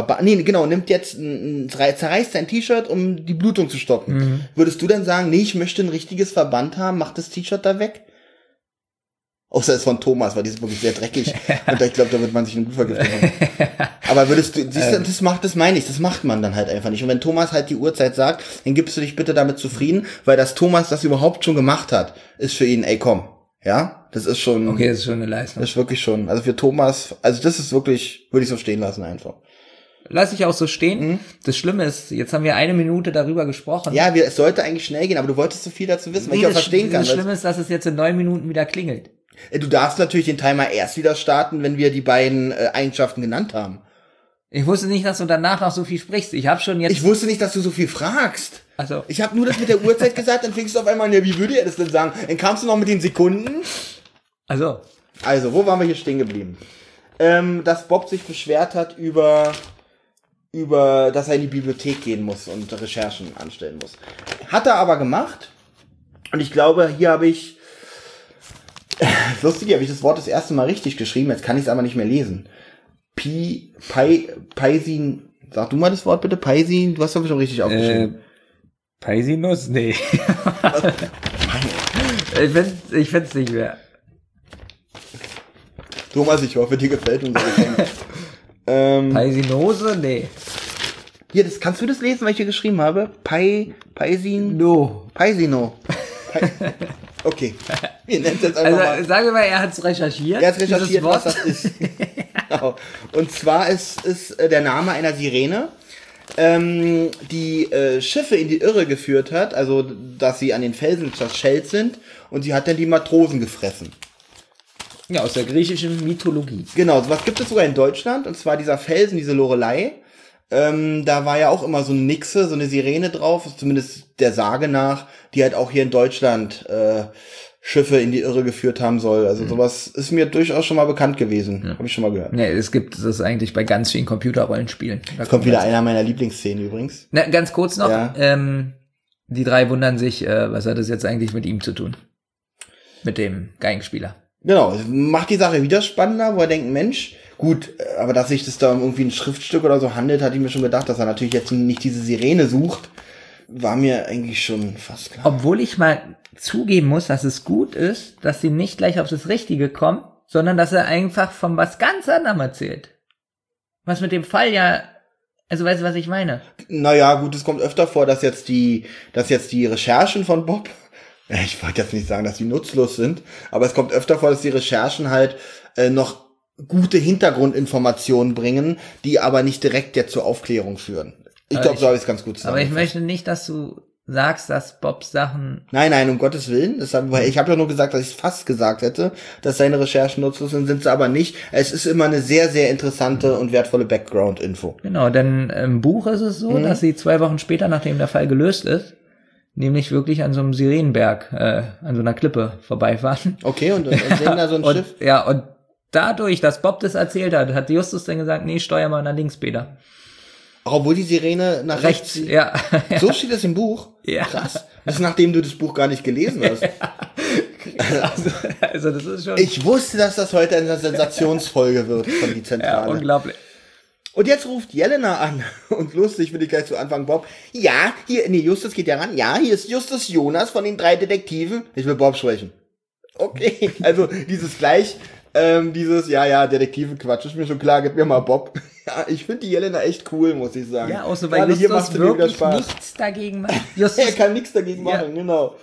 [SPEAKER 1] zerreißt dein T-Shirt, um die Blutung zu stoppen. Mhm. Würdest du dann sagen, nee, ich möchte ein richtiges Verband haben, mach das T-Shirt da weg? Außer es von Thomas, weil die ist wirklich sehr dreckig. Und ich glaube, da wird man sich eine Blutvergiftung haben. Aber siehst du, das meine ich, das macht man dann halt einfach nicht. Und wenn Thomas halt die Uhrzeit sagt, dann gibst du dich bitte damit zufrieden, weil dass Thomas das überhaupt schon gemacht hat, ist für ihn, ey komm, ja, das ist schon.
[SPEAKER 2] Okay, das ist schon eine Leistung.
[SPEAKER 1] Das ist wirklich schon, also für Thomas, also das ist wirklich, würde ich so stehen lassen einfach.
[SPEAKER 2] Lass ich auch so stehen. Mhm. Das Schlimme ist, jetzt haben wir 1 Minute darüber gesprochen.
[SPEAKER 1] Ja, es sollte eigentlich schnell gehen, aber du wolltest so viel dazu wissen, weil ich auch verstehen kann.
[SPEAKER 2] Das Schlimme ist, dass es jetzt in 9 Minuten wieder klingelt.
[SPEAKER 1] Du darfst natürlich den Timer erst wieder starten, wenn wir die beiden Eigenschaften genannt haben.
[SPEAKER 2] Ich wusste nicht, dass du danach noch so viel sprichst. Ich
[SPEAKER 1] wusste nicht, dass du so viel fragst.
[SPEAKER 2] Also.
[SPEAKER 1] Ich habe nur das mit der Uhrzeit gesagt, dann fängst du auf einmal an, ja, wie würde er das denn sagen? Dann kamst du noch mit den Sekunden.
[SPEAKER 2] Also,
[SPEAKER 1] wo waren wir hier stehen geblieben? Dass Bob sich beschwert hat über, dass er in die Bibliothek gehen muss und Recherchen anstellen muss. Hat er aber gemacht. Und ich glaube, hier habe ich das Wort das erste Mal richtig geschrieben, jetzt kann ich es aber nicht mehr lesen. Paisin, sag du mal das Wort bitte, Paisin, du hast doch schon richtig aufgeschrieben.
[SPEAKER 2] Paisinus? Nee. ich find's nicht mehr.
[SPEAKER 1] Thomas, ich hoffe, dir gefällt unser Geschenk.
[SPEAKER 2] Paisinose? Nee.
[SPEAKER 1] Hier, kannst du das lesen, was ich hier geschrieben habe? Paisino. Okay. Wir nennen es jetzt einfach mal.
[SPEAKER 2] Sagen wir mal, er hat es recherchiert.
[SPEAKER 1] Er hat recherchiert, was das ist. Genau. Und zwar ist der Name einer Sirene, die Schiffe in die Irre geführt hat, also dass sie an den Felsen zerschellt sind und sie hat dann die Matrosen gefressen.
[SPEAKER 2] Ja, aus der griechischen Mythologie.
[SPEAKER 1] Genau, sowas gibt es sogar in Deutschland, und zwar dieser Felsen, diese Lorelei. Da war ja auch immer so eine Nixe, so eine Sirene drauf, zumindest der Sage nach, die halt auch hier in Deutschland Schiffe in die Irre geführt haben soll. Also sowas ist mir durchaus schon mal bekannt gewesen. Ja. Habe ich schon mal gehört.
[SPEAKER 2] Ne, es gibt das eigentlich bei ganz vielen Computerrollenspielen.
[SPEAKER 1] Da kommt wieder einer meiner Lieblingsszenen übrigens.
[SPEAKER 2] Na, ganz kurz noch, ja. Die drei wundern sich, was hat das jetzt eigentlich mit ihm zu tun? Mit dem Geigenspieler.
[SPEAKER 1] Genau, macht die Sache wieder spannender, wo er denkt, Mensch, gut, aber dass sich das da um irgendwie ein Schriftstück oder so handelt, hatte ich mir schon gedacht, dass er natürlich jetzt nicht diese Sirene sucht, war mir eigentlich schon fast klar.
[SPEAKER 2] Obwohl ich mal zugeben muss, dass es gut ist, dass sie nicht gleich auf das Richtige kommen, sondern dass er einfach von was ganz anderem erzählt. Was mit dem Fall ja Also weißt du, was ich meine?
[SPEAKER 1] Naja, gut, es kommt öfter vor, dass jetzt die Recherchen von Bob, ich wollte jetzt nicht sagen, dass die nutzlos sind, aber es kommt öfter vor, dass die Recherchen halt noch gute Hintergrundinformationen bringen, die aber nicht direkt jetzt zur Aufklärung führen. Ich glaube, so habe ich es ganz gut zusammen.
[SPEAKER 2] Aber ich möchte nicht, dass du sagst, dass Bobs Sachen...
[SPEAKER 1] Nein, um Gottes Willen. Ich habe ja nur gesagt, dass ich es fast gesagt hätte, dass seine Recherchen nutzlos sind sie aber nicht. Es ist immer eine sehr, sehr interessante und wertvolle Background-Info.
[SPEAKER 2] Genau, denn im Buch ist es so, dass sie 2 Wochen später, nachdem der Fall gelöst ist, nämlich wirklich an so einem Sirenenberg, an so einer Klippe vorbeifahren.
[SPEAKER 1] Okay, und sehen da so ein Schiff?
[SPEAKER 2] Ja, und dadurch, dass Bob das erzählt hat Justus dann gesagt, nee, steuer mal nach links, Peter.
[SPEAKER 1] Obwohl die Sirene nach rechts.
[SPEAKER 2] Ja.
[SPEAKER 1] So steht das im Buch?
[SPEAKER 2] Ja.
[SPEAKER 1] Krass. Das ist, nachdem du das Buch gar nicht gelesen hast.
[SPEAKER 2] Also das ist schon...
[SPEAKER 1] Ich wusste, dass das heute eine Sensationsfolge wird von die Zentrale.
[SPEAKER 2] Ja, unglaublich.
[SPEAKER 1] Und jetzt ruft Jelena an. Und lustig finde ich gleich zu Anfang Bob. Ja, Justus geht ja ran. Ja, hier ist Justus Jonas von den 3 Detektiven. Ich will Bob sprechen. Okay, also Detektiven-Quatsch, ist mir schon klar, gib mir mal Bob. Ja, ich finde die Jelena echt cool, muss ich sagen.
[SPEAKER 2] Ja, auch so, weil Justus wirklich nichts dagegen macht.
[SPEAKER 1] Er kann nichts dagegen machen, genau.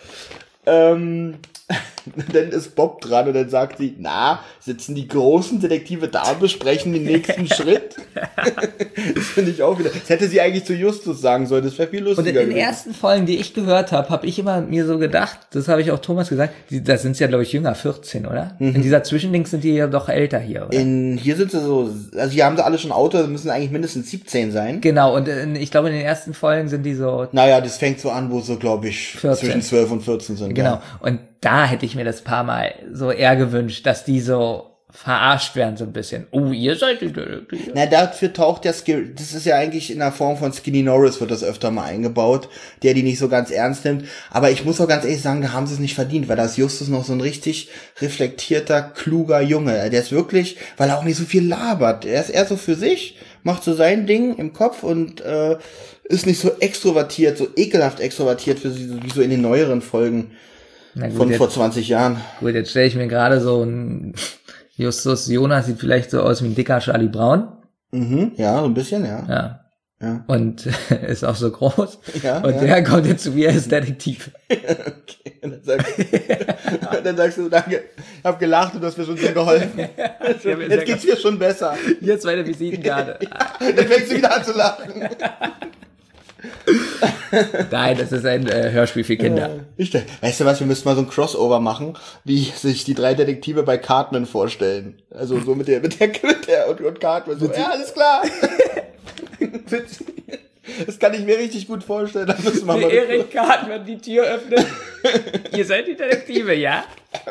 [SPEAKER 1] Dann ist Bob dran und dann sagt sie, sitzen die großen Detektive da und besprechen den nächsten Schritt? Das finde ich auch wieder. Das hätte sie eigentlich zu Justus sagen sollen, das wäre viel lustiger.
[SPEAKER 2] Und in den ersten Folgen, die ich gehört habe ich immer mir so gedacht, das habe ich auch Thomas gesagt, da sind sie ja, glaube ich, jünger, 14, oder? In dieser Zwischending sind die ja doch älter hier, oder?
[SPEAKER 1] Hier sind sie so, also hier haben sie alle schon Auto, müssen eigentlich mindestens 17 sein.
[SPEAKER 2] Genau, und ich glaube, in den ersten Folgen sind die so...
[SPEAKER 1] Naja, das fängt so an, wo sie, glaube ich,
[SPEAKER 2] 14.
[SPEAKER 1] Zwischen 12 und 14 sind.
[SPEAKER 2] Genau,
[SPEAKER 1] ja.
[SPEAKER 2] Und da hätte ich mir das paar Mal so eher gewünscht, dass die so verarscht werden so ein bisschen. Oh, ihr seid die Detektive.
[SPEAKER 1] Na, dafür taucht das ist ja eigentlich in der Form von Skinny Norris wird das öfter mal eingebaut, der die nicht so ganz ernst nimmt. Aber ich muss auch ganz ehrlich sagen, da haben sie es nicht verdient, weil da ist Justus noch so ein richtig reflektierter, kluger Junge. Der ist wirklich, weil er auch nicht so viel labert. Er ist eher so für sich, macht so sein Ding im Kopf und ist nicht so extrovertiert, so ekelhaft extrovertiert wie so in den neueren Folgen. Von vor 20 Jahren.
[SPEAKER 2] Gut, jetzt stelle ich mir gerade so ein Justus Jonas sieht vielleicht so aus wie ein dicker Charlie Brown.
[SPEAKER 1] Mhm, ja, so ein bisschen, ja.
[SPEAKER 2] Ja. Und ist auch so groß.
[SPEAKER 1] Ja,
[SPEAKER 2] und der kommt jetzt zu mir als Detektiv.
[SPEAKER 1] Okay, und dann sagst du, danke, ich hab gelacht und du hast mir schon sehr geholfen. Jetzt geht's mir schon besser.
[SPEAKER 2] Jetzt meine Visitenkarte.
[SPEAKER 1] Dann fängst du wieder an zu lachen.
[SPEAKER 2] Nein, das ist ein Hörspiel für Kinder.
[SPEAKER 1] Weißt du was, wir müssten mal so ein Crossover machen, wie sich die 3 Detektive bei Cartman vorstellen. Also so mit der und Cartman so, ja, alles klar. Das kann ich mir richtig gut vorstellen. Da müssen wir mal
[SPEAKER 2] Erik Cartman die Tür öffnet. Ihr seid die Detektive, ja?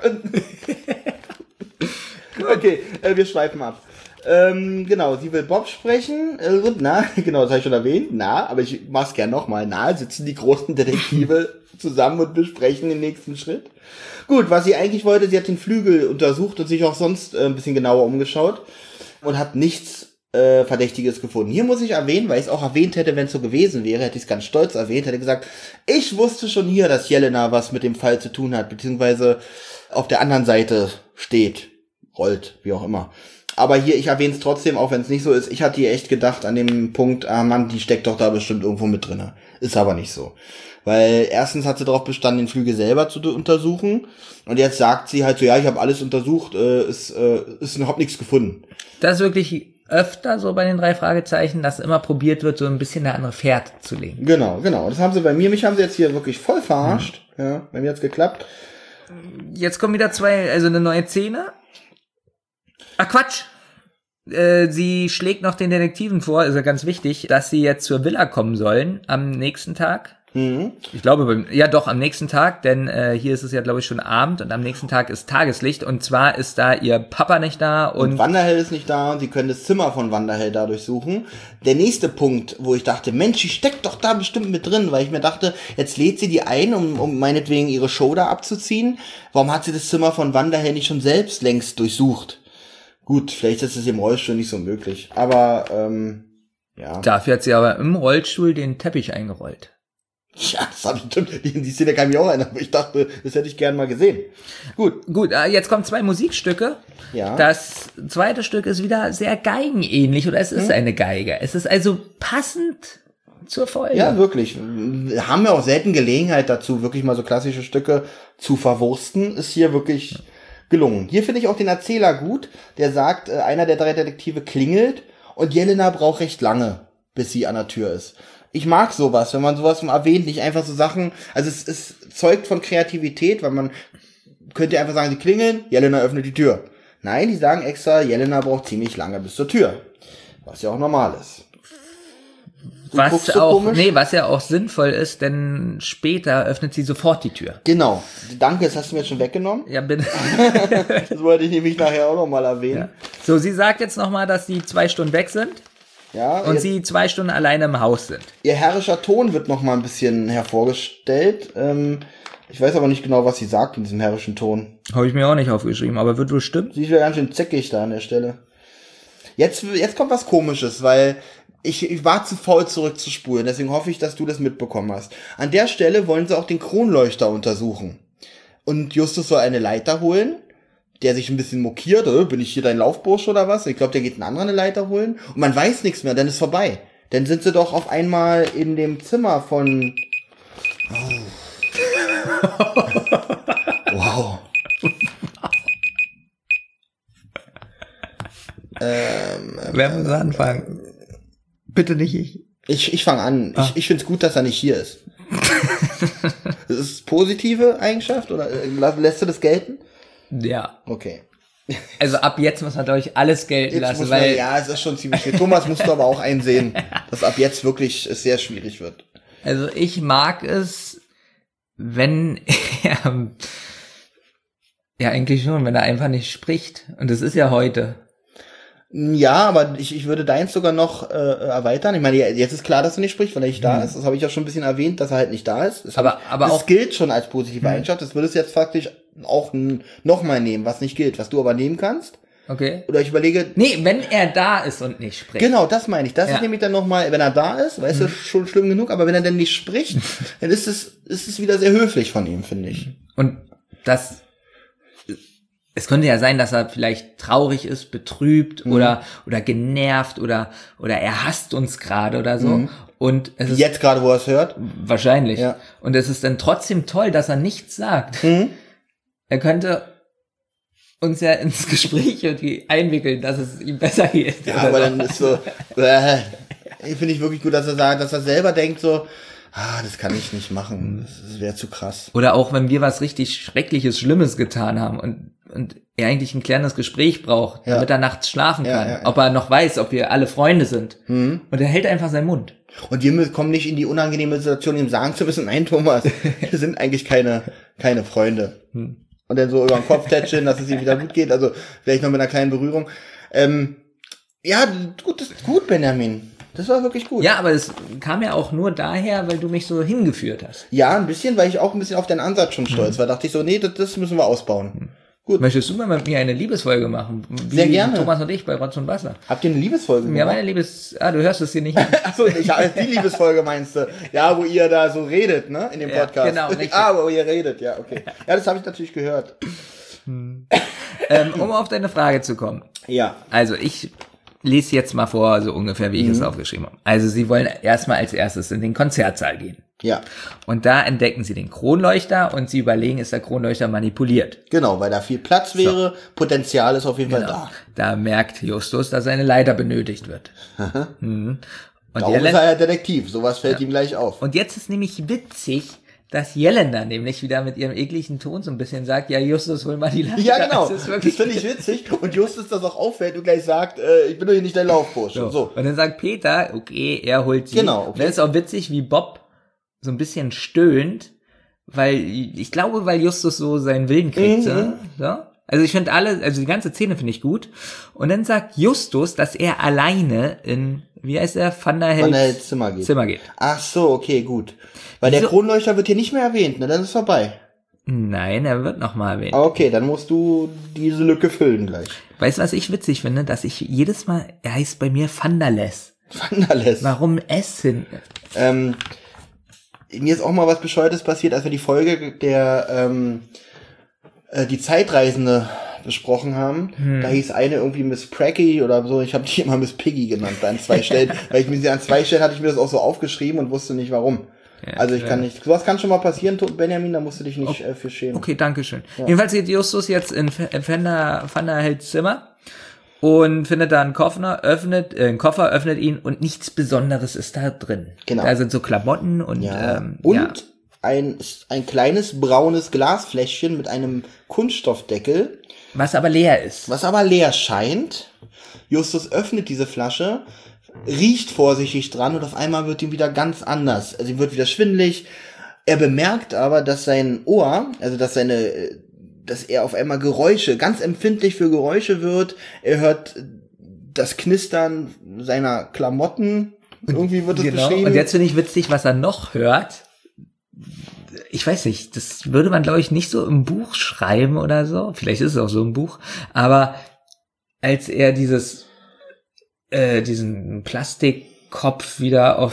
[SPEAKER 1] Okay, wir schweifen ab. Genau, sie will Bob sprechen. Genau, das habe ich schon erwähnt. Aber ich mach's gern nochmal. Sitzen die großen Detektive zusammen und besprechen den nächsten Schritt. Gut, was sie eigentlich wollte, sie hat den Flügel untersucht und sich auch sonst ein bisschen genauer umgeschaut und hat nichts Verdächtiges gefunden. Hier muss ich erwähnen, weil ich es auch erwähnt hätte, wenn es so gewesen wäre, hätte ich es ganz stolz erwähnt, hätte gesagt, ich wusste schon hier, dass Jelena was mit dem Fall zu tun hat, beziehungsweise auf der anderen Seite steht, rollt, wie auch immer. Aber hier, ich erwähne es trotzdem, auch wenn es nicht so ist. Ich hatte hier echt gedacht an dem Punkt, Mann, die steckt doch da bestimmt irgendwo mit drinne. Ist aber nicht so. Weil erstens hat sie darauf bestanden, den Flügel selber zu untersuchen. Und jetzt sagt sie halt so, ja, ich habe alles untersucht, ist überhaupt nichts gefunden.
[SPEAKER 2] Das ist wirklich öfter so bei den 3 Fragezeichen, dass immer probiert wird, so ein bisschen eine andere Fährte zu legen.
[SPEAKER 1] Genau. Das haben sie bei mir. Mich haben sie jetzt hier wirklich voll verarscht. Ja, bei mir hat's geklappt.
[SPEAKER 2] Jetzt kommen wieder eine neue Szene. Ach, Quatsch. Sie schlägt noch den Detektiven vor, ist ja ganz wichtig, dass sie jetzt zur Villa kommen sollen am nächsten Tag. Mhm. Ich glaube, am nächsten Tag, denn hier ist es ja, glaube ich, schon Abend und am nächsten Tag ist Tageslicht und zwar ist da ihr Papa nicht da und
[SPEAKER 1] Wanderhell ist nicht da und sie können das Zimmer von Wanderhell da durchsuchen. Der nächste Punkt, wo ich dachte, Mensch, die steckt doch da bestimmt mit drin, weil ich mir dachte, jetzt lädt sie die ein, um meinetwegen ihre Show da abzuziehen. Warum hat sie das Zimmer von Wanderhell nicht schon selbst längst durchsucht? Gut, vielleicht ist es im Rollstuhl nicht so möglich, aber ja.
[SPEAKER 2] Dafür hat sie aber im Rollstuhl den Teppich eingerollt.
[SPEAKER 1] Ja, das habe ich, die Szene kann ich mich auch erinnern, aber ich dachte, das hätte ich gern mal gesehen. Gut,
[SPEAKER 2] jetzt kommen 2 Musikstücke.
[SPEAKER 1] Ja.
[SPEAKER 2] Das zweite Stück ist wieder sehr geigenähnlich, oder es ist eine Geige. Es ist also passend zur Folge.
[SPEAKER 1] Ja, wirklich. Wir haben ja auch selten Gelegenheit dazu, wirklich mal so klassische Stücke zu verwursten. Ist hier wirklich gelungen. Hier finde ich auch den Erzähler gut, der sagt, einer der 3 Detektive klingelt und Jelena braucht recht lange, bis sie an der Tür ist. Ich mag sowas, wenn man sowas erwähnt, nicht einfach so Sachen, also es zeugt von Kreativität, weil man könnte einfach sagen, sie klingeln, Jelena öffnet die Tür. Nein, die sagen extra, Jelena braucht ziemlich lange bis zur Tür. Was ja auch normal ist.
[SPEAKER 2] Was ja auch sinnvoll ist, denn später öffnet sie sofort die Tür.
[SPEAKER 1] Genau. Danke, das hast du mir jetzt schon weggenommen.
[SPEAKER 2] Ja, bitte.
[SPEAKER 1] Das wollte ich nämlich nachher auch nochmal erwähnen.
[SPEAKER 2] Ja. So, sie sagt jetzt nochmal, dass sie 2 Stunden weg sind.
[SPEAKER 1] Ja.
[SPEAKER 2] Und sie 2 Stunden alleine im Haus sind.
[SPEAKER 1] Ihr herrischer Ton wird nochmal ein bisschen hervorgestellt. Ich weiß aber nicht genau, was sie sagt in diesem herrischen Ton.
[SPEAKER 2] Habe ich mir auch nicht aufgeschrieben, aber wird wohl stimmen.
[SPEAKER 1] Sie ist ja ganz schön zickig da an der Stelle. Jetzt kommt was Komisches, weil ich war zu faul zurückzuspulen, deswegen hoffe ich, dass du das mitbekommen hast. An der Stelle wollen sie auch den Kronleuchter untersuchen. Und Justus soll eine Leiter holen, der sich ein bisschen mokiert, bin ich hier dein Laufbursche oder was? Ich glaube, der geht einen anderen eine Leiter holen. Und man weiß nichts mehr, dann ist vorbei. Dann sind sie doch auf einmal in dem Zimmer von... Oh. Wow.
[SPEAKER 2] Wer muss anfangen? Bitte nicht ich.
[SPEAKER 1] Ich fange an. Ich finde es gut, dass er nicht hier ist. Das ist positive Eigenschaft oder lässt du das gelten?
[SPEAKER 2] Ja.
[SPEAKER 1] Okay.
[SPEAKER 2] Also ab jetzt muss man, glaube ich, alles gelten lassen, weil...
[SPEAKER 1] Ja, es ist schon ziemlich viel. Thomas musst du aber auch einsehen, dass ab jetzt wirklich es sehr schwierig wird.
[SPEAKER 2] Also ich mag es, wenn er... Ja, eigentlich schon, wenn er einfach nicht spricht. Und das ist ja heute.
[SPEAKER 1] Ja, aber ich würde deins sogar noch erweitern. Ich meine, jetzt ist klar, dass er nicht spricht, weil er nicht da ist. Das habe ich ja schon ein bisschen erwähnt, dass er halt nicht da ist. Das gilt schon als positive Eigenschaft. Das würdest du jetzt faktisch auch nochmal nehmen, was nicht gilt, was du aber nehmen kannst.
[SPEAKER 2] Okay.
[SPEAKER 1] Oder ich überlege...
[SPEAKER 2] Nee, wenn er da ist und nicht spricht.
[SPEAKER 1] Genau, das meine ich. Das ist nämlich dann nochmal, wenn er da ist, weißt du, schon schlimm genug, aber wenn er dann nicht spricht, dann ist es wieder sehr höflich von ihm, finde ich.
[SPEAKER 2] Und es könnte ja sein, dass er vielleicht traurig ist, betrübt oder genervt oder er hasst uns gerade oder so. Und es ist
[SPEAKER 1] jetzt gerade, wo er es hört?
[SPEAKER 2] Wahrscheinlich.
[SPEAKER 1] Ja.
[SPEAKER 2] Und es ist dann trotzdem toll, dass er nichts sagt. Er könnte uns ja ins Gespräch irgendwie einwickeln, dass es ihm besser geht.
[SPEAKER 1] Ja, aber dann ist so, finde ich wirklich gut, dass er sagt, dass er selber denkt so, das kann ich nicht machen, das wäre zu krass.
[SPEAKER 2] Oder auch, wenn wir was richtig Schreckliches, Schlimmes getan haben und er eigentlich ein klärendes Gespräch braucht, damit er nachts schlafen kann. Ob er noch weiß, ob wir alle Freunde sind. Und er hält einfach seinen Mund.
[SPEAKER 1] Und wir kommen nicht in die unangenehme Situation, ihm sagen zu müssen, nein, Thomas, wir sind eigentlich keine Freunde. Und dann so über den Kopf tätscheln, dass es ihm wieder gut geht, also vielleicht noch mit einer kleinen Berührung. Ja, gut, das ist gut, Benjamin. Das war wirklich gut.
[SPEAKER 2] Ja, aber es kam ja auch nur daher, weil du mich so hingeführt hast.
[SPEAKER 1] Ja, ein bisschen, weil ich auch ein bisschen auf deinen Ansatz schon stolz war. Dachte ich so, nee, das müssen wir ausbauen. Gut.
[SPEAKER 2] Möchtest du mal mit mir eine Liebesfolge machen?
[SPEAKER 1] Sehr gerne.
[SPEAKER 2] Thomas und ich bei Rotz und Wasser.
[SPEAKER 1] Habt ihr eine Liebesfolge gemacht?
[SPEAKER 2] Ja, meine du hörst es hier nicht an.
[SPEAKER 1] Achso, die Liebesfolge meinst du? Ja, wo ihr da so redet, ne? In dem Podcast.
[SPEAKER 2] Genau, richtig.
[SPEAKER 1] Wo ihr redet, ja, okay. Ja, das habe ich natürlich gehört.
[SPEAKER 2] Um auf deine Frage zu kommen.
[SPEAKER 1] Ja.
[SPEAKER 2] Also ich lese jetzt mal vor, so ungefähr, wie ich es aufgeschrieben habe. Also sie wollen erstmal als erstes in den Konzertsaal gehen.
[SPEAKER 1] Ja.
[SPEAKER 2] Und da entdecken sie den Kronleuchter und sie überlegen, ist der Kronleuchter manipuliert?
[SPEAKER 1] Genau, weil da viel Platz wäre, Potenzial ist auf jeden Fall da.
[SPEAKER 2] Da merkt Justus, dass eine Leiter benötigt wird. Und
[SPEAKER 1] darum ist er ja Detektiv, sowas fällt ihm gleich auf.
[SPEAKER 2] Und jetzt ist nämlich witzig, dass Jelena nämlich wieder mit ihrem ekligen Ton so ein bisschen sagt, ja, Justus, hol mal die Leiter.
[SPEAKER 1] Ja, genau. Das finde ich witzig. Und Justus das auch auffällt und gleich sagt, ich bin doch hier nicht dein Laufbursche. So.
[SPEAKER 2] Und dann sagt Peter, okay, er holt sie.
[SPEAKER 1] Genau. Okay.
[SPEAKER 2] Und dann ist auch witzig, wie Bob so ein bisschen stöhnt, ich glaube, weil Justus so seinen Willen kriegt. So. Also ich finde die ganze Szene finde ich gut. Und dann sagt Justus, dass er alleine in, wie heißt er, Van der Helds
[SPEAKER 1] Zimmer geht. Ach so, okay, gut. Weil der Kronleuchter wird hier nicht mehr erwähnt, ne? Dann ist es vorbei.
[SPEAKER 2] Nein, er wird nochmal erwähnt.
[SPEAKER 1] Okay, dann musst du diese Lücke füllen gleich.
[SPEAKER 2] Weißt du, was ich witzig finde? Dass ich jedes Mal, er heißt bei mir Van der Les.
[SPEAKER 1] Van der Les.
[SPEAKER 2] Warum S hinten?
[SPEAKER 1] Mir ist auch mal was Bescheuertes passiert, als wir die Folge die Zeitreisende besprochen haben. Da hieß eine irgendwie Miss Pracky oder so. Ich habe die immer Miss Piggy genannt an 2 Stellen, weil an 2 Stellen hatte ich mir das auch so aufgeschrieben und wusste nicht warum. Ja, also ich kann nicht, sowas kann schon mal passieren, Benjamin, da musst du dich nicht für schämen.
[SPEAKER 2] Okay, danke schön. Ja. Jedenfalls geht Justus jetzt in Van der Helds Zimmer und findet da einen Koffer, öffnet ihn und nichts Besonderes ist da drin. Genau. Da sind so Klamotten und
[SPEAKER 1] ein kleines braunes Glasfläschchen mit einem Kunststoffdeckel.
[SPEAKER 2] Was aber leer ist.
[SPEAKER 1] Was aber leer scheint. Justus öffnet diese Flasche, riecht vorsichtig dran und auf einmal wird ihm wieder ganz anders. Also ihm wird wieder schwindelig. Er bemerkt aber, dass sein Ohr, also dass er auf einmal ganz empfindlich für Geräusche wird. Er hört das Knistern seiner Klamotten. Irgendwie wird es beschrieben.
[SPEAKER 2] Und jetzt finde ich witzig, was er noch hört. Ich weiß nicht, das würde man, glaube ich, nicht so im Buch schreiben oder so. Vielleicht ist es auch so im Buch. Aber als er diesen Plastikkopf wieder auf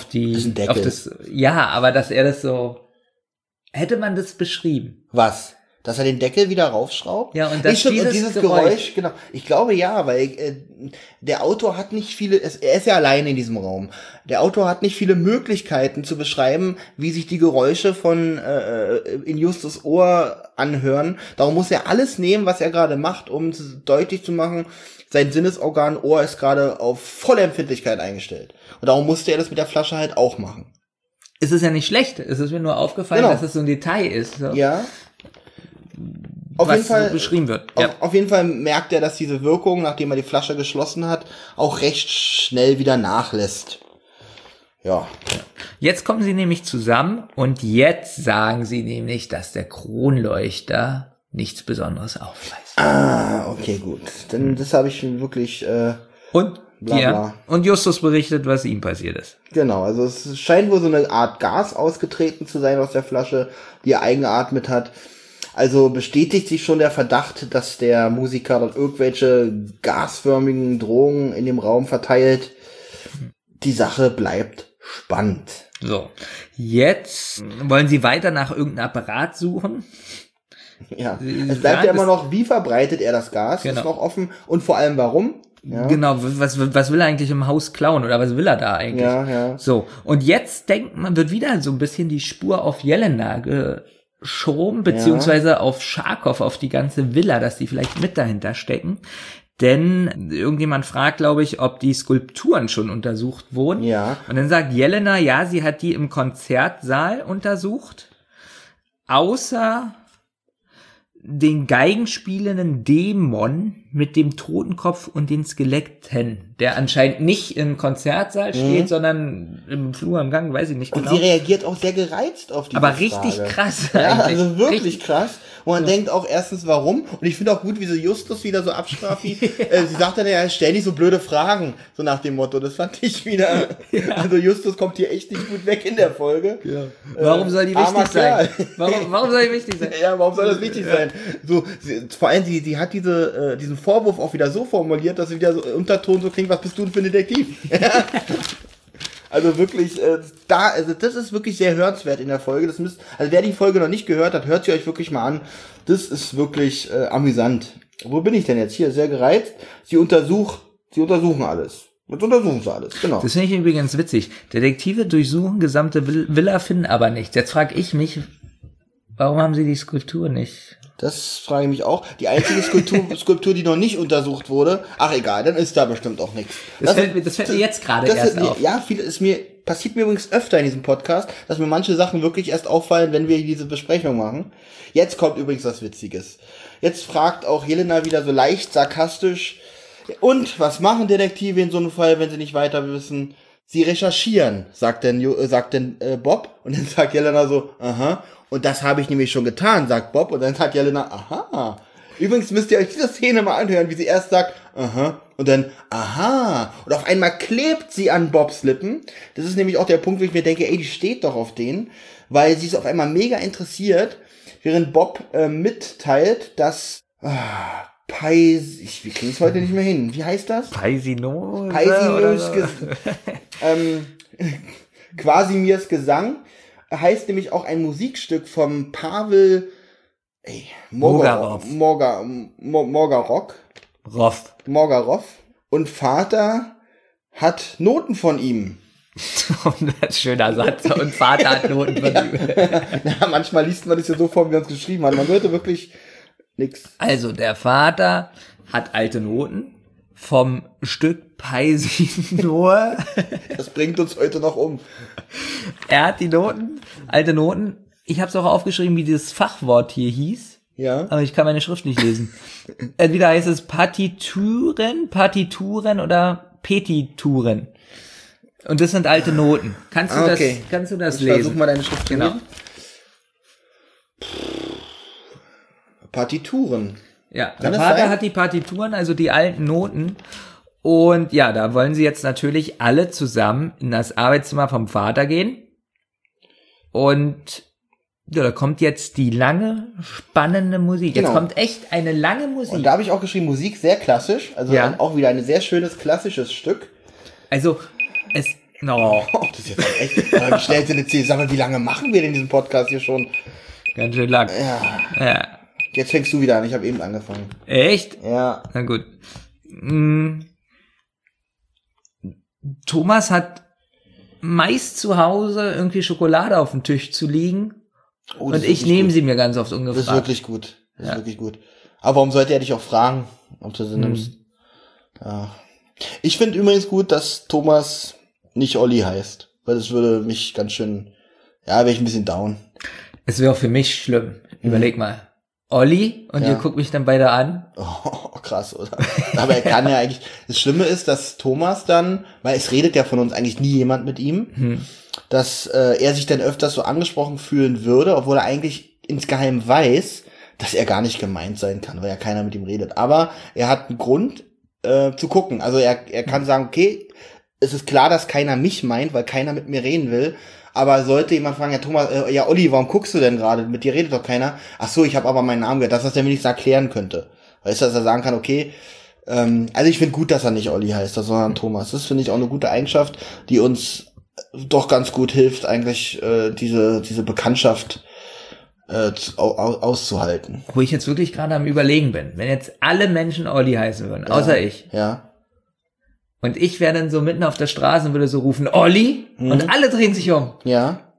[SPEAKER 2] aber dass er das so, hätte man das beschrieben?
[SPEAKER 1] Was? Dass er den Deckel wieder raufschraubt?
[SPEAKER 2] Ja, und dieses
[SPEAKER 1] Geräusch, genau. Ich glaube ja, weil der Autor hat nicht viele, er ist ja alleine in diesem Raum. Der Autor hat nicht viele Möglichkeiten zu beschreiben, wie sich die Geräusche von in Justus Ohr anhören. Darum muss er alles nehmen, was er gerade macht, um deutlich zu machen, sein Sinnesorgan Ohr ist gerade auf volle Empfindlichkeit eingestellt. Und darum musste er das mit der Flasche halt auch machen.
[SPEAKER 2] Es ist ja nicht schlecht. Es ist mir nur aufgefallen, dass es so ein Detail ist. So.
[SPEAKER 1] Ja.
[SPEAKER 2] Auf jeden Fall beschrieben wird.
[SPEAKER 1] Auf jeden Fall merkt er, dass diese Wirkung, nachdem er die Flasche geschlossen hat, auch recht schnell wieder nachlässt. Ja.
[SPEAKER 2] Jetzt kommen sie nämlich zusammen und jetzt sagen sie nämlich, dass der Kronleuchter nichts Besonderes aufweist.
[SPEAKER 1] Okay, gut. Denn das habe ich wirklich
[SPEAKER 2] und Justus berichtet, was ihm passiert ist.
[SPEAKER 1] Genau, also es scheint wohl so eine Art Gas ausgetreten zu sein aus der Flasche, die er eingeatmet hat. Also bestätigt sich schon der Verdacht, dass der Musiker dort irgendwelche gasförmigen Drogen in dem Raum verteilt. Die Sache bleibt spannend.
[SPEAKER 2] So, jetzt wollen sie weiter nach irgendeinem Apparat suchen.
[SPEAKER 1] Ja, es bleibt ja immer noch, wie verbreitet er das Gas, ist noch offen und vor allem warum. Ja.
[SPEAKER 2] Genau, was will er eigentlich im Haus klauen oder was will er da eigentlich?
[SPEAKER 1] Ja.
[SPEAKER 2] So, und jetzt wird wieder so ein bisschen die Spur auf Jelena geschoben, beziehungsweise auf Scharkow, auf die ganze Villa, dass die vielleicht mit dahinter stecken. Denn irgendjemand fragt, glaube ich, ob die Skulpturen schon untersucht wurden.
[SPEAKER 1] Ja.
[SPEAKER 2] Und dann sagt Jelena, ja, sie hat die im Konzertsaal untersucht, außer den geigenspielenden Dämon mit dem Totenkopf und den Skeletten, der anscheinend nicht im Konzertsaal steht, sondern im Flur, im Gang, weiß ich nicht genau.
[SPEAKER 1] Und sie reagiert auch sehr gereizt auf diese
[SPEAKER 2] Aber richtig
[SPEAKER 1] Frage.
[SPEAKER 2] Krass.
[SPEAKER 1] Ja, also wirklich krass. Und man denkt auch erstens, warum? Und ich finde auch gut, wie sie Justus wieder so abstraft. Sie sagt dann ja, stell nicht so blöde Fragen, so nach dem Motto. Das fand ich wieder. Also Justus kommt hier echt nicht gut weg in der Folge.
[SPEAKER 2] Ja. Warum soll die wichtig sein? Warum soll die wichtig sein?
[SPEAKER 1] Ja, warum soll das wichtig sein? So, vor allem, sie hat diesen Vorwurf auch wieder so formuliert, dass sie wieder so Unterton so klingt, was bist du denn für ein Detektiv? Also wirklich, das ist wirklich sehr hörenswert in der Folge. Also wer die Folge noch nicht gehört hat, hört sie euch wirklich mal an. Das ist wirklich amüsant. Wo bin ich denn jetzt? Hier, sehr gereizt. Sie untersuchen alles. Jetzt untersuchen sie alles, genau.
[SPEAKER 2] Das finde ich übrigens witzig. Detektive durchsuchen gesamte Villa, finden aber nichts. Jetzt frage ich mich, warum haben sie die Skulptur nicht?
[SPEAKER 1] Das frage ich mich auch. Die einzige Skulptur, die noch nicht untersucht wurde, ach egal, dann ist da bestimmt auch nichts.
[SPEAKER 2] Das fällt mir jetzt gerade erst auf.
[SPEAKER 1] Ja, passiert mir übrigens öfter in diesem Podcast, dass mir manche Sachen wirklich erst auffallen, wenn wir diese Besprechung machen. Jetzt kommt übrigens was Witziges. Jetzt fragt auch Jelena wieder so leicht sarkastisch, und was machen Detektive in so einem Fall, wenn sie nicht weiter wissen? Sie recherchieren, sagt denn Bob. Und dann sagt Jelena so, aha. Und das habe ich nämlich schon getan, sagt Bob. Und dann sagt Jelena, aha. Übrigens müsst ihr euch diese Szene mal anhören, wie sie erst sagt, aha. Und dann, aha. Und auf einmal klebt sie an Bobs Lippen. Das ist nämlich auch der Punkt, wo ich mir denke, ey, die steht doch auf den. Weil sie ist auf einmal mega interessiert, während Bob mitteilt, dass... wir kriegen es heute nicht mehr hin. Wie heißt das?
[SPEAKER 2] Peisinos
[SPEAKER 1] Quasimirs Gesang heißt nämlich auch ein Musikstück vom Pavel Morgarok. Morgarov. Und Vater hat Noten von ihm.
[SPEAKER 2] Das ist ein schöner Satz. Und Vater hat Noten von ihm.
[SPEAKER 1] Na, manchmal liest man das ja so vor, wie er uns geschrieben hat. Man hörte wirklich nix.
[SPEAKER 2] Also, der Vater hat alte Noten vom Stück Paisinor.
[SPEAKER 1] Das bringt uns heute noch um.
[SPEAKER 2] Er hat die Noten, alte Noten. Ich habe es auch aufgeschrieben, wie dieses Fachwort hier hieß.
[SPEAKER 1] Ja.
[SPEAKER 2] Aber ich kann meine Schrift nicht lesen. Entweder heißt es Partituren oder Petituren. Und das sind alte Noten. Kannst du das lesen?
[SPEAKER 1] Versuch mal deine Schrift zu lesen. Partituren.
[SPEAKER 2] Ja, der Vater hat die Partituren, also die alten Noten. Und ja, da wollen sie jetzt natürlich alle zusammen in das Arbeitszimmer vom Vater gehen. Und ja, da kommt jetzt die lange, spannende Musik. Jetzt kommt echt eine lange Musik.
[SPEAKER 1] Und da habe ich auch geschrieben, Musik sehr klassisch. Also auch wieder ein sehr schönes, klassisches Stück.
[SPEAKER 2] Also, das ist
[SPEAKER 1] jetzt echt, wie schnell sind jetzt sag mal, wie lange machen wir denn diesen Podcast hier schon?
[SPEAKER 2] Ganz schön lang.
[SPEAKER 1] Ja. Jetzt fängst du wieder an, ich habe eben angefangen.
[SPEAKER 2] Echt?
[SPEAKER 1] Ja.
[SPEAKER 2] Na gut. Thomas hat meist zu Hause irgendwie Schokolade auf dem Tisch zu liegen. Und ich nehme sie mir ganz oft ungefragt.
[SPEAKER 1] Das ist wirklich gut. Das ist wirklich gut. Aber warum sollte er dich auch fragen, ob du sie nimmst? Ja. Ich finde übrigens gut, dass Thomas nicht Olli heißt. Weil das würde mich ganz schön, wäre ich ein bisschen down.
[SPEAKER 2] Es wäre auch für mich schlimm. Überleg mal. Olli und ihr guckt mich dann beide an.
[SPEAKER 1] Oh, krass, oder? Aber er kann ja eigentlich, das Schlimme ist, dass Thomas dann, weil es redet ja von uns eigentlich nie jemand mit ihm, dass er sich dann öfters so angesprochen fühlen würde, obwohl er eigentlich insgeheim weiß, dass er gar nicht gemeint sein kann, weil ja keiner mit ihm redet. Aber er hat einen Grund zu gucken. Also er kann sagen, okay, es ist klar, dass keiner mich meint, weil keiner mit mir reden will. Aber sollte jemand fragen, ja Thomas, Olli, warum guckst du denn gerade? Mit dir redet doch keiner. Ach so, ich habe aber meinen Namen gehört, dass er wenigstens erklären könnte. Weißt du, dass er sagen kann, okay, also ich finde gut, dass er nicht Olli heißt, sondern Thomas. Das finde ich auch eine gute Eigenschaft, die uns doch ganz gut hilft, eigentlich diese Bekanntschaft auszuhalten.
[SPEAKER 2] Wo ich jetzt wirklich gerade am Überlegen bin, wenn jetzt alle Menschen Olli heißen würden, außer ich.
[SPEAKER 1] Ja.
[SPEAKER 2] Und ich wäre dann so mitten auf der Straße und würde so rufen, Olli, und alle drehen sich um.
[SPEAKER 1] Ja.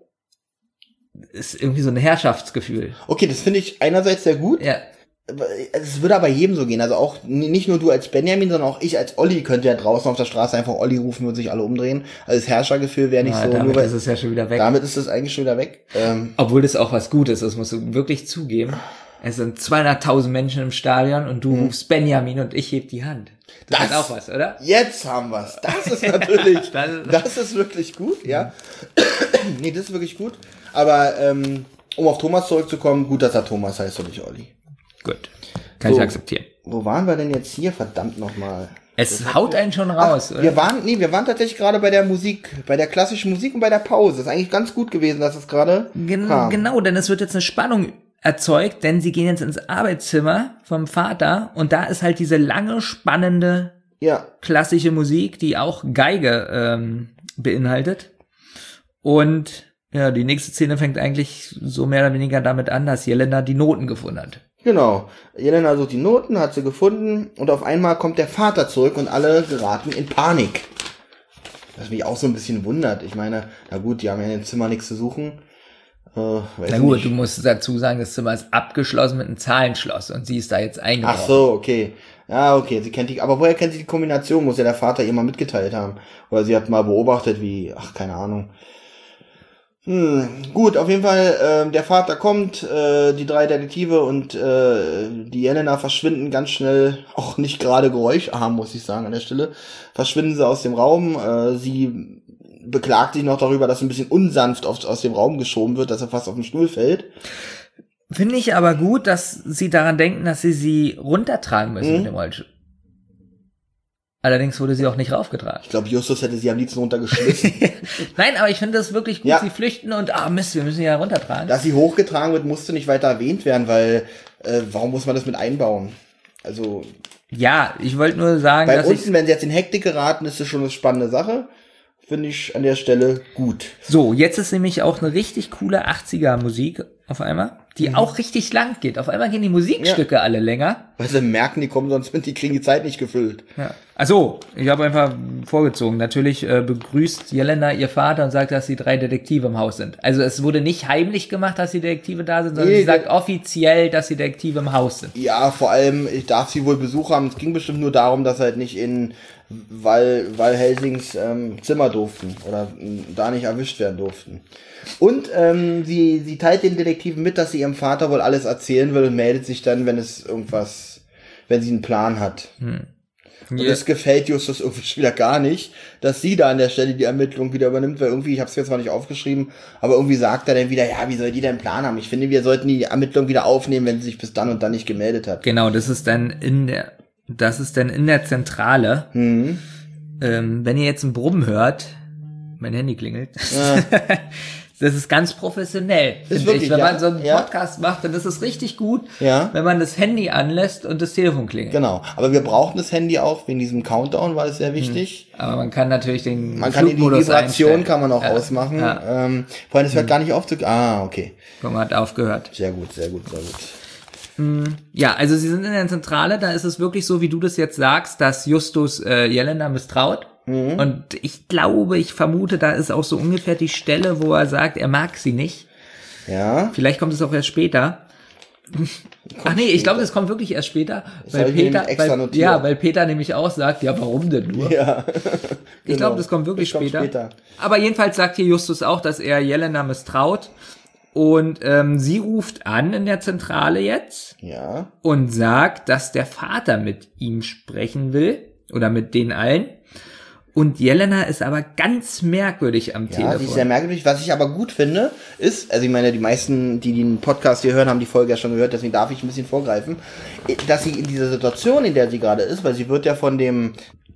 [SPEAKER 2] Ist irgendwie so ein Herrschaftsgefühl.
[SPEAKER 1] Okay, das finde ich einerseits sehr gut.
[SPEAKER 2] Ja.
[SPEAKER 1] Es würde aber jedem so gehen. Also auch nicht nur du als Benjamin, sondern auch ich als Olli könnte ja draußen auf der Straße einfach Olli rufen und sich alle umdrehen. Also das Herrschergefühl wäre nicht so.
[SPEAKER 2] Damit ist es ja schon wieder weg.
[SPEAKER 1] Damit ist es eigentlich schon wieder weg.
[SPEAKER 2] Obwohl das auch was Gutes ist, das musst du wirklich zugeben. Es sind 200.000 Menschen im Stadion und du rufst Benjamin und ich heb die Hand. Das ist auch was, oder?
[SPEAKER 1] Jetzt haben wir's. Das ist natürlich, das ist wirklich gut, ja. Nee, das ist wirklich gut. Aber um auf Thomas zurückzukommen, gut, dass er Thomas heißt und nicht Olli.
[SPEAKER 2] Gut, kann ich akzeptieren.
[SPEAKER 1] Wo waren wir denn jetzt hier? Verdammt nochmal.
[SPEAKER 2] Es haut einen schon raus, oder?
[SPEAKER 1] Wir waren tatsächlich gerade bei der Musik, bei der klassischen Musik und bei der Pause. Ist eigentlich ganz gut gewesen, dass es gerade kam.
[SPEAKER 2] Genau, denn es wird jetzt eine Spannung erzeugt, denn sie gehen jetzt ins Arbeitszimmer vom Vater und da ist halt diese lange, spannende, klassische Musik, die auch Geige beinhaltet. Und ja, die nächste Szene fängt eigentlich so mehr oder weniger damit an, dass Jelena die Noten gefunden hat.
[SPEAKER 1] Genau. Jelena sucht die Noten, hat sie gefunden und auf einmal kommt der Vater zurück und alle geraten in Panik. Was mich auch so ein bisschen wundert. Ich meine, na gut, die haben ja in dem Zimmer nichts zu suchen.
[SPEAKER 2] Na gut, du musst dazu sagen, das Zimmer ist abgeschlossen mit einem Zahlenschloss und sie ist da jetzt eingebrochen.
[SPEAKER 1] Ach so, okay. Ja, okay, sie kennt aber woher kennt sie die Kombination? Muss ja der Vater ihr mal mitgeteilt haben. Oder sie hat mal beobachtet, keine Ahnung. Gut, auf jeden Fall, der Vater kommt, die 3 Detektive und die Jelena verschwinden ganz schnell, auch nicht gerade geräuscharm, muss ich sagen, an der Stelle, verschwinden sie aus dem Raum. Sie beklagt sich noch darüber, dass ein bisschen unsanft aus dem Raum geschoben wird, dass er fast auf den Stuhl fällt.
[SPEAKER 2] Finde ich aber gut, dass sie daran denken, dass sie runtertragen müssen mit dem Rollstuhl. Allerdings wurde sie auch nicht raufgetragen.
[SPEAKER 1] Ich glaube, Justus hätte sie am liebsten runtergeschmissen.
[SPEAKER 2] Nein, aber ich finde das wirklich gut. Ja. Sie flüchten und, Mist, wir müssen sie ja runtertragen.
[SPEAKER 1] Dass sie hochgetragen wird, musste nicht weiter erwähnt werden, weil, warum muss man das mit einbauen? Also.
[SPEAKER 2] Ja, ich wollte nur sagen,
[SPEAKER 1] dass unten, wenn sie jetzt in Hektik geraten, ist das schon eine spannende Sache. finde ich an der Stelle gut.
[SPEAKER 2] So, jetzt ist nämlich auch eine richtig coole 80er-Musik auf einmal, die auch richtig lang geht. Auf einmal gehen die Musikstücke alle länger.
[SPEAKER 1] Weil sie merken, die kommen sonst mit, die kriegen die Zeit nicht gefüllt.
[SPEAKER 2] Ja. Also, ich habe einfach vorgezogen. Natürlich begrüßt Jelena ihr Vater und sagt, dass die 3 Detektive im Haus sind. Also es wurde nicht heimlich gemacht, dass die Detektive da sind, sondern sie sagt offiziell, dass die Detektive im Haus sind.
[SPEAKER 1] Ja, vor allem, ich darf sie wohl Besuch haben. Es ging bestimmt nur darum, dass halt nicht in Val Helsings Zimmer durften oder da nicht erwischt werden durften. Und sie teilt den Detektiven mit, dass sie ihrem Vater wohl alles erzählen will und meldet sich dann, wenn sie einen Plan hat. Und das gefällt Justus irgendwie schon wieder gar nicht, dass sie da an der Stelle die Ermittlung wieder übernimmt, weil irgendwie, ich habe es jetzt zwar nicht aufgeschrieben, aber irgendwie sagt er dann wieder, ja, wie soll die denn einen Plan haben? Ich finde, wir sollten die Ermittlung wieder aufnehmen, wenn sie sich bis dann und dann nicht gemeldet hat.
[SPEAKER 2] Genau, das ist dann in der Zentrale. Wenn ihr jetzt ein Brummen hört, mein Handy klingelt. Ja. Das ist ganz professionell, finde ich. Wenn man so einen Podcast macht, dann ist es richtig gut, wenn man das Handy anlässt und das Telefon klingelt.
[SPEAKER 1] Genau, aber wir brauchen das Handy auch, wegen diesem Countdown war es sehr wichtig.
[SPEAKER 2] Aber man kann natürlich den
[SPEAKER 1] Man kann die Vibration kann man auch ausmachen. Vor allem, es hört gar nicht auf zu... okay.
[SPEAKER 2] Guck mal, hat aufgehört.
[SPEAKER 1] Sehr gut.
[SPEAKER 2] Ja, also sie sind in der Zentrale, da ist es wirklich so, wie du das jetzt sagst, dass Justus Jelena misstraut. Und ich vermute, da ist auch so ungefähr die Stelle, wo er sagt, er mag sie nicht.
[SPEAKER 1] Ja.
[SPEAKER 2] Vielleicht kommt es auch erst später. Ich glaube, das kommt wirklich erst später. Weil Peter nämlich auch sagt, ja, warum denn nur?
[SPEAKER 1] Ja.
[SPEAKER 2] Ich glaube, das kommt wirklich später. Aber jedenfalls sagt hier Justus auch, dass er Jelena misstraut. Und sie ruft an in der Zentrale jetzt.
[SPEAKER 1] Ja.
[SPEAKER 2] Und sagt, dass der Vater mit ihm sprechen will. Oder mit denen allen. Und Jelena ist aber ganz merkwürdig am Telefon.
[SPEAKER 1] Ja, sie ist sehr merkwürdig. Was ich aber gut finde, ist, also ich meine, die meisten, die den Podcast hier hören, haben die Folge ja schon gehört, deswegen darf ich ein bisschen vorgreifen, dass sie in dieser Situation, in der sie gerade ist, weil sie wird ja von dem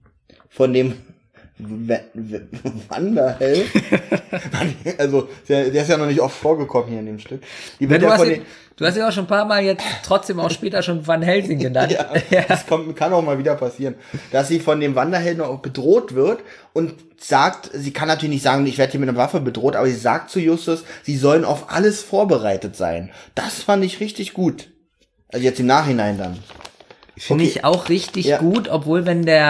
[SPEAKER 1] Wanderheld, also der ist ja noch nicht oft vorgekommen hier in dem Stück.
[SPEAKER 2] Du hast ja auch schon ein paar Mal jetzt trotzdem auch später schon Van Helsing genannt.
[SPEAKER 1] Das kann auch mal wieder passieren, dass sie von dem Wanderhelden auch bedroht wird und sagt, sie kann natürlich nicht sagen, ich werde hier mit einer Waffe bedroht, aber sie sagt zu Justus, sie sollen auf alles vorbereitet sein. Das fand ich richtig gut. Also jetzt im Nachhinein dann.
[SPEAKER 2] Finde ich auch richtig gut, obwohl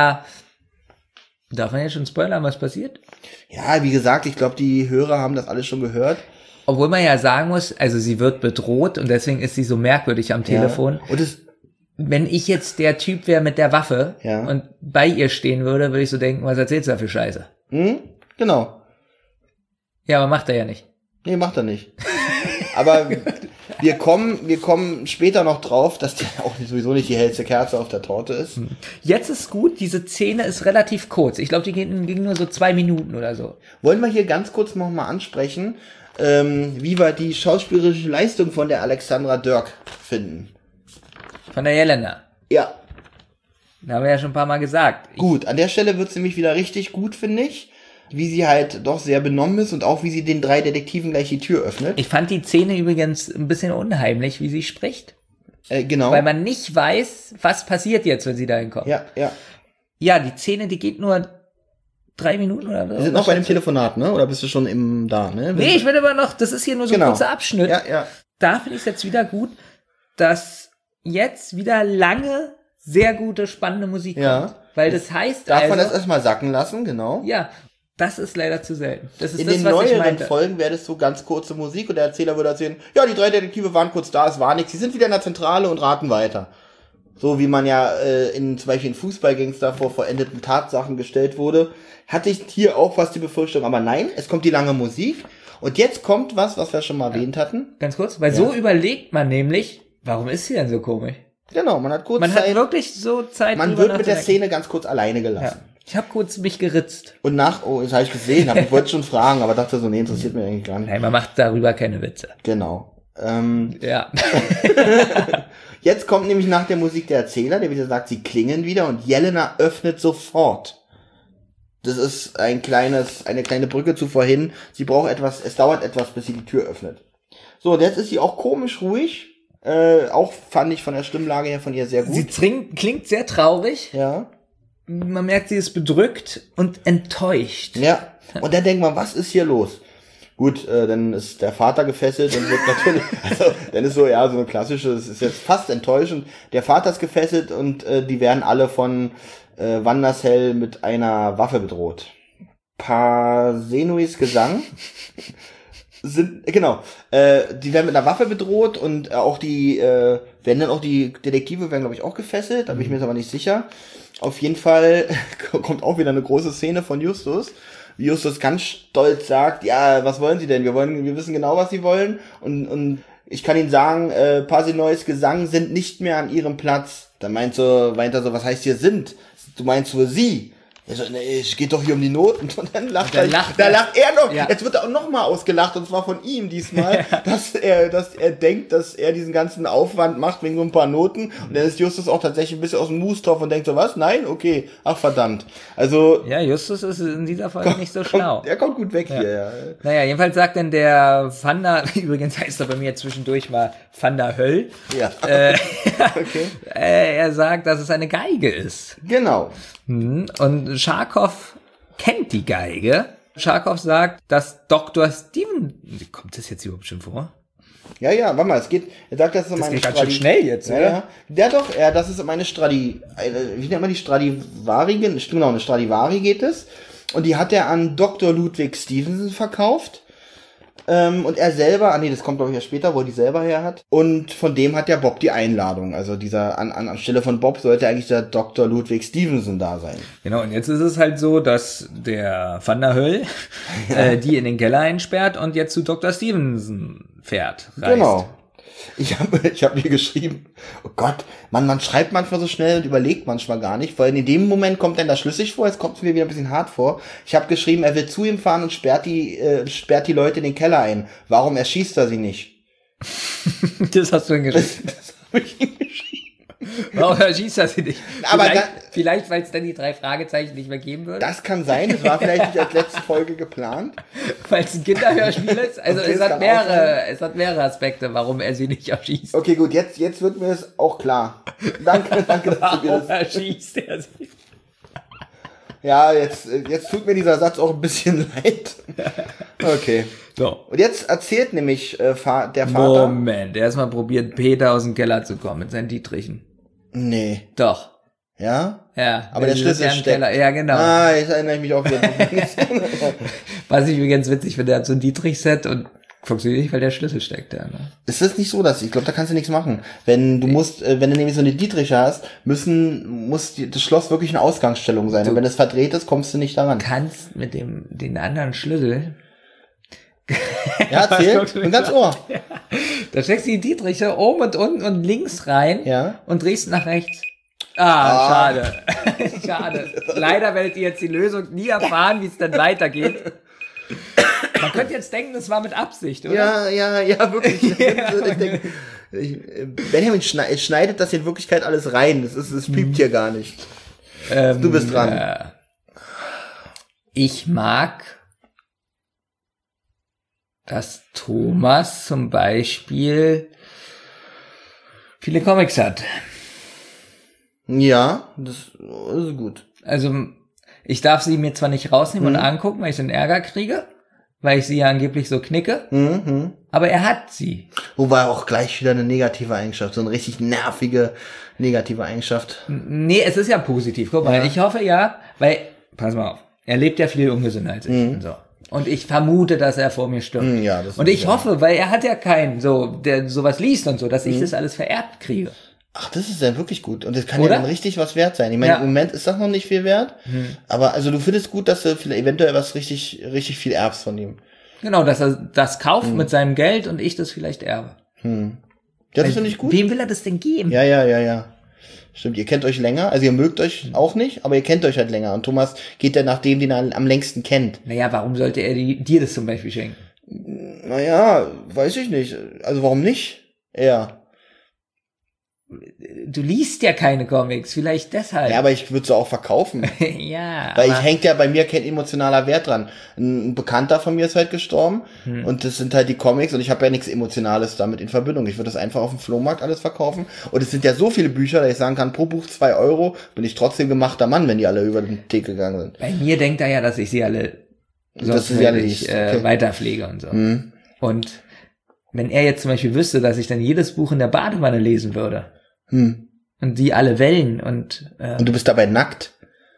[SPEAKER 2] darf man jetzt schon spoilern, was passiert?
[SPEAKER 1] Ja, wie gesagt, ich glaube, die Hörer haben das alles schon gehört.
[SPEAKER 2] Obwohl man ja sagen muss, also sie wird bedroht und deswegen ist sie so merkwürdig am Telefon.
[SPEAKER 1] Und
[SPEAKER 2] wenn ich jetzt der Typ wäre mit der Waffe und bei ihr stehen würde ich so denken, was erzählst du da für Scheiße?
[SPEAKER 1] Genau.
[SPEAKER 2] Ja, aber macht er ja nicht.
[SPEAKER 1] Nee, macht er nicht. Aber wir kommen später noch drauf, dass der auch sowieso nicht die hellste Kerze auf der Torte ist.
[SPEAKER 2] Jetzt ist gut, diese Szene ist relativ kurz. Ich glaube, die ging nur so 2 Minuten oder so.
[SPEAKER 1] Wollen wir hier ganz kurz noch mal ansprechen, wie wir die schauspielerische Leistung von der Alexandra Dirk finden.
[SPEAKER 2] Von der Jelena.
[SPEAKER 1] Ja.
[SPEAKER 2] Da haben wir ja schon ein paar Mal gesagt.
[SPEAKER 1] Gut, an der Stelle wird's nämlich wieder richtig gut, finde ich. Wie sie halt doch sehr benommen ist und auch wie sie den 3 Detektiven gleich die Tür öffnet.
[SPEAKER 2] Ich fand die Szene übrigens ein bisschen unheimlich, wie sie spricht.
[SPEAKER 1] Genau.
[SPEAKER 2] Weil man nicht weiß, was passiert jetzt, wenn sie da hinkommt.
[SPEAKER 1] Ja.
[SPEAKER 2] Ja, die Szene, die geht nur 3 Minuten oder so.
[SPEAKER 1] Wir sind noch bei dem Telefonat, ne? Oder bist du schon da, ne?
[SPEAKER 2] Nee, ich bin aber noch, das ist hier nur so ein kurzer Abschnitt.
[SPEAKER 1] Ja.
[SPEAKER 2] Da finde ich es jetzt wieder gut, dass jetzt wieder lange, sehr gute, spannende Musik kommt. Weil das heißt
[SPEAKER 1] Darf man das erstmal sacken lassen, genau.
[SPEAKER 2] Ja, das ist leider zu selten. Das ist
[SPEAKER 1] in
[SPEAKER 2] das,
[SPEAKER 1] den
[SPEAKER 2] was ich
[SPEAKER 1] neueren
[SPEAKER 2] meinte.
[SPEAKER 1] Folgen wäre das so ganz kurze Musik und der Erzähler würde erzählen, ja, die 3 Detektive waren kurz da, es war nichts, sie sind wieder in der Zentrale und raten weiter. So wie man ja zum Beispiel in Fußballgangster vor verendeten Tatsachen gestellt wurde, hatte ich hier auch fast die Befürchtung, aber nein, es kommt die lange Musik und jetzt kommt was wir schon mal erwähnt hatten.
[SPEAKER 2] Ganz kurz, weil so überlegt man nämlich, warum ist sie denn so komisch?
[SPEAKER 1] Genau, man hat Zeit.
[SPEAKER 2] Hat wirklich so Zeit.
[SPEAKER 1] Man wird mit der Szene ganz kurz alleine gelassen.
[SPEAKER 2] Ja. Ich habe kurz mich geritzt.
[SPEAKER 1] Und das habe ich gesehen, ich wollte schon fragen, aber dachte so, nee, interessiert mich eigentlich gar nicht.
[SPEAKER 2] Nein, man macht darüber keine Witze.
[SPEAKER 1] Genau.
[SPEAKER 2] Ja.
[SPEAKER 1] Jetzt kommt nämlich nach der Musik der Erzähler, der wieder sagt, sie klingen wieder und Jelena öffnet sofort. Das ist eine kleine Brücke zu vorhin. Sie braucht etwas, es dauert etwas, bis sie die Tür öffnet. So, und jetzt ist sie auch komisch ruhig. Auch fand ich von der Stimmlage her von ihr sehr gut.
[SPEAKER 2] Sie klingt sehr traurig.
[SPEAKER 1] Ja.
[SPEAKER 2] man merkt, sie ist bedrückt und enttäuscht.
[SPEAKER 1] Ja, und dann denkt man, was ist hier los? Gut, dann ist der Vater gefesselt und wird natürlich, also dann ist so, ja, so eine klassische, es ist jetzt fast enttäuschend, der Vater ist gefesselt und die werden alle von Vandersell mit einer Waffe bedroht. Parsenuis Gesang die werden mit einer Waffe bedroht und auch werden dann auch die Detektive werden, glaube ich, auch gefesselt, da bin ich mir jetzt aber nicht sicher. Auf jeden Fall kommt auch wieder eine große Szene von Justus, wie Justus ganz stolz sagt, ja, was wollen Sie denn? Wir wissen genau, was Sie wollen und ich kann Ihnen sagen, Parsenuis Gesang sind nicht mehr an ihrem Platz. Dann meint er so, was heißt hier sind? Du meinst wohl Sie? Er so, nee, es geht doch hier um die Noten. Und dann lacht er noch. Ja. Jetzt wird er auch noch mal ausgelacht, und zwar von ihm diesmal, dass er denkt, dass er diesen ganzen Aufwand macht wegen so ein paar Noten. Und dann ist Justus auch tatsächlich ein bisschen aus dem Mustopf und denkt so, was? Nein? Okay. Ach, verdammt. Also.
[SPEAKER 2] Ja, Justus ist in dieser Folge nicht so schlau.
[SPEAKER 1] Er kommt gut weg hier, ja.
[SPEAKER 2] Naja, jedenfalls sagt dann der Vander, übrigens heißt er bei mir zwischendurch mal Vander Höll.
[SPEAKER 1] Ja. Okay.
[SPEAKER 2] Er sagt, dass es eine Geige ist.
[SPEAKER 1] Genau.
[SPEAKER 2] Und Scharkow kennt die Geige. Scharkow sagt, dass Dr. Steven... Kommt das jetzt überhaupt schon vor?
[SPEAKER 1] Ja, warte mal, er sagt, das ist meine
[SPEAKER 2] geht ganz schön schnell jetzt, oder?
[SPEAKER 1] Ja, das ist meine wie nennt man die Stradivari? Genau, eine Stradivari geht es. Und die hat er an Dr. Ludwig Stevenson verkauft. Und er selber, das kommt glaube ich ja später, wo er die selber her hat. Und von dem hat ja Bob die Einladung. Also anstelle von Bob sollte eigentlich der Dr. Ludwig Stevenson da sein.
[SPEAKER 2] Genau, und jetzt ist es halt so, dass der Van der Höll die in den Keller einsperrt und jetzt zu Dr. Stevenson reist.
[SPEAKER 1] Genau. Ich hab mir geschrieben, oh Gott, man schreibt manchmal so schnell und überlegt manchmal gar nicht, weil in dem Moment kommt dann das schlüssig vor, jetzt kommt es mir wieder ein bisschen hart vor. Ich habe geschrieben, er will zu ihm fahren und sperrt die Leute in den Keller ein. Warum erschießt er sie nicht?
[SPEAKER 2] Das hast du ihm geschrieben.
[SPEAKER 1] Das habe ich ihm geschrieben.
[SPEAKER 2] Warum erschießt er sie nicht?
[SPEAKER 1] Aber
[SPEAKER 2] vielleicht, weil es dann die 3 Fragezeichen nicht mehr geben würde?
[SPEAKER 1] Das kann sein, das war vielleicht nicht als letzte Folge geplant.
[SPEAKER 2] Weil es ein Kinderhörspiel ist? Also
[SPEAKER 1] okay,
[SPEAKER 2] es hat mehrere Aspekte, warum er sie nicht erschießt.
[SPEAKER 1] Okay, gut, jetzt wird mir das auch klar. Danke, dass du mir das...
[SPEAKER 2] Warum erschießt er sie?
[SPEAKER 1] Ja, jetzt tut mir dieser Satz auch ein bisschen leid. Okay.
[SPEAKER 2] So.
[SPEAKER 1] Und jetzt erzählt nämlich der Vater...
[SPEAKER 2] Moment, erstmal probiert Peter aus dem Keller zu kommen mit seinen Dietrichen.
[SPEAKER 1] Nee.
[SPEAKER 2] Doch.
[SPEAKER 1] Ja?
[SPEAKER 2] Ja.
[SPEAKER 1] Aber der Schlüssel steckt.
[SPEAKER 2] Keller. Ja, genau.
[SPEAKER 1] Jetzt erinnere ich mich auch wieder.
[SPEAKER 2] Was ich übrigens witzig finde, der hat so ein Dietrich-Set und funktioniert nicht, weil der Schlüssel steckt da, ne?
[SPEAKER 1] Ist das nicht so, ich glaube, da kannst du nichts machen. Wenn du nämlich so eine Dietrich hast, muss das Schloss wirklich eine Ausgangsstellung sein. Und wenn es verdreht ist, kommst du nicht daran.
[SPEAKER 2] Du kannst mit den anderen Schlüssel...
[SPEAKER 1] Ja, erzähl. Ein ganz Ohr.
[SPEAKER 2] Ja. Da steckst du die Dietriche oben und unten und links rein
[SPEAKER 1] ja.
[SPEAKER 2] Und drehst nach rechts. Schade. Schade. Leider werdet ihr jetzt die Lösung nie erfahren, wie es dann weitergeht. Man könnte jetzt denken, das war mit Absicht, oder?
[SPEAKER 1] Ja, wirklich. Benjamin schneidet das in Wirklichkeit alles rein. Das piept hier gar nicht. Du bist dran.
[SPEAKER 2] Ich mag, dass Thomas zum Beispiel viele Comics hat.
[SPEAKER 1] Ja, das ist gut.
[SPEAKER 2] Also, ich darf sie mir zwar nicht rausnehmen und angucken, weil ich so einen Ärger kriege, weil ich sie ja angeblich so knicke, aber er hat sie.
[SPEAKER 1] Wobei auch gleich wieder eine negative Eigenschaft, so eine richtig nervige negative Eigenschaft.
[SPEAKER 2] Nee, es ist ja positiv. Guck mal, ich hoffe ja, weil, pass mal auf, er lebt ja viel ungesünder als ich und so. Und ich vermute, dass er vor mir stirbt.
[SPEAKER 1] Ja, das
[SPEAKER 2] und ich hoffe, weil er hat ja keinen, der sowas liest und so, dass ich das alles vererbt kriege.
[SPEAKER 1] Ach, das ist ja wirklich gut. Und das kann ja dann richtig was wert sein. Ich meine, im Moment ist das noch nicht viel wert. Aber also du findest gut, dass du vielleicht eventuell was richtig viel erbst von ihm.
[SPEAKER 2] Genau, dass er das kauft mit seinem Geld und ich das vielleicht erbe.
[SPEAKER 1] Ja, das finde ich gut.
[SPEAKER 2] Wem will er das denn geben?
[SPEAKER 1] Ja. Stimmt, ihr kennt euch länger. Also ihr mögt euch auch nicht, aber ihr kennt euch halt länger. Und Thomas geht ja nach dem, den er am längsten kennt.
[SPEAKER 2] Naja, warum sollte er dir das zum Beispiel schenken?
[SPEAKER 1] Naja, weiß ich nicht. Also warum nicht? Er.
[SPEAKER 2] du liest ja keine Comics, vielleicht deshalb.
[SPEAKER 1] Ja, aber ich würde sie auch verkaufen.
[SPEAKER 2] Ja.
[SPEAKER 1] Weil hängt ja bei mir kein emotionaler Wert dran. Ein Bekannter von mir ist halt gestorben und das sind halt die Comics und ich habe ja nichts Emotionales damit in Verbindung. Ich würde das einfach auf dem Flohmarkt alles verkaufen und es sind ja so viele Bücher, dass ich sagen kann, pro Buch 2 Euro, bin ich trotzdem gemachter Mann, wenn die alle über den Theke gegangen sind.
[SPEAKER 2] Bei mir denkt er ja, dass ich sie alle weiterpflege und so. Und wenn er jetzt zum Beispiel wüsste, dass ich dann jedes Buch in der Badewanne lesen würde und die alle Wellen und
[SPEAKER 1] du bist dabei nackt?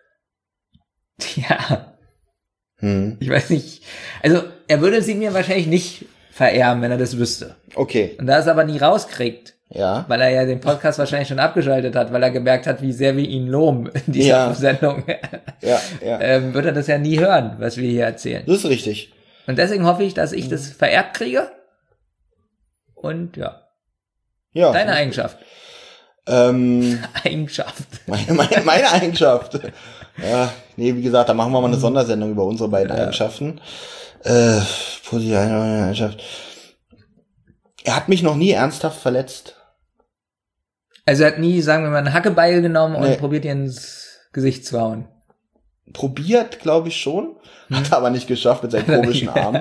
[SPEAKER 2] Ja. Ich weiß nicht. Also er würde sie mir wahrscheinlich nicht vererben, wenn er das wüsste.
[SPEAKER 1] Okay.
[SPEAKER 2] Und da es aber nie rauskriegt,
[SPEAKER 1] ja,
[SPEAKER 2] weil er ja den Podcast wahrscheinlich schon abgeschaltet hat, weil er gemerkt hat, wie sehr wir ihn loben in dieser Sendung, wird er das ja nie hören, was wir hier erzählen.
[SPEAKER 1] Das ist richtig.
[SPEAKER 2] Und deswegen hoffe ich, dass ich das vererbt kriege. Und ja. Deine Eigenschaft.
[SPEAKER 1] Eigenschaft. Meine Eigenschaft. Ja, nee, wie gesagt, da machen wir mal eine Sondersendung über unsere beiden Eigenschaften. Positive Eigenschaft. Er hat mich noch nie ernsthaft verletzt.
[SPEAKER 2] Also er hat nie, sagen wir mal, einen Hackebeil genommen und probiert, ihr ins Gesicht zu hauen.
[SPEAKER 1] Probiert, glaube ich schon. Hat er aber nicht geschafft mit seinen komischen Armen.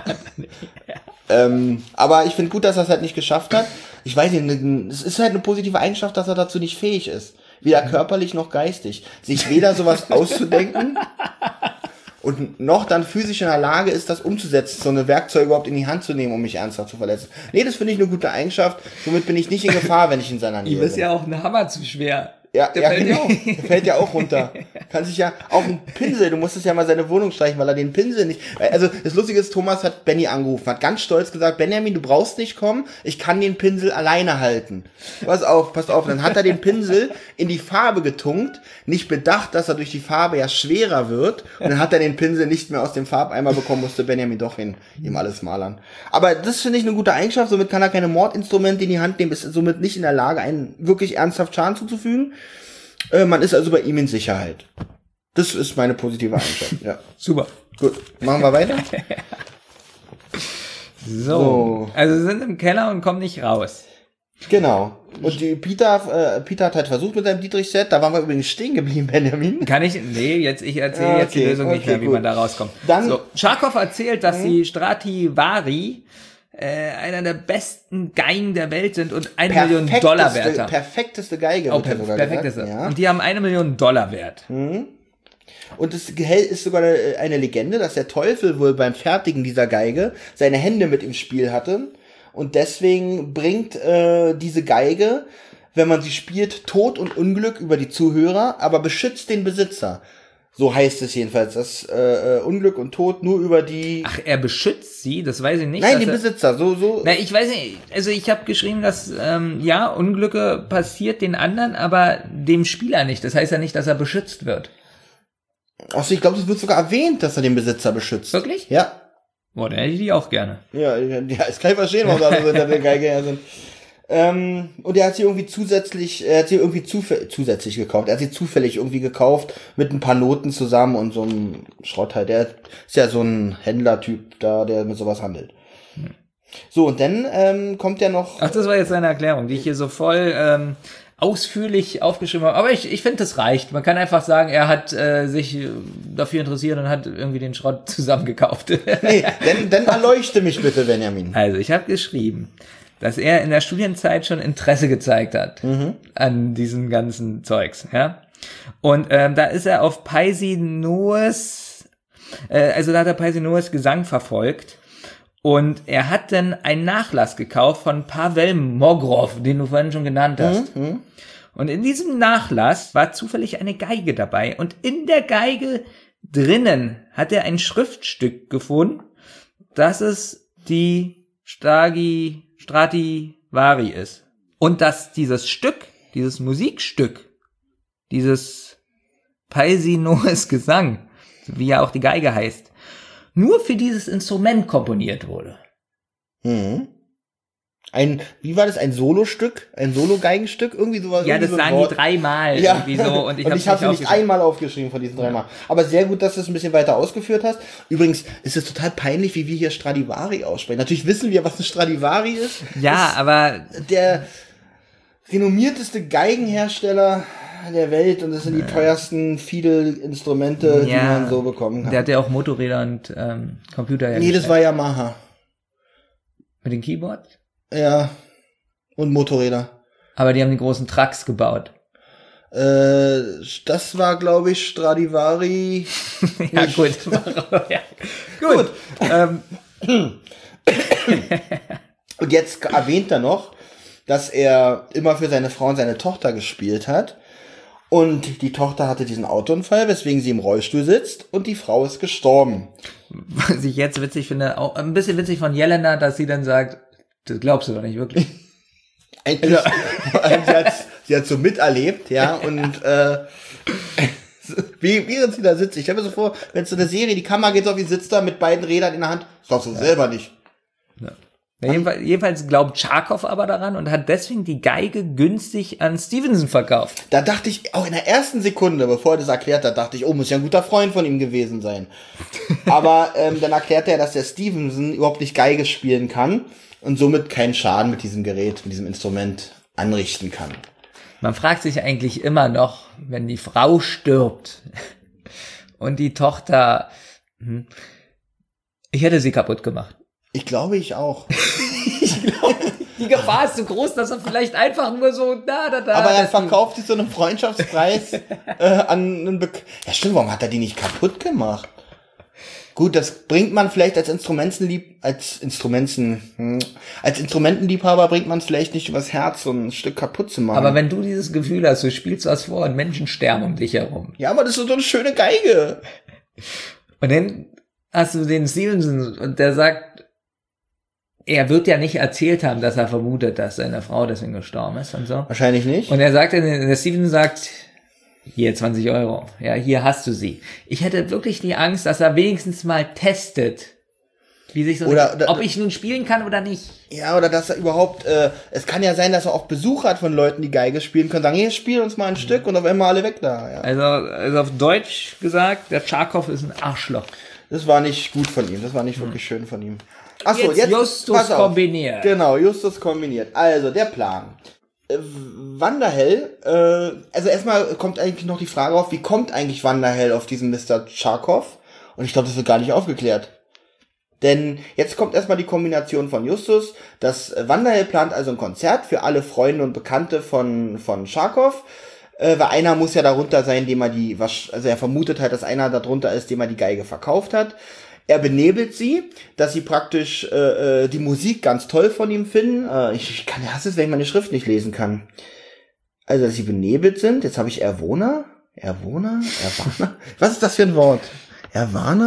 [SPEAKER 1] Aber ich finde gut, dass er es halt nicht geschafft hat. Ich weiß nicht, es ist halt eine positive Eigenschaft, dass er dazu nicht fähig ist. Weder körperlich noch geistig. Sich weder sowas auszudenken und noch dann physisch in der Lage ist, das umzusetzen, so eine Werkzeuge überhaupt in die Hand zu nehmen, um mich ernsthaft zu verletzen. Nee, das finde ich eine gute Eigenschaft. Somit bin ich nicht in Gefahr, wenn ich in seiner Nähe bin.
[SPEAKER 2] Ihm ist ja auch ein Hammer zu schwer.
[SPEAKER 1] Ja, der fällt ja auch runter. Kann sich ja auch ein Pinsel, du musstest ja mal seine Wohnung streichen, weil er den Pinsel nicht. Also das Lustige ist, Thomas hat Benny angerufen, hat ganz stolz gesagt, Benjamin, du brauchst nicht kommen, ich kann den Pinsel alleine halten. Pass auf. Dann hat er den Pinsel in die Farbe getunkt, nicht bedacht, dass er durch die Farbe ja schwerer wird. Und dann hat er den Pinsel nicht mehr aus dem Farbeimer bekommen, musste Benjamin doch ihm alles malern. Aber das finde ich eine gute Eigenschaft, somit kann er keine Mordinstrumente in die Hand nehmen, ist somit nicht in der Lage, einen wirklich ernsthaft Schaden zuzufügen. Man ist also bei ihm in Sicherheit. Das ist meine positive Eigenschaft. Ja.
[SPEAKER 2] Super.
[SPEAKER 1] Gut, machen wir weiter.
[SPEAKER 2] So. Also sie sind im Keller und kommen nicht raus.
[SPEAKER 1] Genau. Und Peter hat halt versucht mit seinem Dietrich-Set, da waren wir übrigens stehen geblieben, Benjamin.
[SPEAKER 2] Ich erzähle jetzt die Lösung nicht mehr, wie man da rauskommt. Dann so, Charkow erzählt, dass die Stradivari einer der besten Geigen der Welt sind und $1 Million wert.
[SPEAKER 1] Perfekteste Geige.
[SPEAKER 2] Perfekteste. Ja. Und die haben $1 Million wert.
[SPEAKER 1] Und es ist sogar eine Legende, dass der Teufel wohl beim Fertigen dieser Geige seine Hände mit im Spiel hatte. Und deswegen bringt diese Geige, wenn man sie spielt, Tod und Unglück über die Zuhörer, aber beschützt den Besitzer. So heißt es jedenfalls, dass Unglück und Tod nur über die...
[SPEAKER 2] Ach, er beschützt sie? Das weiß ich nicht.
[SPEAKER 1] Nein, den Besitzer, so...
[SPEAKER 2] Na, ich weiß nicht, also ich habe geschrieben, dass, Unglücke passiert den anderen, aber dem Spieler nicht. Das heißt ja nicht, dass er beschützt wird.
[SPEAKER 1] Achso, ich glaube, es wird sogar erwähnt, dass er den Besitzer beschützt.
[SPEAKER 2] Wirklich?
[SPEAKER 1] Ja.
[SPEAKER 2] Boah, dann hätte ich die auch gerne.
[SPEAKER 1] Ja, ich kann verstehen, warum alle so hinter der Geige her sind. Und er hat sie irgendwie zusätzlich gekauft. Er hat sie zufällig irgendwie gekauft mit ein paar Noten zusammen und so einem Schrott halt. Der ist ja so ein Händlertyp da, der mit sowas handelt. So, und dann kommt ja noch...
[SPEAKER 2] Ach, das war jetzt eine Erklärung, die ich hier so voll ausführlich aufgeschrieben habe. Aber ich finde, das reicht. Man kann einfach sagen, er hat sich dafür interessiert und hat irgendwie den Schrott zusammengekauft.
[SPEAKER 1] Nee, dann erleuchte mich bitte, Benjamin.
[SPEAKER 2] Also, ich habe geschrieben, dass er in der Studienzeit schon Interesse gezeigt hat an diesem ganzen Zeugs, ja. Und da ist er auf Paisinoes Gesang verfolgt und er hat dann einen Nachlass gekauft von Pavel Mogrov, den du vorhin schon genannt hast. Und in diesem Nachlass war zufällig eine Geige dabei und in der Geige drinnen hat er ein Schriftstück gefunden, das es die Stradivari ist. Und dass dieses Musikstück, dieses Paisinoes Gesang, wie ja auch die Geige heißt, nur für dieses Instrument komponiert wurde.
[SPEAKER 1] Wie war das? Ein Solostück? Ein Solo-Geigenstück? Irgendwie sowas?
[SPEAKER 2] Ja, das
[SPEAKER 1] so
[SPEAKER 2] sagen die 3-mal.
[SPEAKER 1] Ja.
[SPEAKER 2] Irgendwie so. Und ich
[SPEAKER 1] habe nicht einmal aufgeschrieben von diesen 3 Mal. Aber sehr gut, dass du es ein bisschen weiter ausgeführt hast. Übrigens ist es total peinlich, wie wir hier Stradivari aussprechen. Natürlich wissen wir, was ein Stradivari ist.
[SPEAKER 2] Ja, aber
[SPEAKER 1] renommierteste Geigenhersteller der Welt und das sind die teuersten Fiedel-Instrumente, die man so bekommen kann.
[SPEAKER 2] Der hat ja auch Motorräder und Computer hergestellt.
[SPEAKER 1] Nee, das war Yamaha.
[SPEAKER 2] Mit dem Keyboard?
[SPEAKER 1] Ja, und Motorräder.
[SPEAKER 2] Aber die haben die großen Trucks gebaut.
[SPEAKER 1] Das war, glaube ich, Stradivari.
[SPEAKER 2] Ja, gut. Ja. Gut.
[SPEAKER 1] Und jetzt erwähnt er noch, dass er immer für seine Frau und seine Tochter gespielt hat. Und die Tochter hatte diesen Autounfall, weswegen sie im Rollstuhl sitzt und die Frau ist gestorben.
[SPEAKER 2] Was ich jetzt witzig finde, auch ein bisschen witzig von Jelena, dass sie dann sagt, das glaubst du doch nicht wirklich.
[SPEAKER 1] Eigentlich, sie hat so miterlebt, ja, und während sie da sitzt, ich stelle mir so vor, wenn es so eine Serie, die Kamera geht so, wie sitzt da mit beiden Rädern in der Hand, das glaubst du selber nicht.
[SPEAKER 2] Ja. Jedenfalls glaubt Tscharkow aber daran und hat deswegen die Geige günstig an Stevenson verkauft.
[SPEAKER 1] Da dachte ich, auch in der ersten Sekunde, bevor er das erklärt hat, dachte ich, oh, muss ja ein guter Freund von ihm gewesen sein. Aber dann erklärt er, dass der Stevenson überhaupt nicht Geige spielen kann und somit keinen Schaden mit diesem Gerät, mit diesem Instrument anrichten kann.
[SPEAKER 2] Man fragt sich eigentlich immer noch, wenn die Frau stirbt und die Tochter, ich hätte sie kaputt gemacht.
[SPEAKER 1] Ich glaube, ich auch.
[SPEAKER 2] Die Gefahr ist so groß, dass er vielleicht einfach nur so
[SPEAKER 1] Aber er verkauft die zu einem Freundschaftspreis an einen Ja stimmt, warum hat er die nicht kaputt gemacht? Gut, das bringt man vielleicht als Instrumentenliebhaber bringt man es vielleicht nicht übers Herz, so ein Stück kaputt zu machen.
[SPEAKER 2] Aber wenn du dieses Gefühl hast, du spielst was vor und Menschen sterben um dich herum.
[SPEAKER 1] Ja, aber das ist so eine schöne Geige.
[SPEAKER 2] Und dann hast du den Stevenson und der sagt, er wird ja nicht erzählt haben, dass er vermutet, dass seine Frau deswegen gestorben ist und so.
[SPEAKER 1] Wahrscheinlich nicht.
[SPEAKER 2] Und er sagt, der Stevenson sagt, hier 20 €. Ja, hier hast du sie. Ich hätte wirklich die Angst, dass er wenigstens mal testet, wie sich so, ob ich nun spielen kann oder nicht.
[SPEAKER 1] Ja, oder dass er überhaupt, es kann ja sein, dass er auch Besuch hat von Leuten, die Geige spielen können, sagen, hier, spiel uns mal ein Stück und auf einmal alle weg da. Ja.
[SPEAKER 2] Also auf Deutsch gesagt, der Tscharkow ist ein Arschloch.
[SPEAKER 1] Das war nicht gut von ihm, das war nicht wirklich schön von ihm. Achso, jetzt
[SPEAKER 2] Justus kombiniert.
[SPEAKER 1] Genau, Justus kombiniert. Also, der Plan. Wanderhell, also erstmal kommt eigentlich noch die Frage auf, wie kommt eigentlich Wanderhell auf diesen Mr. Tscharkow? Und ich glaube, das wird gar nicht aufgeklärt. Denn jetzt kommt erstmal die Kombination von Justus, dass Wanderhell plant also ein Konzert für alle Freunde und Bekannte von Tscharkow, weil einer muss ja darunter sein, dem also er vermutet halt, dass einer darunter ist, dem er die Geige verkauft hat. Er benebelt sie, dass sie praktisch die Musik ganz toll von ihm finden. Ich hasse es, wenn ich meine Schrift nicht lesen kann. Also, dass sie benebelt sind. Jetzt habe ich Erwohner. Was ist das für ein Wort? Erwarner?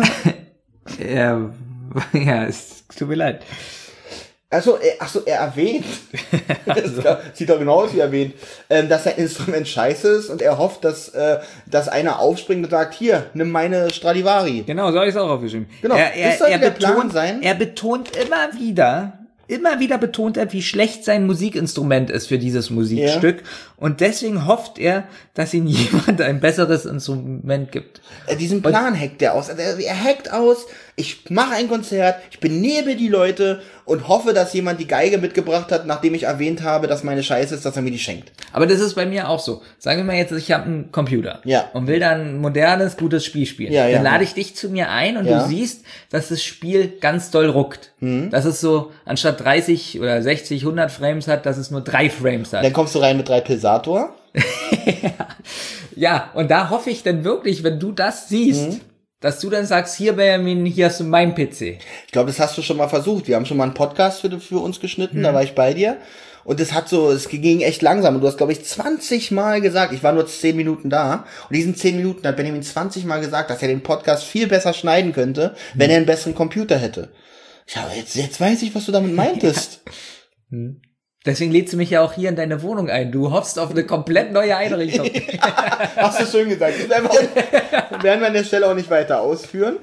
[SPEAKER 2] Ja, es tut mir leid.
[SPEAKER 1] Er erwähnt, das sieht doch genau aus wie erwähnt, dass sein Instrument scheiße ist und er hofft, dass einer aufspringt und sagt, hier, nimm meine Stradivari.
[SPEAKER 2] Genau, so habe ich es auch aufgeschrieben.
[SPEAKER 1] Genau, das soll der Plan sein.
[SPEAKER 2] Er betont immer wieder betont er, wie schlecht sein Musikinstrument ist für dieses Musikstück. Ja. Und deswegen hofft er, dass ihm jemand ein besseres Instrument gibt.
[SPEAKER 1] Diesen Plan hackt er aus. Er hackt aus, ich mache ein Konzert, ich benebel die Leute und hoffe, dass jemand die Geige mitgebracht hat, nachdem ich erwähnt habe, dass meine Scheiße ist, dass er mir die schenkt.
[SPEAKER 2] Aber das ist bei mir auch so. Sagen wir mal jetzt, ich habe einen Computer und will dann ein modernes, gutes Spiel spielen. Dann lade ich dich zu mir ein und du siehst, dass das Spiel ganz doll ruckt. Dass es so, anstatt 30 oder 60, 100 Frames hat, dass es nur 3 Frames hat.
[SPEAKER 1] Dann kommst du rein mit 3 Pulsator.
[SPEAKER 2] Ja, und da hoffe ich dann wirklich, wenn du das siehst, dass du dann sagst, hier Benjamin, hier hast du meinen PC.
[SPEAKER 1] Ich glaube, das hast du schon mal versucht. Wir haben schon mal einen Podcast für uns geschnitten, da war ich bei dir. Und es ging echt langsam. Und du hast, glaube ich, 20 Mal gesagt, ich war nur 10 Minuten da. Und diesen 10 Minuten hat Benjamin 20 Mal gesagt, dass er den Podcast viel besser schneiden könnte, wenn er einen besseren Computer hätte. Ja, jetzt weiß ich, was du damit meintest.
[SPEAKER 2] Deswegen lädst du mich ja auch hier in deine Wohnung ein. Du hoffst auf eine komplett neue Einrichtung.
[SPEAKER 1] Hast du schön gesagt. Das werden wir an der Stelle auch nicht weiter ausführen.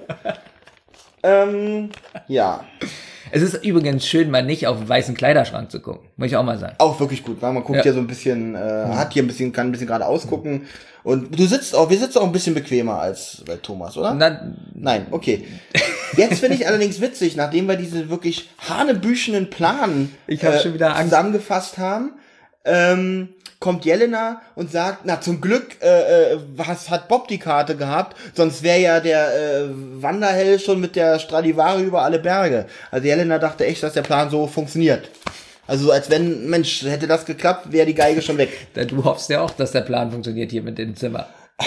[SPEAKER 1] Ja.
[SPEAKER 2] Es ist übrigens schön, mal nicht auf den weißen Kleiderschrank zu gucken. Muss ich auch mal sagen.
[SPEAKER 1] Auch wirklich gut, weil man guckt hier so ein bisschen, kann ein bisschen gerade ausgucken. Und wir sitzen auch ein bisschen bequemer als bei Thomas, oder? Nein, okay. Jetzt finde ich allerdings witzig, nachdem wir diese wirklich hanebüchenen Plan
[SPEAKER 2] schon wieder
[SPEAKER 1] zusammengefasst haben, kommt Jelena und sagt, na zum Glück hat Bob die Karte gehabt, sonst wäre ja der Wanderheld schon mit der Stradivari über alle Berge. Also Jelena dachte echt, dass der Plan so funktioniert. Also so als wenn, Mensch, hätte das geklappt, wäre die Geige schon weg.
[SPEAKER 2] Du hoffst ja auch, dass der Plan funktioniert hier mit dem Zimmer.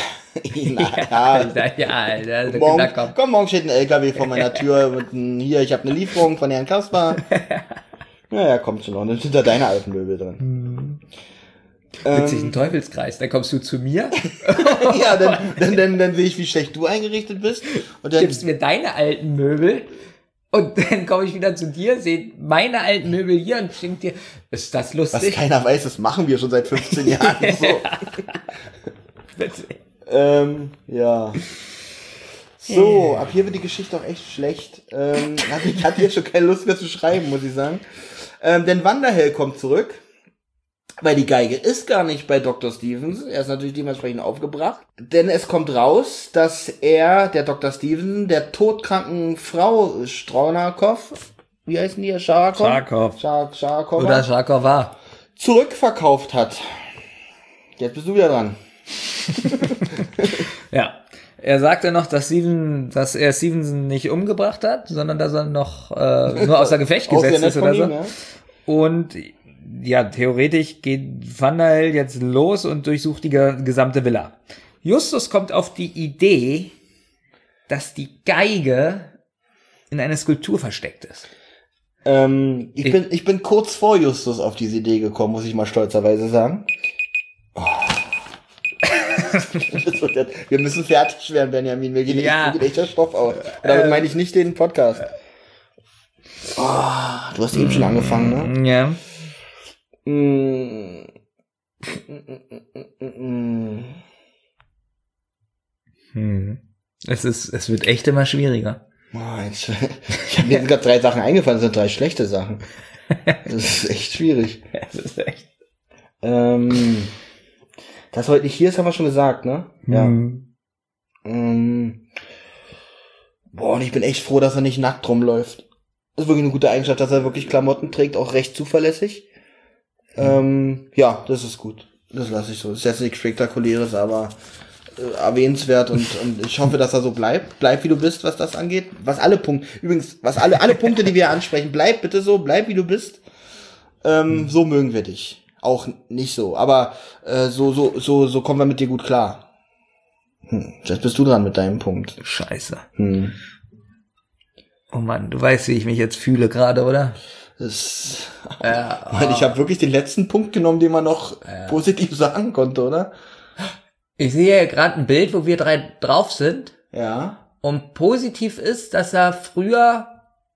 [SPEAKER 1] Morgen steht ein LKW vor meiner Tür mit hier, ich habe eine Lieferung von Herrn Kasper. Naja, kommt schon noch. Dann sind da deine alten Möbel drin.
[SPEAKER 2] Witzig, ein Teufelskreis. Dann kommst du zu mir.
[SPEAKER 1] Ja, dann sehe ich, wie schlecht du eingerichtet bist. Und dann
[SPEAKER 2] gibst mir deine alten Möbel. Und dann komme ich wieder zu dir, sehe meine alten Möbel hier und denke dir, ist das lustig?
[SPEAKER 1] Was keiner weiß, das machen wir schon seit 15 Jahren. So.
[SPEAKER 2] Witzig.
[SPEAKER 1] Ja. So, ab hier wird die Geschichte auch echt schlecht. Ich hatte jetzt schon keine Lust mehr zu schreiben, muss ich sagen. Denn Wanderhell kommt zurück, weil die Geige ist gar nicht bei Dr. Stevenson. Er ist natürlich dementsprechend aufgebracht. Denn es kommt raus, dass der Dr. Stevenson, der todkranken Frau Straunakow, wie heißen die? Scharakow? Scharakow.
[SPEAKER 2] Oder Scharakow.
[SPEAKER 1] Zurückverkauft hat. Jetzt bist du wieder dran.
[SPEAKER 2] Ja. Er sagte noch, dass er Stevenson nicht umgebracht hat, sondern dass er noch nur außer Gefecht gesetzt ist oder so. Ihm, ja. Und ja, theoretisch geht Vanderhel jetzt los und durchsucht die gesamte Villa. Justus kommt auf die Idee, dass die Geige in einer Skulptur versteckt ist.
[SPEAKER 1] Ich bin kurz vor Justus auf diese Idee gekommen, muss ich mal stolzerweise sagen. Oh. Wir müssen fertig werden, Benjamin. Wir gehen echt der Stoff aus. Damit meine ich nicht den Podcast. Oh, du hast eben schon angefangen, ne?
[SPEAKER 2] Ja. Es wird echt immer schwieriger.
[SPEAKER 1] Ich habe mir gerade 3 Sachen eingefallen, das sind 3 schlechte Sachen. Das ist echt schwierig.
[SPEAKER 2] Das ist echt.
[SPEAKER 1] Dass heute nicht hier ist, haben wir schon gesagt, ne? Ja. Und ich bin echt froh, dass er nicht nackt rumläuft. Das ist wirklich eine gute Eigenschaft, dass er wirklich Klamotten trägt, auch recht zuverlässig. Ja, das ist gut. Das lasse ich so. Das ist jetzt nichts Spektakuläres, aber erwähnenswert und ich hoffe, dass er so bleibt. Bleib, wie du bist, was das angeht. Alle Punkte, die wir ansprechen, bleib bitte so, bleib, wie du bist. So mögen wir dich. Auch nicht so, aber so kommen wir mit dir gut klar. Jetzt bist du dran mit deinem Punkt.
[SPEAKER 2] Scheiße. Oh Mann, du weißt, wie ich mich jetzt fühle gerade, oder?
[SPEAKER 1] Ich habe wirklich den letzten Punkt genommen, den man noch positiv sagen konnte, oder?
[SPEAKER 2] Ich sehe ja gerade ein Bild, wo wir 3 drauf sind.
[SPEAKER 1] Ja.
[SPEAKER 2] Und positiv ist, dass er früher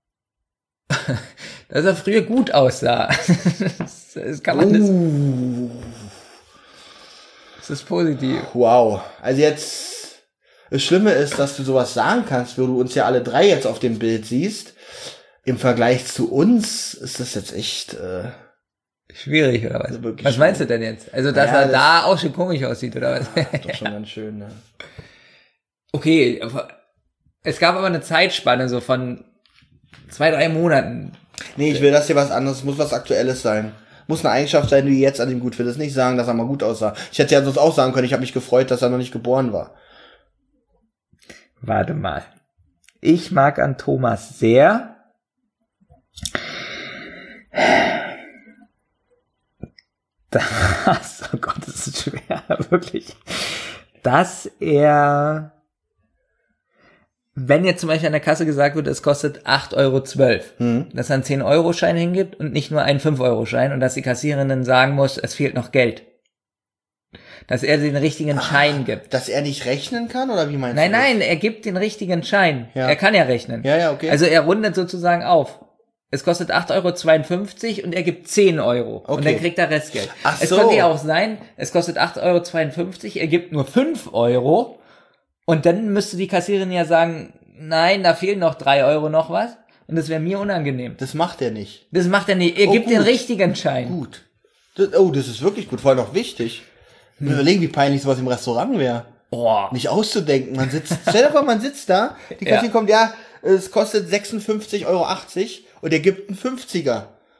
[SPEAKER 2] gut aussah. Das kann man das ist positiv.
[SPEAKER 1] Wow. Also jetzt, das Schlimme ist, dass du sowas sagen kannst, wo du uns ja alle 3 jetzt auf dem Bild siehst. Im Vergleich zu uns ist das jetzt echt
[SPEAKER 2] schwierig, oder was?
[SPEAKER 1] Also
[SPEAKER 2] was meinst du denn jetzt? Also, dass er da auch schon komisch aussieht, oder was?
[SPEAKER 1] Doch schon ganz schön, ne?
[SPEAKER 2] Okay, es gab aber eine Zeitspanne so von 2-3 Monaten.
[SPEAKER 1] Nee, ich will, dass hier was anderes, muss was Aktuelles sein. Muss eine Eigenschaft sein, die du jetzt an ihm gut findest. Nicht sagen, dass er mal gut aussah. Ich hätte ja sonst auch sagen können, ich habe mich gefreut, dass er noch nicht geboren war.
[SPEAKER 2] Warte mal. Ich mag an Thomas sehr. Oh Gott, das ist schwer, wirklich. Dass er, wenn jetzt zum Beispiel an der Kasse gesagt wird, es kostet 8,12 €, dass er einen 10-Euro-Schein hingibt und nicht nur einen 5-Euro-Schein und dass die Kassiererin dann sagen muss, es fehlt noch Geld. Dass er den richtigen Schein gibt.
[SPEAKER 1] Dass er nicht rechnen kann, oder wie meinst du?
[SPEAKER 2] Nein, er gibt den richtigen Schein. Ja. Er kann ja rechnen.
[SPEAKER 1] Ja, okay.
[SPEAKER 2] Also er rundet sozusagen auf. Es kostet 8,52 € und er gibt 10 €. Okay. Und dann kriegt er Restgeld.
[SPEAKER 1] Ach so.
[SPEAKER 2] Es könnte ja auch sein, es kostet 8,52 €, er gibt nur 5 € und dann müsste die Kassiererin ja sagen, nein, da fehlen noch 3 € noch was. Und das wäre mir unangenehm.
[SPEAKER 1] Das macht er nicht.
[SPEAKER 2] Das macht er nicht. Er gibt den richtigen Schein.
[SPEAKER 1] Gut. Das ist wirklich gut, vor allem auch wichtig. Überlegen, wie peinlich sowas im Restaurant wäre. Nicht auszudenken. Stell dir vor, man sitzt da, die Kassiererin kommt, ja, es kostet 56,80 € und er gibt einen 50er.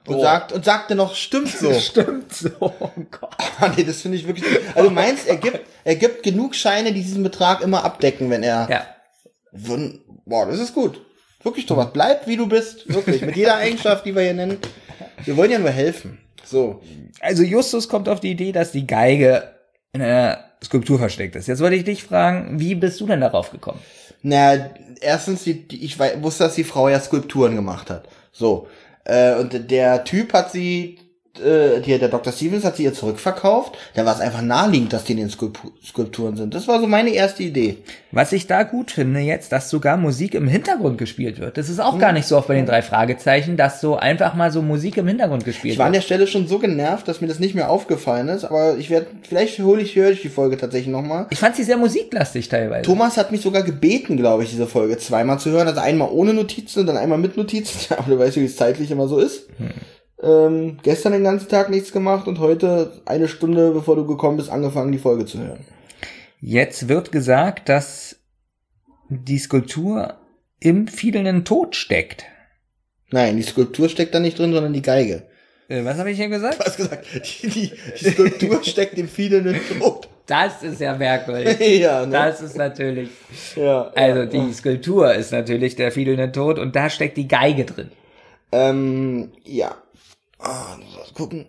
[SPEAKER 1] Und sagte noch, stimmt so.
[SPEAKER 2] Stimmt so, oh Gott.
[SPEAKER 1] Nee, das finde ich wirklich, also du meinst, er gibt genug Scheine, die diesen Betrag immer abdecken, wenn er,
[SPEAKER 2] Ja.
[SPEAKER 1] Boah, das ist gut. Wirklich, Thomas, bleib wie du bist, wirklich, mit jeder Eigenschaft, die wir hier nennen. Wir wollen ja nur helfen. So.
[SPEAKER 2] Also Justus kommt auf die Idee, dass die Geige in einer Skulptur versteckt ist. Jetzt wollte ich dich fragen, wie bist du denn darauf gekommen?
[SPEAKER 1] Na, erstens, ich wusste, dass die Frau ja Skulpturen gemacht hat. So. Und der Typ hat sie, der Dr. Stevens hat sie ihr zurückverkauft. Da war es einfach naheliegend, dass die in den Skulpturen sind. Das war so meine erste Idee.
[SPEAKER 2] Was ich da gut finde jetzt, dass sogar Musik im Hintergrund gespielt wird. Das ist auch gar nicht so oft bei den 3 Fragezeichen, dass so einfach mal so Musik im Hintergrund gespielt
[SPEAKER 1] Ich war an
[SPEAKER 2] wird.
[SPEAKER 1] der Stelle schon so genervt, dass mir das nicht mehr aufgefallen ist, aber höre ich die Folge tatsächlich nochmal.
[SPEAKER 2] Ich fand sie sehr musiklastig teilweise.
[SPEAKER 1] Thomas hat mich sogar gebeten, glaube ich, diese Folge zweimal zu hören. Also einmal ohne Notizen und dann einmal mit Notizen. Aber du weißt, wie es zeitlich immer so ist. Gestern den ganzen Tag nichts gemacht und heute 1 Stunde, bevor du gekommen bist, angefangen, die Folge zu hören.
[SPEAKER 2] Jetzt wird gesagt, dass die Skulptur im fielenden Tod steckt.
[SPEAKER 1] Nein, die Skulptur steckt da nicht drin, sondern die Geige.
[SPEAKER 2] Was habe ich hier gesagt?
[SPEAKER 1] Du hast gesagt, die Skulptur steckt im fielenden Tod.
[SPEAKER 2] Das ist ja merkwürdig.
[SPEAKER 1] Ja, ne?
[SPEAKER 2] Das ist natürlich.
[SPEAKER 1] Ja.
[SPEAKER 2] Also die Skulptur ist natürlich der fielende Tod und da steckt die Geige drin.
[SPEAKER 1] Ja. Du gucken.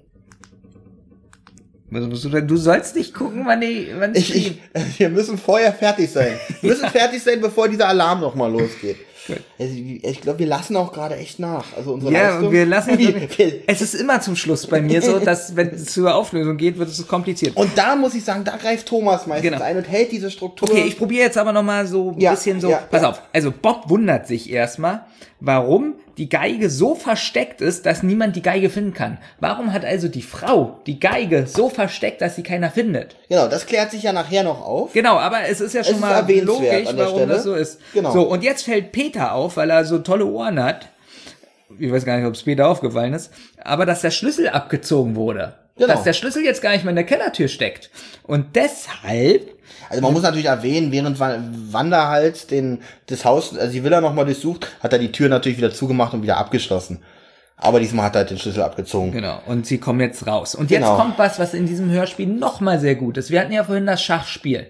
[SPEAKER 2] Was musst du denn? Du sollst nicht gucken, wann
[SPEAKER 1] Wir müssen vorher fertig sein. Wir müssen fertig sein, bevor dieser Alarm nochmal losgeht. Also, ich glaube, wir lassen auch gerade echt nach. Also unsere Leistung.
[SPEAKER 2] Ja, wir lassen. Es ist immer zum Schluss bei mir so, dass wenn es zur Auflösung geht, wird es so kompliziert.
[SPEAKER 1] Und da muss ich sagen, da greift Thomas meistens ein und hält diese Struktur.
[SPEAKER 2] Okay, ich probiere jetzt aber nochmal so ein bisschen so. Pass auf. Also Bob wundert sich erstmal, warum die Geige so versteckt ist, dass niemand die Geige finden kann. Warum hat also die Frau die Geige so versteckt, dass sie keiner findet?
[SPEAKER 1] Genau, das klärt sich ja nachher noch auf.
[SPEAKER 2] Genau, aber es ist ja schon mal logisch, warum das so ist.
[SPEAKER 1] Genau.
[SPEAKER 2] So, und jetzt fällt Peter auf, weil er so tolle Ohren hat. Ich weiß gar nicht, ob es Peter aufgefallen ist. Aber dass der Schlüssel abgezogen wurde.
[SPEAKER 1] Genau.
[SPEAKER 2] Dass der Schlüssel jetzt gar nicht mehr in der Kellertür steckt. Und deshalb...
[SPEAKER 1] Also man muss natürlich erwähnen, während Wanda halt das Haus, also die Villa nochmal durchsucht, hat er die Tür natürlich wieder zugemacht und wieder abgeschlossen. Aber diesmal hat er halt den Schlüssel abgezogen.
[SPEAKER 2] Genau, und sie kommen jetzt raus. Und jetzt kommt was in diesem Hörspiel nochmal sehr gut ist. Wir hatten ja vorhin das Schachspiel,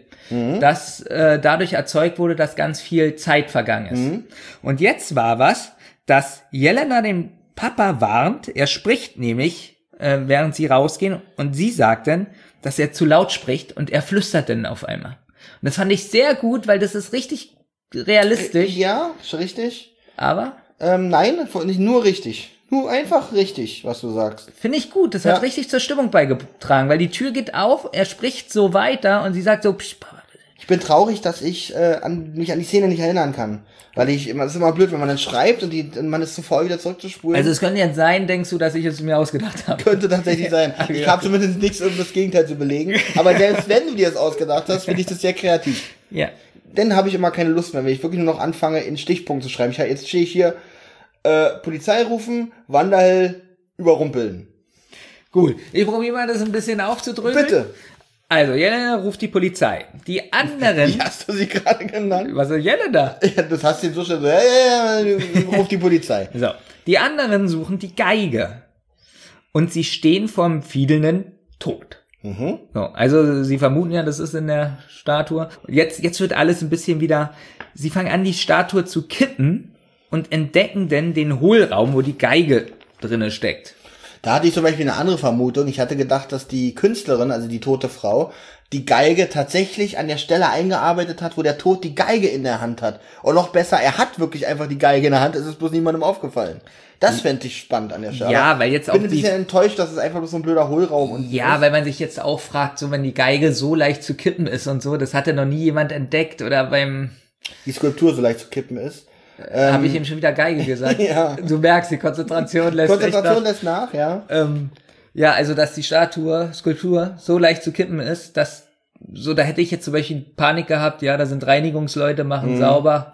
[SPEAKER 2] das dadurch erzeugt wurde, dass ganz viel Zeit vergangen ist. Und jetzt war was, dass Jelena den Papa warnt, er spricht nämlich, während sie rausgehen, und sie sagt dann, dass er zu laut spricht und er flüstert dann auf einmal. Und das fand ich sehr gut, weil das ist richtig realistisch.
[SPEAKER 1] Ja, ist richtig.
[SPEAKER 2] Aber?
[SPEAKER 1] Nein, nicht nur richtig. Nur einfach richtig, was du sagst.
[SPEAKER 2] Finde ich gut, das hat richtig zur Stimmung beigetragen, weil die Tür geht auf, er spricht so weiter und sie sagt so, Psch, Papa, bitte.
[SPEAKER 1] Ich bin traurig, dass ich mich an die Szene nicht erinnern kann. Weil es ist immer blöd, wenn man dann schreibt und man ist zu faul, wieder zurückzuspulen.
[SPEAKER 2] Also es könnte jetzt sein, denkst du, dass ich es mir ausgedacht habe?
[SPEAKER 1] Könnte tatsächlich sein. Ich habe zumindest nichts, um das Gegenteil zu belegen. Aber selbst wenn du dir das ausgedacht hast, finde ich das sehr kreativ.
[SPEAKER 2] Ja.
[SPEAKER 1] Dann habe ich immer keine Lust mehr, wenn ich wirklich nur noch anfange, in Stichpunkte zu schreiben. Jetzt stehe ich hier, Polizei rufen, Wanderhell überrumpeln.
[SPEAKER 2] Gut, ich probiere mal das ein bisschen aufzudröseln.
[SPEAKER 1] Bitte.
[SPEAKER 2] Also, Jelena ruft die Polizei. Die anderen...
[SPEAKER 1] Wie hast du sie gerade genannt?
[SPEAKER 2] Was ist Jelena?
[SPEAKER 1] Ja, das hast du jetzt so schnell so, ruf die Polizei.
[SPEAKER 2] So, die anderen suchen die Geige. Und sie stehen vorm fielenden Tod. So, also sie vermuten ja, das ist in der Statue. Jetzt wird alles ein bisschen wieder... Sie fangen an, die Statue zu kippen und entdecken dann den Hohlraum, wo die Geige drinne steckt.
[SPEAKER 1] Da hatte ich zum Beispiel eine andere Vermutung. Ich hatte gedacht, dass die Künstlerin, also die tote Frau, die Geige tatsächlich an der Stelle eingearbeitet hat, wo der Tod die Geige in der Hand hat. Und noch besser, er hat wirklich einfach die Geige in der Hand, es ist bloß niemandem aufgefallen. Das fände ich spannend an der Stelle.
[SPEAKER 2] Ja, weil jetzt auch
[SPEAKER 1] ich bin ein bisschen enttäuscht, dass es einfach bloß so ein blöder Hohlraum ist.
[SPEAKER 2] Ja, weil man sich jetzt auch fragt, so wenn die Geige so leicht zu kippen ist und so, das hatte noch nie jemand entdeckt oder
[SPEAKER 1] die Skulptur so leicht zu kippen ist.
[SPEAKER 2] Habe ich ihm schon wieder Geige gesagt.
[SPEAKER 1] Ja.
[SPEAKER 2] Du merkst, die Konzentration lässt
[SPEAKER 1] lässt nach, ja.
[SPEAKER 2] Ja, also dass die Skulptur so leicht zu kippen ist, dass so, da hätte ich jetzt zum Beispiel Panik gehabt, ja, da sind Reinigungsleute, machen sauber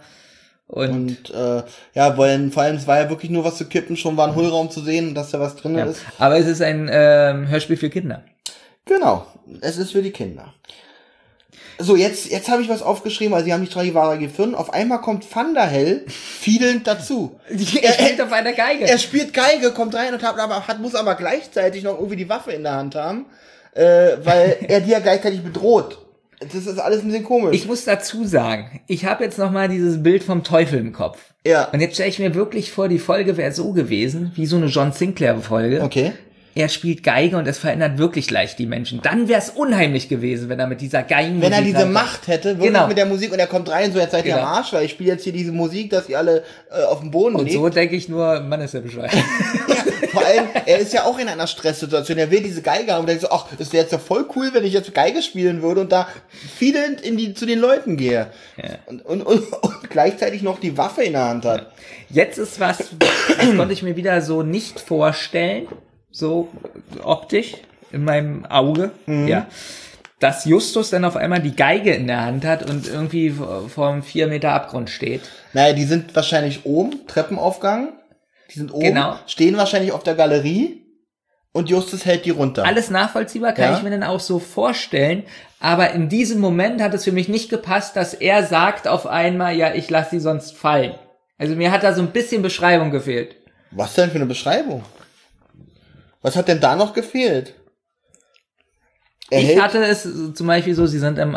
[SPEAKER 2] und
[SPEAKER 1] weil vor allem es war ja wirklich nur was zu kippen, schon war ein Hohlraum zu sehen, dass da was drin ist.
[SPEAKER 2] Aber es ist ein Hörspiel für Kinder.
[SPEAKER 1] Genau, es ist für die Kinder. So, jetzt habe ich was aufgeschrieben, also sie haben die Stradivari gefunden. Auf einmal kommt Van der Hel fiedelnd dazu.
[SPEAKER 2] Er spielt auf einer Geige.
[SPEAKER 1] Er spielt Geige, kommt rein und muss aber gleichzeitig noch irgendwie die Waffe in der Hand haben, weil er die ja gleichzeitig bedroht. Das ist alles ein bisschen komisch.
[SPEAKER 2] Ich muss dazu sagen, ich habe jetzt noch mal dieses Bild vom Teufel im Kopf.
[SPEAKER 1] Ja.
[SPEAKER 2] Und jetzt stelle ich mir wirklich vor, die Folge wäre so gewesen, wie so eine John Sinclair-Folge.
[SPEAKER 1] Okay.
[SPEAKER 2] Er spielt Geige und es verändert wirklich leicht die Menschen. Dann wäre es unheimlich gewesen, wenn er mit dieser Geigenmusik...
[SPEAKER 1] Wenn er diese Macht hätte, wirklich mit der Musik, und er kommt rein, so jetzt seid ihr am Arsch, weil ich spiele jetzt hier diese Musik, dass ihr alle auf dem Boden liegt.
[SPEAKER 2] Und so denke ich nur, Mann ist ja Bescheid.
[SPEAKER 1] Ja, vor allem, er ist ja auch in einer Stresssituation. Er will diese Geige haben und denkt so, ach, das wäre jetzt ja voll cool, wenn ich jetzt Geige spielen würde und da fiedelnd zu den Leuten gehe. Ja. Und gleichzeitig noch die Waffe in der Hand hat.
[SPEAKER 2] Jetzt ist was, das konnte ich mir wieder so nicht vorstellen, so optisch in meinem Auge, ja, dass Justus dann auf einmal die Geige in der Hand hat und irgendwie vor einem 4 Meter Abgrund steht.
[SPEAKER 1] Naja, die sind wahrscheinlich oben, Treppenaufgang, die sind oben, stehen wahrscheinlich auf der Galerie und Justus hält die runter.
[SPEAKER 2] Alles nachvollziehbar, kann ich mir dann auch so vorstellen, aber in diesem Moment hat es für mich nicht gepasst, dass er sagt auf einmal, ja, ich lasse sie sonst fallen. Also mir hat da so ein bisschen Beschreibung gefehlt.
[SPEAKER 1] Was denn für eine Beschreibung? Was hat denn da noch gefehlt?
[SPEAKER 2] Ich hatte es zum Beispiel so, sie sind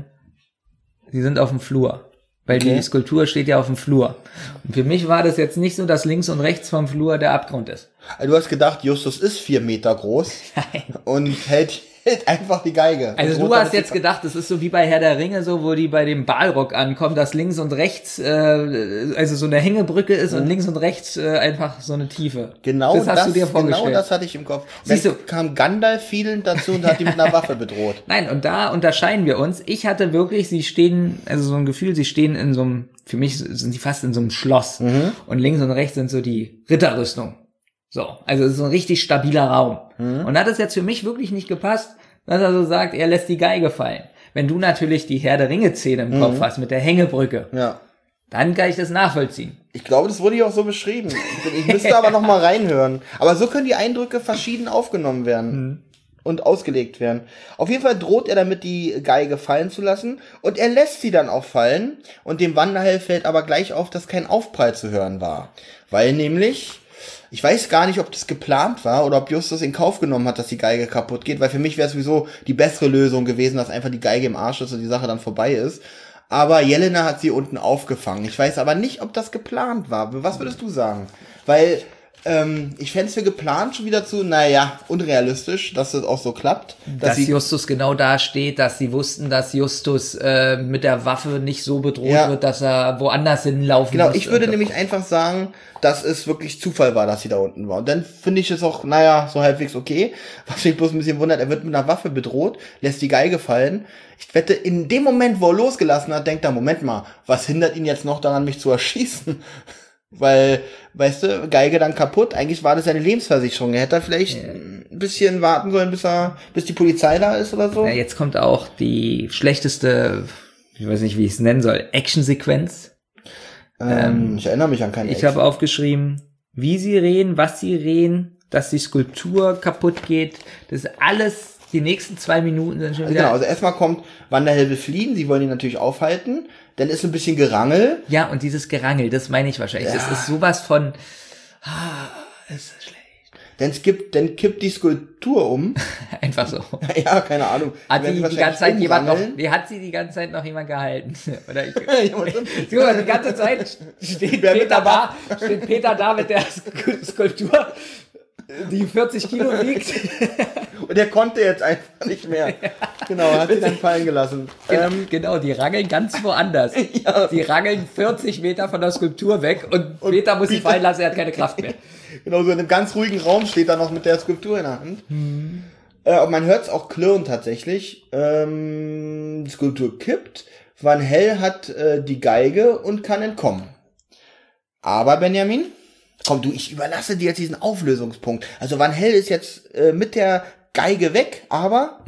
[SPEAKER 2] auf dem Flur. Weil die Skulptur steht ja auf dem Flur. Und für mich war das jetzt nicht so, dass links und rechts vom Flur der Abgrund ist.
[SPEAKER 1] Also du hast gedacht, Justus ist 4 Meter groß. Nein. Und hält einfach die Geige.
[SPEAKER 2] Also du hast jetzt gedacht, das ist so wie bei Herr der Ringe, so wo die bei dem Balrog ankommen, dass links und rechts also so eine Hängebrücke ist und links und rechts einfach so eine Tiefe.
[SPEAKER 1] Genau das
[SPEAKER 2] hast du dir vorgestellt.
[SPEAKER 1] Genau das hatte ich im Kopf.
[SPEAKER 2] Siehst du,
[SPEAKER 1] kam Gandalf fiedelnd dazu und hat ihn mit einer Waffe bedroht.
[SPEAKER 2] Nein, und da unterscheiden wir uns. Ich hatte wirklich, sie stehen, also so ein Gefühl, sie stehen in so einem, für mich sind sie fast in so einem Schloss. Und links und rechts sind so die Ritterrüstung. So, also es ist so ein richtig stabiler Raum. Und da hat es jetzt für mich wirklich nicht gepasst, dass er so sagt, er lässt die Geige fallen. Wenn du natürlich die Herr der Ringe-Szene im Kopf hast, mit der Hängebrücke, dann kann ich das nachvollziehen.
[SPEAKER 1] Ich glaube, das wurde ja auch so beschrieben. Ich müsste aber noch mal reinhören. Aber so können die Eindrücke verschieden aufgenommen werden und ausgelegt werden. Auf jeden Fall droht er damit, die Geige fallen zu lassen. Und er lässt sie dann auch fallen. Und dem Wanderheld fällt aber gleich auf, dass kein Aufprall zu hören war. Weil nämlich... Ich weiß gar nicht, ob das geplant war oder ob Justus in Kauf genommen hat, dass die Geige kaputt geht, weil für mich wäre es sowieso die bessere Lösung gewesen, dass einfach die Geige im Arsch ist und die Sache dann vorbei ist. Aber Jelena hat sie unten aufgefangen. Ich weiß aber nicht, ob das geplant war. Was würdest du sagen? Weil ich fände es für geplant schon wieder unrealistisch, dass das auch so klappt.
[SPEAKER 2] Dass Justus genau da steht, dass sie wussten, dass Justus mit der Waffe nicht so bedroht wird, dass er woanders hinlaufen muss.
[SPEAKER 1] Genau, ich würde nämlich einfach sagen, dass es wirklich Zufall war, dass sie da unten war. Und dann finde ich es auch, so halbwegs okay. Was mich bloß ein bisschen wundert, er wird mit einer Waffe bedroht, lässt die Geige fallen. Ich wette, in dem Moment, wo er losgelassen hat, denkt er, Moment mal, was hindert ihn jetzt noch daran, mich zu erschießen? Weil, weißt du, Geige dann kaputt, eigentlich war das ja eine Lebensversicherung. Er hätte vielleicht ein bisschen warten sollen, bis die Polizei da ist oder so.
[SPEAKER 2] Ja, jetzt kommt auch die schlechteste, ich weiß nicht, wie ich es nennen soll, Actionsequenz.
[SPEAKER 1] Ich erinnere mich an keine
[SPEAKER 2] Action. Ich habe aufgeschrieben, wie sie reden, was sie reden, dass die Skulptur kaputt geht. Das ist alles, die nächsten 2 Minuten sind schon wieder...
[SPEAKER 1] Genau, also erstmal kommt Wanderheld will fliehen, sie wollen ihn natürlich aufhalten. Dann ist ein bisschen Gerangel.
[SPEAKER 2] Ja, und dieses Gerangel, das meine ich wahrscheinlich. Ja. Das ist sowas von, ist schlecht.
[SPEAKER 1] Dann kippt die Skulptur um.
[SPEAKER 2] Einfach so.
[SPEAKER 1] Ja, keine Ahnung.
[SPEAKER 2] Hat sie die ganze Zeit die ganze Zeit noch jemand gehalten? Oder die ganze Zeit steht Peter da mit der Skulptur, die 40 Kilo wiegt.
[SPEAKER 1] Und er konnte jetzt einfach nicht mehr. Ja. Genau, hat sie dann fallen gelassen.
[SPEAKER 2] Genau, die rangeln ganz woanders. Ja. Die rangeln 40 Meter von der Skulptur weg und Peter muss sie fallen lassen, er hat keine Kraft mehr.
[SPEAKER 1] Genau, so in einem ganz ruhigen Raum steht er noch mit der Skulptur in der Hand. Und man hört es auch klirren tatsächlich. Die Skulptur kippt. Van Hell hat die Geige und kann entkommen. Aber Benjamin... Komm, ich überlasse dir jetzt diesen Auflösungspunkt. Also Van Hell ist jetzt mit der Geige weg, aber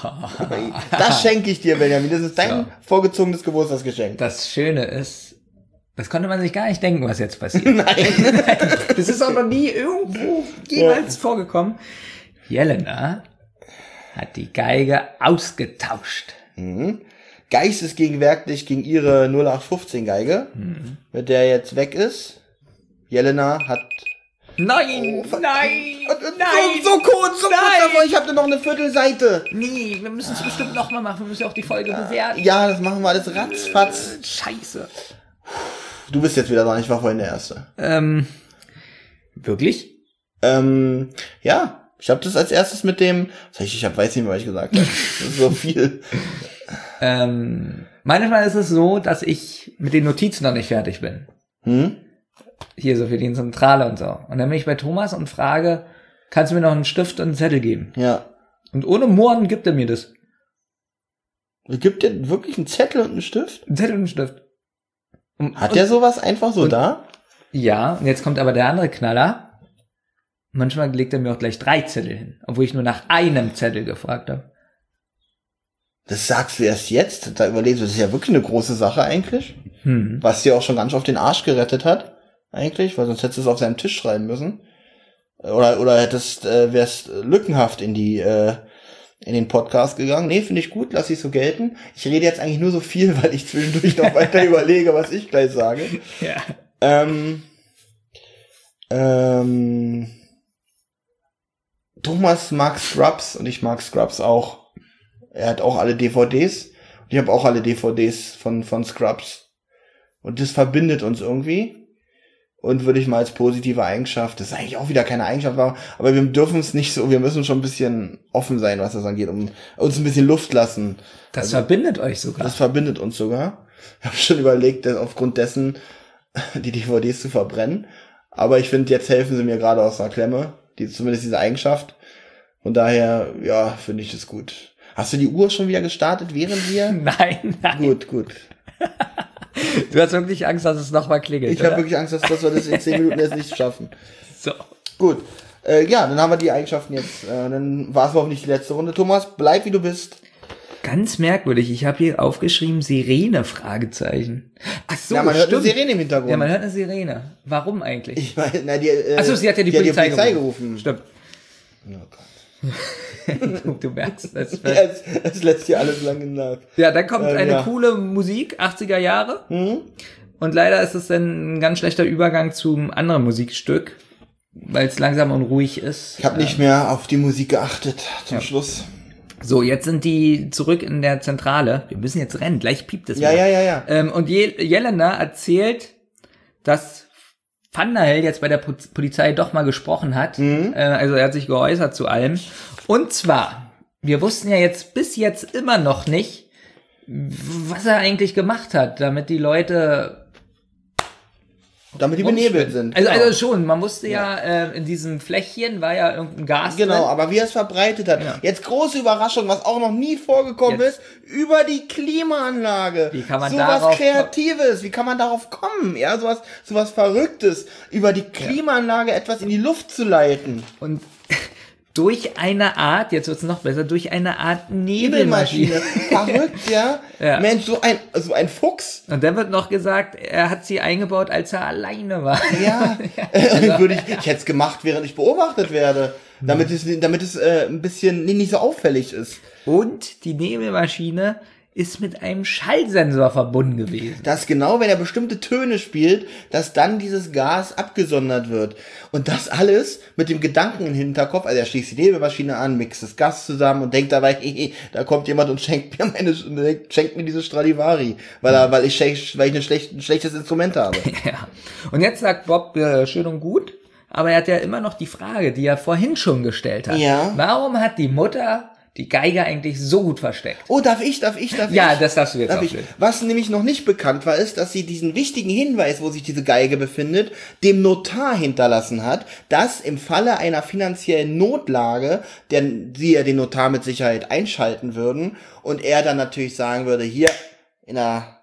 [SPEAKER 1] das schenke ich dir, Benjamin. Das ist dein vorgezogenes Geburtstagsgeschenk.
[SPEAKER 2] Das Schöne ist, das konnte man sich gar nicht denken, was jetzt passiert. Nein. Das ist auch noch nie irgendwo jemals vorgekommen. Jelena hat die Geige ausgetauscht.
[SPEAKER 1] Geistesgegenwärtig gegen ihre 0815 Geige, mit der er jetzt weg ist. Jelena hat...
[SPEAKER 2] Nein!
[SPEAKER 1] So kurz davor, ich habe nur noch eine Viertelseite.
[SPEAKER 2] Nee, wir müssen es bestimmt nochmal machen. Wir müssen ja auch die Folge bewerten.
[SPEAKER 1] Ja, das machen wir alles ratzfatz.
[SPEAKER 2] Scheiße.
[SPEAKER 1] Du bist jetzt wieder dran, ich war vorhin der Erste.
[SPEAKER 2] Wirklich?
[SPEAKER 1] Ja, ich habe das als erstes mit dem... Ich weiß nicht mehr, was ich gesagt habe. Das ist so viel.
[SPEAKER 2] Manchmal ist es so, dass ich mit den Notizen noch nicht fertig bin. Hier so für die Zentrale und so. Und dann bin ich bei Thomas und frage, kannst du mir noch einen Stift und einen Zettel geben?
[SPEAKER 1] Ja.
[SPEAKER 2] Und ohne Murren gibt er mir das.
[SPEAKER 1] Gibt der wirklich einen Zettel und einen Stift?
[SPEAKER 2] Einen Zettel und einen Stift.
[SPEAKER 1] Hat der sowas einfach so da?
[SPEAKER 2] Ja, und jetzt kommt aber der andere Knaller. Manchmal legt er mir auch gleich 3 Zettel hin, obwohl ich nur nach einem Zettel gefragt habe.
[SPEAKER 1] Das sagst du erst jetzt? Da überlegst du, das ist ja wirklich eine große Sache eigentlich. Was dir auch schon ganz auf den Arsch gerettet hat. Eigentlich, weil sonst hättest du es auf seinem Tisch schreiben müssen. Oder wärst lückenhaft in den Podcast gegangen. Nee, finde ich gut, lass ich so gelten. Ich rede jetzt eigentlich nur so viel, weil ich zwischendurch noch weiter überlege, was ich gleich sage.
[SPEAKER 2] Ja.
[SPEAKER 1] Thomas mag Scrubs und ich mag Scrubs auch. Er hat auch alle DVDs. Und ich habe auch alle DVDs von Scrubs. Und das verbindet uns irgendwie. Und würde ich mal als positive Eigenschaft, das ist eigentlich auch wieder keine Eigenschaft, aber wir dürfen es nicht so, wir müssen schon ein bisschen offen sein, was das angeht, um uns ein bisschen Luft lassen.
[SPEAKER 2] Das verbindet euch sogar.
[SPEAKER 1] Das verbindet uns sogar. Ich habe schon überlegt, aufgrund dessen die DVDs zu verbrennen. Aber ich finde, jetzt helfen sie mir gerade aus einer Klemme, zumindest diese Eigenschaft. Von daher, ja, finde ich das gut. Hast du die Uhr schon wieder gestartet, während wir?
[SPEAKER 2] Nein.
[SPEAKER 1] Gut.
[SPEAKER 2] Du hast wirklich Angst, dass es nochmal klingelt.
[SPEAKER 1] Ich habe wirklich Angst, dass wir das in 10 Minuten jetzt nicht schaffen.
[SPEAKER 2] So.
[SPEAKER 1] Gut. Ja, dann haben wir die Eigenschaften jetzt. Dann war es hoffentlich die letzte Runde. Thomas, bleib wie du bist.
[SPEAKER 2] Ganz merkwürdig. Ich habe hier aufgeschrieben, Sirene, Fragezeichen. Ach so,
[SPEAKER 1] ja, man hört
[SPEAKER 2] stimmt.
[SPEAKER 1] eine Sirene im Hintergrund.
[SPEAKER 2] Ja, man hört eine Sirene. Warum eigentlich?
[SPEAKER 1] Ich meine,
[SPEAKER 2] Achso, sie hat ja die Polizei gerufen. Stimmt.
[SPEAKER 1] Oh Gott.
[SPEAKER 2] Du merkst,
[SPEAKER 1] es lässt hier alles lange nach.
[SPEAKER 2] Ja, dann kommt eine coole Musik, 80er Jahre. Und leider ist es dann ein ganz schlechter Übergang zum anderen Musikstück, weil es langsam und ruhig ist.
[SPEAKER 1] Ich habe nicht mehr auf die Musik geachtet zum Schluss.
[SPEAKER 2] So, jetzt sind die zurück in der Zentrale. Wir müssen jetzt rennen, gleich piept es wieder.
[SPEAKER 1] Ja.
[SPEAKER 2] Und Jelena erzählt, dass Van der Hel jetzt bei der Polizei doch mal gesprochen hat. Also er hat sich geäußert zu allem. Und zwar, wir wussten ja jetzt bis jetzt immer noch nicht, was er eigentlich gemacht hat, damit die Leute...
[SPEAKER 1] Damit die benebelt sind.
[SPEAKER 2] Also schon, man wusste ja in diesem Fläschchen war ja irgendein Gas drin.
[SPEAKER 1] Genau, aber wie er es verbreitet hat. Ja. Jetzt große Überraschung, was auch noch nie vorgekommen ist, über die Klimaanlage.
[SPEAKER 2] Wie kann man
[SPEAKER 1] sowas Kreatives, wie kann man darauf kommen? Ja, sowas Verrücktes, über die Klimaanlage etwas in die Luft zu leiten.
[SPEAKER 2] Und durch eine Art, jetzt wird's noch besser, durch eine Art Nebelmaschine.
[SPEAKER 1] Verrückt, ja? Mensch, so ein Fuchs.
[SPEAKER 2] Und dann wird noch gesagt, er hat sie eingebaut, als er alleine war.
[SPEAKER 1] Ja, ich hätte es gemacht, während ich beobachtet werde. Damit es ein bisschen nicht so auffällig ist.
[SPEAKER 2] Und die Nebelmaschine ist mit einem Schallsensor verbunden gewesen.
[SPEAKER 1] Dass genau, wenn er bestimmte Töne spielt, dass dann dieses Gas abgesondert wird. Und das alles mit dem Gedanken im Hinterkopf, also er schließt die Nebelmaschine an, mixt das Gas zusammen und denkt dabei, da kommt jemand und schenkt mir diese Stradivari, weil ich ein schlechtes Instrument habe.
[SPEAKER 2] Ja. Und jetzt sagt Bob, schön und gut, aber er hat ja immer noch die Frage, die er vorhin schon gestellt hat.
[SPEAKER 1] Ja.
[SPEAKER 2] Warum hat die Mutter die Geige eigentlich so gut versteckt?
[SPEAKER 1] Oh, darf ich?
[SPEAKER 2] Ja, das darfst du jetzt auch.
[SPEAKER 1] Was nämlich noch nicht bekannt war, ist, dass sie diesen wichtigen Hinweis, wo sich diese Geige befindet, dem Notar hinterlassen hat, dass im Falle einer finanziellen Notlage, sie ja den Notar mit Sicherheit einschalten würden und er dann natürlich sagen würde, hier in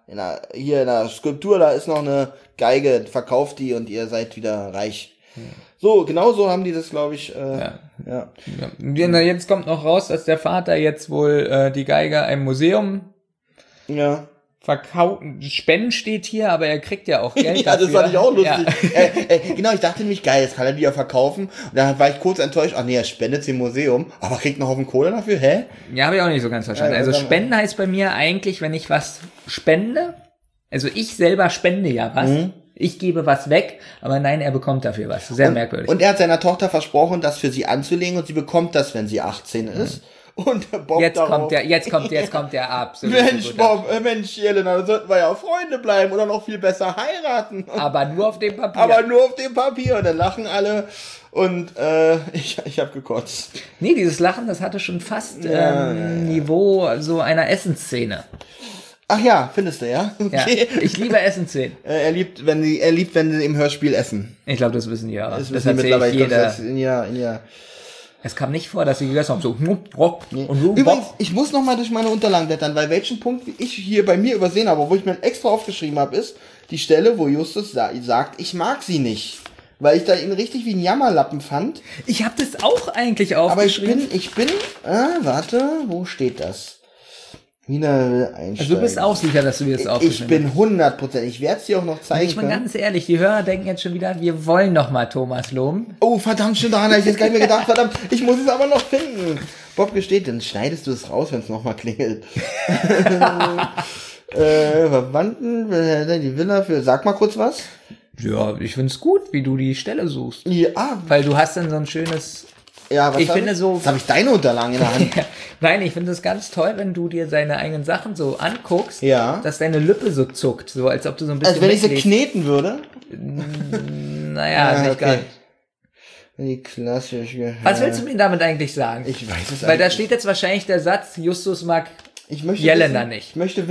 [SPEAKER 1] der Skulptur, da ist noch eine Geige, verkauft die und ihr seid wieder reich. So, genau so haben die das, glaube ich, ja.
[SPEAKER 2] Jetzt kommt noch raus, dass der Vater jetzt wohl die Geige einem Museum Spenden steht hier, aber er kriegt ja auch Geld
[SPEAKER 1] Ja,
[SPEAKER 2] dafür.
[SPEAKER 1] das fand ich auch lustig.
[SPEAKER 2] Ja.
[SPEAKER 1] Genau, ich dachte nämlich, geil, jetzt kann er die ja verkaufen. Und dann war ich kurz enttäuscht, ach nee, er spendet dem Museum, aber kriegt noch auf den Kohle dafür, hä?
[SPEAKER 2] Ja, habe ich auch nicht so ganz verstanden.
[SPEAKER 1] Ja,
[SPEAKER 2] Also
[SPEAKER 1] dann-
[SPEAKER 2] Spenden heißt bei mir eigentlich, wenn ich was spende, also ich selber spende ja was, ich gebe was weg, aber nein, er bekommt dafür was. Sehr merkwürdig.
[SPEAKER 1] Und er hat seiner Tochter versprochen, das für sie anzulegen und sie bekommt das, wenn sie 18 ist. Und Bob
[SPEAKER 2] jetzt
[SPEAKER 1] darauf,
[SPEAKER 2] kommt der absolut.
[SPEAKER 1] Mensch, Bob, Mensch, Jelena, da sollten wir ja Freunde bleiben oder noch viel besser heiraten.
[SPEAKER 2] Aber nur auf dem Papier.
[SPEAKER 1] Aber nur auf dem Papier. Und dann lachen alle und ich habe gekotzt.
[SPEAKER 2] Nee, dieses Lachen, das hatte schon fast Niveau so einer Essensszene.
[SPEAKER 1] Ach ja, findest du, ja?
[SPEAKER 2] Ja,
[SPEAKER 1] Okay.
[SPEAKER 2] ich liebe Essensszenen.
[SPEAKER 1] Er liebt, wenn sie im Hörspiel essen.
[SPEAKER 2] Ich glaube, das wissen die ja.
[SPEAKER 1] Das
[SPEAKER 2] Das
[SPEAKER 1] wissen die
[SPEAKER 2] erzählt
[SPEAKER 1] mittlerweile. Ich glaub,
[SPEAKER 2] jeder.
[SPEAKER 1] das in ihr.
[SPEAKER 2] Es kam nicht vor, dass sie gegessen haben, so und so.
[SPEAKER 1] Übrigens, ich muss noch mal durch meine Unterlagen blättern, weil welchen Punkt ich hier bei mir übersehen habe, wo ich mir extra aufgeschrieben habe, ist die Stelle, wo Justus sagt, ich mag sie nicht. Weil ich da ihn richtig wie ein Jammerlappen fand.
[SPEAKER 2] Ich habe das auch eigentlich
[SPEAKER 1] Aber
[SPEAKER 2] aufgeschrieben.
[SPEAKER 1] warte, wo steht das? Wieder einsteigen.
[SPEAKER 2] Also du bist auch sicher, dass du dir das
[SPEAKER 1] Ich
[SPEAKER 2] aufgeschrieben hast.
[SPEAKER 1] bin 100%. Ich werde es dir auch noch zeigen
[SPEAKER 2] Ich bin
[SPEAKER 1] können.
[SPEAKER 2] ganz ehrlich, die Hörer denken jetzt schon wieder, wir wollen noch mal Thomas loben.
[SPEAKER 1] Oh, verdammt, schon daran habe ich jetzt gar nicht mehr gedacht. Verdammt, ich muss es aber noch finden. Bob gesteht, dann schneidest du es raus, wenn es nochmal klingelt. Verwandten, die Villa für... Sag mal kurz was.
[SPEAKER 2] Ja, ich find's gut, wie du die Stelle suchst.
[SPEAKER 1] Ja,
[SPEAKER 2] Weil du hast dann so ein schönes...
[SPEAKER 1] ja was
[SPEAKER 2] Ich
[SPEAKER 1] hab
[SPEAKER 2] finde so-
[SPEAKER 1] Jetzt habe ich deine Unterlagen in der Hand.
[SPEAKER 2] Nein, ich finde es ganz toll, wenn du dir seine eigenen Sachen so anguckst,
[SPEAKER 1] Ja.
[SPEAKER 2] dass deine Lippe so zuckt, so als ob du so ein bisschen
[SPEAKER 1] Also wenn ich sie
[SPEAKER 2] wegliest.
[SPEAKER 1] kneten würde.
[SPEAKER 2] Naja, nicht
[SPEAKER 1] okay.
[SPEAKER 2] ganz.
[SPEAKER 1] Die klassische...
[SPEAKER 2] Was willst du mir damit eigentlich sagen?
[SPEAKER 1] Ich weiß es
[SPEAKER 2] Weil da
[SPEAKER 1] eigentlich
[SPEAKER 2] steht jetzt wahrscheinlich der Satz, Justus mag
[SPEAKER 1] Ich möchte
[SPEAKER 2] Jelena
[SPEAKER 1] wissen,
[SPEAKER 2] nicht.
[SPEAKER 1] Ich möchte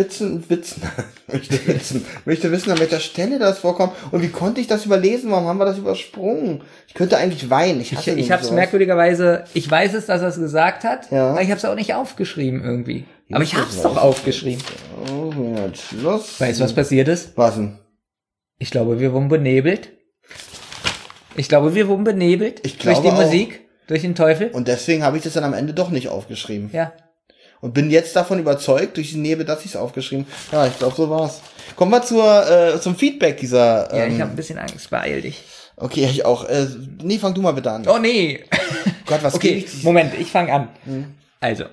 [SPEAKER 1] möchte wissen, an welcher Stelle das vorkommt. Und wie konnte ich das überlesen? Warum haben wir das übersprungen? Ich könnte eigentlich weinen. Ich
[SPEAKER 2] Ich habe es merkwürdigerweise, ich weiß es, dass er es gesagt hat,
[SPEAKER 1] Ja.
[SPEAKER 2] aber ich habe es auch nicht aufgeschrieben irgendwie. Aber ich
[SPEAKER 1] Justus
[SPEAKER 2] habe es doch
[SPEAKER 1] weiß.
[SPEAKER 2] aufgeschrieben.
[SPEAKER 1] Oh, ja, Schluss.
[SPEAKER 2] Weißt du, was passiert ist?
[SPEAKER 1] Was denn?
[SPEAKER 2] Ich glaube, wir wurden benebelt. Ich glaube wir die
[SPEAKER 1] glaube auch.
[SPEAKER 2] Musik, durch den Teufel.
[SPEAKER 1] Und deswegen habe ich das dann am Ende doch nicht aufgeschrieben.
[SPEAKER 2] Ja.
[SPEAKER 1] Und bin jetzt davon überzeugt, durch die Nebel, dass ich es aufgeschrieben habe. Ja, ich glaube, so war's. Kommen wir zum Feedback dieser...
[SPEAKER 2] Ja, ich habe ein bisschen Angst, beeil dich.
[SPEAKER 1] Okay, ich auch. Nee, fang du mal bitte an.
[SPEAKER 2] Oh nee.
[SPEAKER 1] Gott, was
[SPEAKER 2] Okay,
[SPEAKER 1] geht?
[SPEAKER 2] Moment, ich fange an. Also,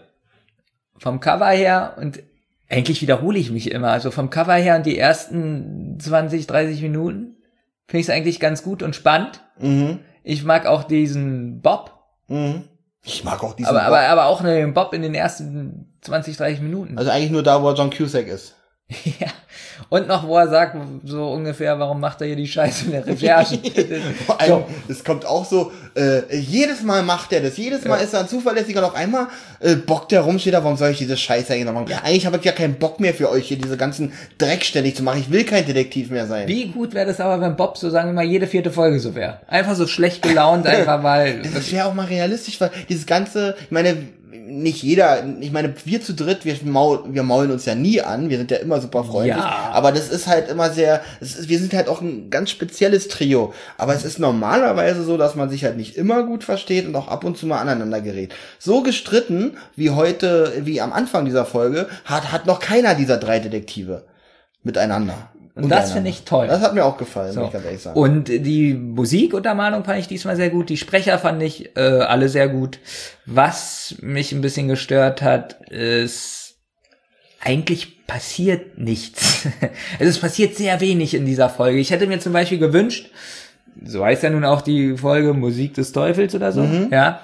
[SPEAKER 2] vom Cover her und eigentlich wiederhole ich mich immer, also vom Cover her und die ersten 20, 30 Minuten finde ich es eigentlich ganz gut und spannend.
[SPEAKER 1] Mhm.
[SPEAKER 2] Ich mag auch diesen Bob,
[SPEAKER 1] Mhm. Ich mag auch diesen
[SPEAKER 2] aber auch den Bob in den ersten 20, 30 Minuten.
[SPEAKER 1] Also eigentlich nur da, wo John Cusack ist.
[SPEAKER 2] Ja. Und noch, wo er sagt, so ungefähr, warum macht er hier die Scheiße in der Recherche?
[SPEAKER 1] Vor allem, es kommt auch so, jedes Mal macht er das, jedes Mal ist er ein Zuverlässiger und auf einmal bockt er rum, steht da, warum soll ich diese Scheiße eigentlich noch machen? Eigentlich habe ich ja keinen Bock mehr für euch hier, diese ganzen Dreck ständig zu machen. Ich will kein Detektiv mehr sein.
[SPEAKER 2] Wie gut wäre das aber, wenn Bob, so sagen wir mal, jede 4. Folge so wäre? Einfach so schlecht gelaunt, einfach weil...
[SPEAKER 1] Das wäre auch mal realistisch, weil dieses ganze, ich meine, nicht jeder, ich meine, wir zu dritt, wir maulen uns ja nie an, wir sind ja immer super freundlich,
[SPEAKER 2] Ja.
[SPEAKER 1] aber das ist halt immer sehr, wir sind halt auch ein ganz spezielles Trio, aber es ist normalerweise so, dass man sich halt nicht immer gut versteht und auch ab und zu mal aneinander gerät. So gestritten wie heute, wie am Anfang dieser Folge, hat noch keiner dieser 3 Detektive miteinander.
[SPEAKER 2] Und das finde ich toll.
[SPEAKER 1] Das hat mir auch gefallen,
[SPEAKER 2] So.
[SPEAKER 1] muss ich ganz ehrlich sagen.
[SPEAKER 2] Und die Musikuntermalung fand ich diesmal sehr gut. Die Sprecher fand ich alle sehr gut. Was mich ein bisschen gestört hat, ist, eigentlich passiert nichts. Also es passiert sehr wenig in dieser Folge. Ich hätte mir zum Beispiel gewünscht, so heißt ja nun auch die Folge Musik des Teufels oder so, ja,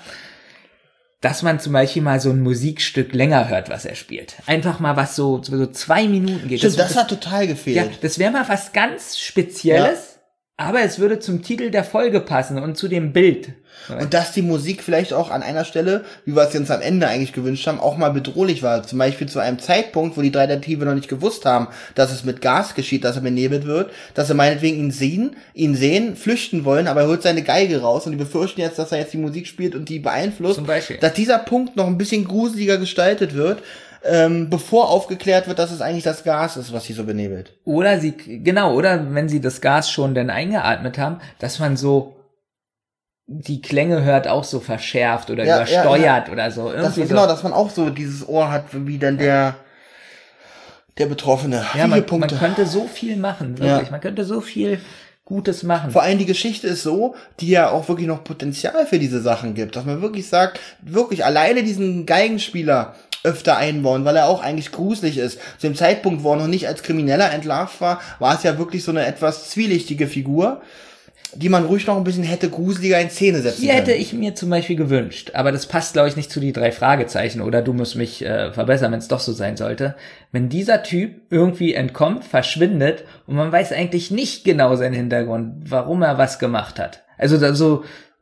[SPEAKER 2] dass man zum Beispiel mal so ein Musikstück länger hört, was er spielt. Einfach mal was so 2 Minuten geht.
[SPEAKER 1] Stimmt, das hat total gefehlt.
[SPEAKER 2] Ja, das wäre mal was ganz Spezielles, aber es würde zum Titel der Folge passen und zu dem Bild.
[SPEAKER 1] Und dass die Musik vielleicht auch an einer Stelle, wie wir es uns am Ende eigentlich gewünscht haben, auch mal bedrohlich war. Zum Beispiel zu einem Zeitpunkt, wo die 3 Detektive noch nicht gewusst haben, dass es mit Gas geschieht, dass er benebelt wird, dass sie meinetwegen ihn sehen, flüchten wollen, aber er holt seine Geige raus und die befürchten jetzt, dass er jetzt die Musik spielt und die beeinflusst.
[SPEAKER 2] Zum Beispiel.
[SPEAKER 1] Dass dieser Punkt noch ein bisschen gruseliger gestaltet wird, bevor aufgeklärt wird, dass es eigentlich das Gas ist, was sie so benebelt.
[SPEAKER 2] Oder oder wenn sie das Gas schon denn eingeatmet haben, dass man so die Klänge hört, auch so verschärft oder übersteuert oder so. Irgendwie
[SPEAKER 1] Genau, dass man auch so dieses Ohr hat, wie dann der der Betroffene.
[SPEAKER 2] Ja,
[SPEAKER 1] Wie viele
[SPEAKER 2] man
[SPEAKER 1] Punkte?
[SPEAKER 2] könnte so viel machen, wirklich.
[SPEAKER 1] Ja.
[SPEAKER 2] Man könnte so viel Gutes machen.
[SPEAKER 1] Vor allem die Geschichte ist so, die ja auch wirklich noch Potenzial für diese Sachen gibt, dass man wirklich sagt, wirklich alleine diesen Geigenspieler öfter einbauen, weil er auch eigentlich gruselig ist. Zu dem Zeitpunkt, wo er noch nicht als Krimineller entlarvt war, war es ja wirklich so eine etwas zwielichtige Figur, die man ruhig noch ein bisschen hätte gruseliger in Szene setzen
[SPEAKER 2] Hier
[SPEAKER 1] können.
[SPEAKER 2] hätte ich mir zum Beispiel gewünscht, aber das passt, glaube ich, nicht zu die 3 Fragezeichen, oder du musst mich verbessern, wenn es doch so sein sollte. Wenn dieser Typ irgendwie entkommt, verschwindet und man weiß eigentlich nicht genau seinen Hintergrund, warum er was gemacht hat. Also so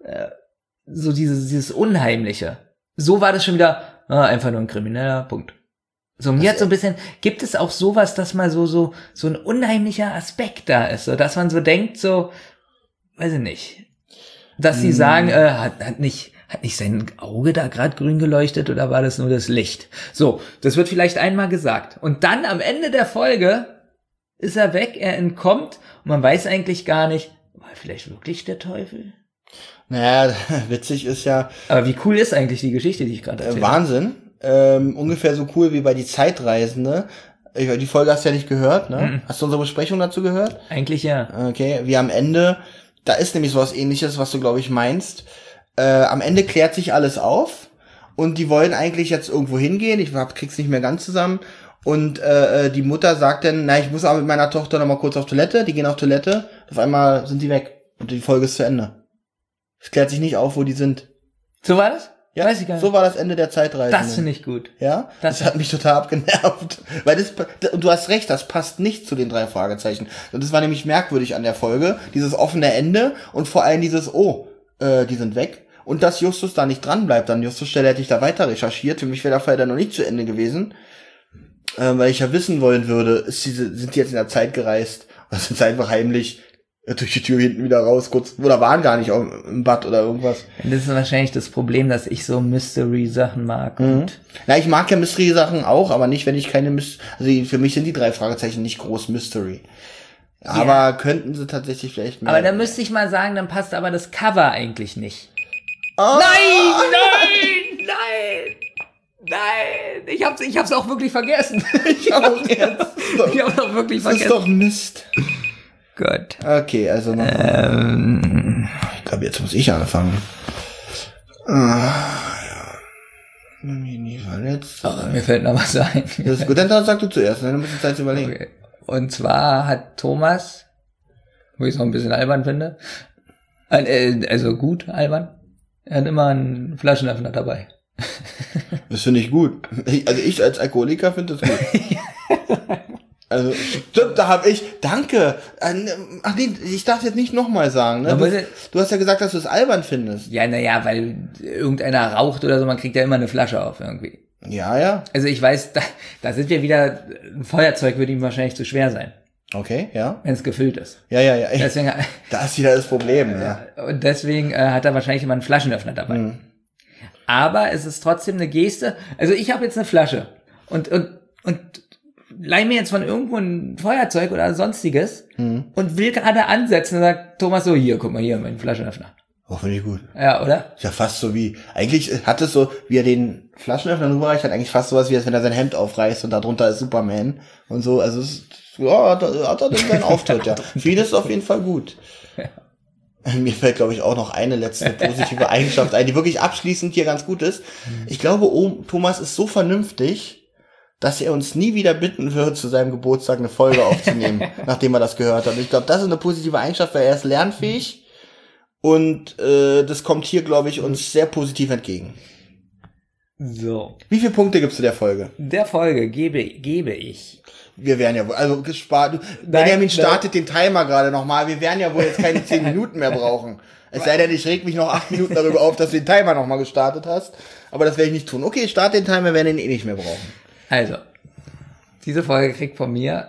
[SPEAKER 2] dieses Unheimliche. So war das schon wieder, einfach nur ein Krimineller, Punkt. So, mir hat so ein bisschen, gibt es auch sowas, dass mal so ein unheimlicher Aspekt da ist, so dass man so denkt, so, weiß ich nicht, dass sie sagen, hat nicht sein Auge da gerade grün geleuchtet oder war das nur das Licht? So, das wird vielleicht einmal gesagt. Und dann am Ende der Folge ist er weg, er entkommt und man weiß eigentlich gar nicht, war er vielleicht wirklich der Teufel?
[SPEAKER 1] Naja, witzig ist ja,
[SPEAKER 2] Aber wie cool ist eigentlich die Geschichte, die ich gerade erzähle?
[SPEAKER 1] Wahnsinn. Ungefähr so cool wie bei Die Zeitreisende. Die Folge hast du ja nicht gehört, ne?
[SPEAKER 2] Mhm.
[SPEAKER 1] Hast du unsere Besprechung dazu gehört?
[SPEAKER 2] Eigentlich ja.
[SPEAKER 1] Okay, wie am Ende, da ist nämlich sowas Ähnliches, was du, glaube ich, meinst. Am Ende klärt sich alles auf und die wollen eigentlich jetzt irgendwo hingehen. Ich krieg's nicht mehr ganz zusammen. Und die Mutter sagt dann, ich muss aber mit meiner Tochter noch mal kurz auf Toilette. Die gehen auf Toilette. Auf einmal sind die weg und die Folge ist zu Ende. Es klärt sich nicht auf, wo die sind.
[SPEAKER 2] So war das?
[SPEAKER 1] Ja,
[SPEAKER 2] Weiß ich gar nicht.
[SPEAKER 1] so war das Ende der Zeitreise.
[SPEAKER 2] Das finde ich gut.
[SPEAKER 1] Ja, das hat mich total abgenervt. Weil und du hast recht, das passt nicht zu den 3 Fragezeichen. Und das war nämlich merkwürdig an der Folge. Dieses offene Ende und vor allem dieses, die sind weg. Und dass Justus da nicht dran bleibt. An Justus Stelle hätte ich da weiter recherchiert. Für mich wäre der Fall dann noch nicht zu Ende gewesen. Weil ich ja wissen wollen würde, sind die jetzt in der Zeit gereist? Oder sind sie einfach heimlich durch die Tür hinten wieder raus, kurz, oder waren gar nicht im Bad oder irgendwas.
[SPEAKER 2] Das ist wahrscheinlich das Problem, dass ich so Mystery-Sachen mag. Und
[SPEAKER 1] Na, ich mag ja Mystery-Sachen auch, aber nicht, wenn ich keine also für mich sind die 3 Fragezeichen nicht groß Mystery. Aber könnten sie tatsächlich vielleicht mehr.
[SPEAKER 2] aber da müsste ich mal sagen, dann passt aber das Cover eigentlich nicht.
[SPEAKER 1] Oh!
[SPEAKER 2] Nein! Ich hab's auch wirklich vergessen.
[SPEAKER 1] Ich auch jetzt.
[SPEAKER 2] Ich hab's auch wirklich
[SPEAKER 1] Das ist
[SPEAKER 2] vergessen.
[SPEAKER 1] doch Mist.
[SPEAKER 2] Gott.
[SPEAKER 1] Okay, also noch. Ich glaube, jetzt muss ich anfangen. Nie verletzt.
[SPEAKER 2] Mir fällt noch was ein.
[SPEAKER 1] Das ist gut, dann sag du zuerst, dann musst du Zeit zu überlegen.
[SPEAKER 2] Okay. Und zwar hat Thomas, wo ich es auch ein bisschen albern finde, also gut albern, er hat immer einen Flaschenöffner dabei.
[SPEAKER 1] Das finde ich gut. Ich als Alkoholiker finde das gut. Also, stimmt, da habe ich, danke. Ach nee, ich darf jetzt nicht nochmal sagen, ne? Du hast ja gesagt, dass du es albern findest.
[SPEAKER 2] Ja, naja, weil irgendeiner raucht oder so, man kriegt ja immer eine Flasche auf irgendwie.
[SPEAKER 1] Ja.
[SPEAKER 2] Also ich weiß, da sind wir wieder, ein Feuerzeug würde ihm wahrscheinlich zu schwer sein,
[SPEAKER 1] Okay, ja.
[SPEAKER 2] wenn es gefüllt ist.
[SPEAKER 1] Ja.
[SPEAKER 2] Deswegen,
[SPEAKER 1] Da ist wieder das Problem, ja.
[SPEAKER 2] und deswegen hat er wahrscheinlich immer einen Flaschenöffner dabei.
[SPEAKER 1] Mhm.
[SPEAKER 2] Aber es ist trotzdem eine Geste. Also ich habe jetzt eine Flasche und leih mir jetzt von irgendwo ein Feuerzeug oder sonstiges und will gerade ansetzen und sagt Thomas so, hier, guck mal hier, mein Flaschenöffner.
[SPEAKER 1] Oh, finde ich gut.
[SPEAKER 2] Ja, oder?
[SPEAKER 1] Ist ja fast so wie, eigentlich hat es so, wie er den Flaschenöffner rüberreicht, hat eigentlich fast sowas wie, als wenn er sein Hemd aufreißt und darunter ist Superman und so, also hat er dann seinen Auftritt, ja. Vieles ist auf jeden Fall gut.
[SPEAKER 2] Ja.
[SPEAKER 1] Mir fällt, glaube ich, auch noch eine letzte positive Eigenschaft ein, die wirklich abschließend hier ganz gut ist. Ich glaube, Thomas ist so vernünftig, dass er uns nie wieder bitten wird, zu seinem Geburtstag eine Folge aufzunehmen, nachdem er das gehört hat. Ich glaube, das ist eine positive Eigenschaft, weil er ist lernfähig und das kommt hier, glaube ich, uns sehr positiv entgegen.
[SPEAKER 2] So.
[SPEAKER 1] Wie viele Punkte gibst du der Folge?
[SPEAKER 2] Der Folge gebe ich.
[SPEAKER 1] Wir werden ja wohl, also gespart. Benjamin startet den Timer gerade nochmal. Wir werden ja wohl jetzt keine 10 Minuten mehr brauchen. Es sei denn, ich reg mich noch 8 Minuten darüber auf, dass du den Timer nochmal gestartet hast. Aber das werde ich nicht tun. Okay, start den Timer, wir werden ihn eh nicht mehr brauchen.
[SPEAKER 2] Also, diese Folge kriegt von mir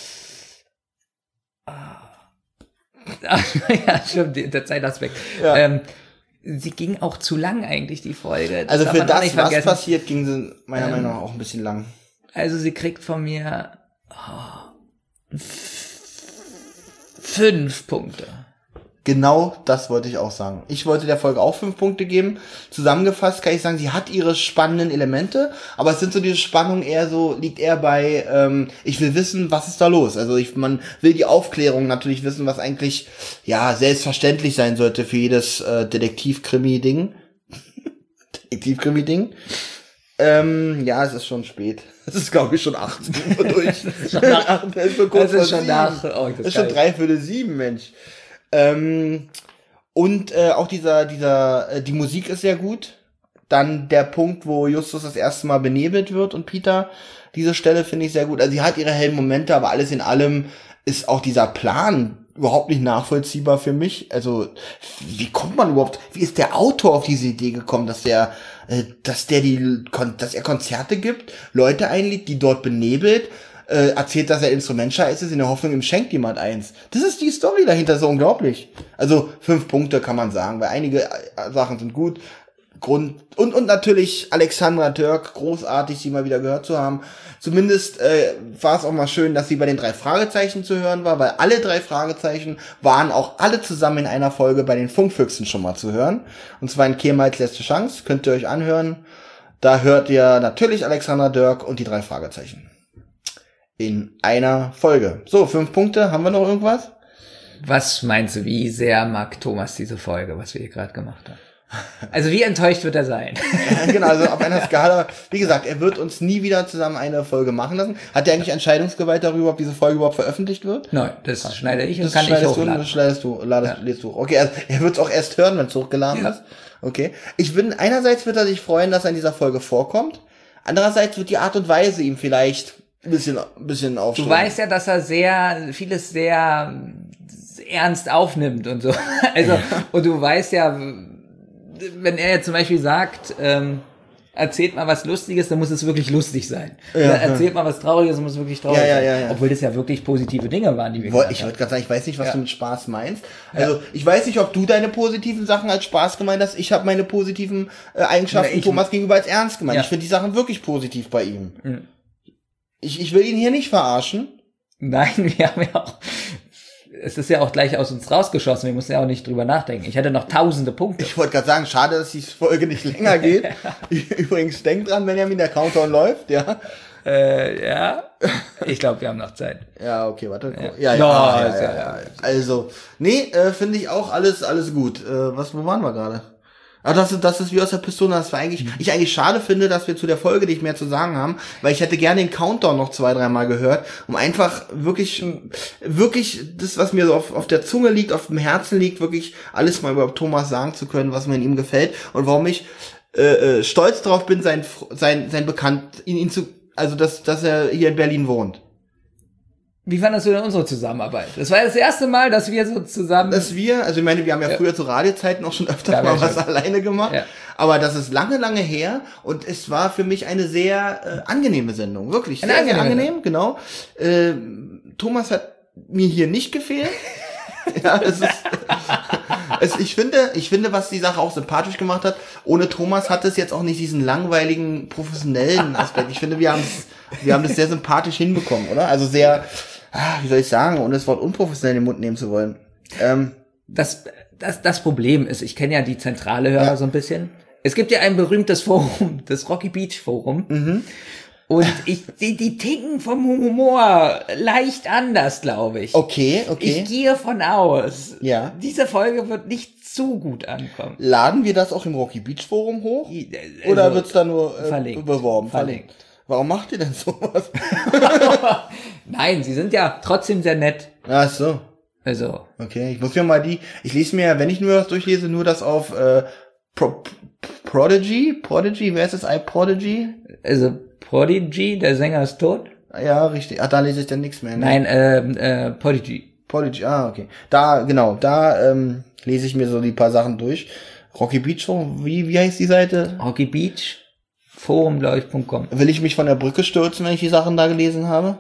[SPEAKER 2] ja, stimmt, der Zeitaspekt.
[SPEAKER 1] Ja.
[SPEAKER 2] Sie ging auch zu lang eigentlich, die Folge.
[SPEAKER 1] Also
[SPEAKER 2] darf
[SPEAKER 1] für
[SPEAKER 2] man auch
[SPEAKER 1] das,
[SPEAKER 2] nicht
[SPEAKER 1] was
[SPEAKER 2] vergessen.
[SPEAKER 1] passiert, ging sie meiner Meinung nach auch ein bisschen lang.
[SPEAKER 2] Also sie kriegt von mir 5 Punkte.
[SPEAKER 1] Genau das wollte ich auch sagen. Ich wollte der Folge auch 5 Punkte geben. Zusammengefasst kann ich sagen, sie hat ihre spannenden Elemente, aber es sind so diese Spannung liegt eher bei, ich will wissen, was ist da los. Also man will die Aufklärung natürlich wissen, was eigentlich, ja, selbstverständlich sein sollte für jedes Detektiv-Krimi-Ding. Detektiv-Krimi-Ding. Ja, es ist schon spät. Es ist, glaube ich, schon 18 Uhr durch. Es ist schon nach, es ist schon nach, es ist schon 6:45, Mensch. Und auch die Musik ist sehr gut. Dann der Punkt, wo Justus das erste Mal benebelt wird und Peter, diese Stelle finde ich sehr gut. Also sie hat ihre hellen Momente, aber alles in allem ist auch dieser Plan überhaupt nicht nachvollziehbar für mich. Also wie ist der Autor auf diese Idee gekommen, dass er Konzerte gibt, Leute einlädt, die dort benebelt, erzählt, dass er Instrumentscheiß ist, in der Hoffnung, ihm schenkt jemand eins. Das ist die Story dahinter, so unglaublich. Also 5 Punkte kann man sagen, weil einige Sachen sind gut. Und natürlich Alexandra Dirk, großartig, sie mal wieder gehört zu haben. Zumindest war es auch mal schön, dass sie bei den 3 Fragezeichen zu hören war, weil alle 3 Fragezeichen waren auch alle zusammen in einer Folge bei den Funkfüchsen schon mal zu hören. Und zwar in Kehmals letzte Chance, könnt ihr euch anhören. Da hört ihr natürlich Alexandra Dirk und die 3 Fragezeichen. In einer Folge. So, 5 Punkte. Haben wir noch irgendwas?
[SPEAKER 2] Was meinst du, wie sehr mag Thomas diese Folge, was wir hier gerade gemacht haben? Also wie enttäuscht wird er sein?
[SPEAKER 1] Ja, genau, also auf einer Skala, wie gesagt, er wird uns nie wieder zusammen eine Folge machen lassen. Hat er eigentlich Entscheidungsgewalt darüber, ob diese Folge überhaupt veröffentlicht wird?
[SPEAKER 2] Nein, das schneide ich und kann ich hochladen.
[SPEAKER 1] Das schneidest du, lädst du. Okay, also er wird es auch erst hören, wenn es hochgeladen ist. Okay. Einerseits wird er sich freuen, dass er in dieser Folge vorkommt. Andererseits wird die Art und Weise ihm vielleicht ein bisschen aufstellen.
[SPEAKER 2] Du weißt ja, dass er vieles sehr ernst aufnimmt und so. Also, und du weißt ja, wenn er jetzt zum Beispiel sagt, erzählt mal was Lustiges, dann muss es wirklich lustig sein. Ja, erzählt mal was Trauriges, dann muss es wirklich traurig sein. Ja. Obwohl das ja wirklich positive Dinge waren, die wir gesagt haben.
[SPEAKER 1] Ich wollte gerade sagen, ich weiß nicht, was du mit Spaß meinst. Also, ich weiß nicht, ob du deine positiven Sachen als Spaß gemeint hast. Ich habe meine positiven Eigenschaften Thomas gegenüber als ernst gemeint. Ich finde die Sachen wirklich positiv bei ihm. Mhm. Ich will ihn hier nicht verarschen.
[SPEAKER 2] Nein, wir haben ja auch... Es ist ja auch gleich aus uns rausgeschossen, wir mussten ja auch nicht drüber nachdenken. Ich hatte noch 1000 Punkte.
[SPEAKER 1] Ich wollte gerade sagen, schade, dass die Folge nicht länger geht. Übrigens, denkt dran, Benjamin, der Countdown läuft, ja.
[SPEAKER 2] Ja, ich glaube, wir haben noch Zeit.
[SPEAKER 1] Ja, okay, warte. Ja. Also, finde ich auch alles gut. Wo waren wir gerade? Ah, das ist wie aus der Pistole. Das war eigentlich schade finde, dass wir zu der Folge nicht mehr zu sagen haben, weil ich hätte gerne den Countdown noch 2-3 Mal gehört, um einfach wirklich das, was mir so auf der Zunge liegt, auf dem Herzen liegt, wirklich alles mal über Thomas sagen zu können, was mir in ihm gefällt und warum ich stolz darauf bin, sein dass er hier in Berlin wohnt.
[SPEAKER 2] Wie fandest du denn unsere Zusammenarbeit? Das war das erste Mal, dass wir so zusammen...
[SPEAKER 1] wir haben ja früher zu Radiozeiten auch schon öfter mal was alleine gemacht, aber das ist lange, lange her und es war für mich eine sehr angenehme Sendung, wirklich. Sehr, sehr angenehm, genau. Thomas hat mir hier nicht gefehlt. Ja, ich finde, was die Sache auch sympathisch gemacht hat, ohne Thomas hat es jetzt auch nicht diesen langweiligen, professionellen Aspekt. Ich finde, wir haben das sehr sympathisch hinbekommen, oder? Also sehr, wie soll ich sagen, ohne das Wort unprofessionell in den Mund nehmen zu wollen.
[SPEAKER 2] Das Problem ist, ich kenne ja die zentrale Hörer so ein bisschen. Es gibt ja ein berühmtes Forum, das Rocky Beach Forum. Mhm. Und die ticken vom Humor leicht anders, glaube ich.
[SPEAKER 1] Okay.
[SPEAKER 2] Ich gehe von aus.
[SPEAKER 1] Ja.
[SPEAKER 2] Diese Folge wird nicht zu gut ankommen.
[SPEAKER 1] Laden wir das auch im Rocky Beach Forum hoch? Oder wird's da nur beworben?
[SPEAKER 2] Verlinkt.
[SPEAKER 1] Warum macht ihr denn sowas?
[SPEAKER 2] Nein, sie sind ja trotzdem sehr nett.
[SPEAKER 1] Ach so.
[SPEAKER 2] Also.
[SPEAKER 1] Okay, ich lese mir, wenn ich nur das durchlese, nur das auf Prodigy, wer ist das? iProdigy?
[SPEAKER 2] Also Prodigy, der Sänger ist tot.
[SPEAKER 1] Ja, richtig. Ach, da lese ich dann nichts mehr.
[SPEAKER 2] Ne? Nein, Prodigy.
[SPEAKER 1] Prodigy, okay. Da lese ich mir so die paar Sachen durch. Rocky Beach, wie heißt die Seite?
[SPEAKER 2] Rocky Beach Forum, glaube ich, .com.
[SPEAKER 1] Will ich mich von der Brücke stürzen, wenn ich die Sachen da gelesen habe?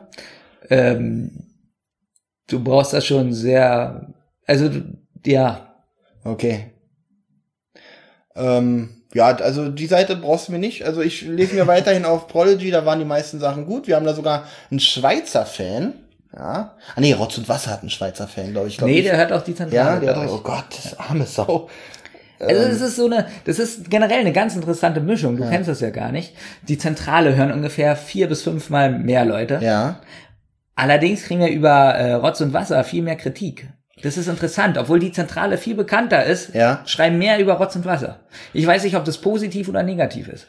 [SPEAKER 2] Du brauchst das schon sehr, ja.
[SPEAKER 1] Okay. Also die Seite brauchst du mir nicht. Also ich lese mir weiterhin auf Prodigy, da waren die meisten Sachen gut. Wir haben da sogar einen Schweizer Fan. Ja. Ah nee, Rotz und Wasser hat einen Schweizer Fan, glaube ich.
[SPEAKER 2] Der hört auch die Zentrale.
[SPEAKER 1] Ja, der hat auch, oh Gott, das arme Sau.
[SPEAKER 2] Also das ist generell eine ganz interessante Mischung. Du kennst das ja gar nicht. Die Zentrale hören ungefähr 4 bis 5 Mal mehr Leute.
[SPEAKER 1] Ja.
[SPEAKER 2] Allerdings kriegen wir über Rotz und Wasser viel mehr Kritik. Das ist interessant. Obwohl die Zentrale viel bekannter ist, schreiben mehr über Rotz und Wasser. Ich weiß nicht, ob das positiv oder negativ ist.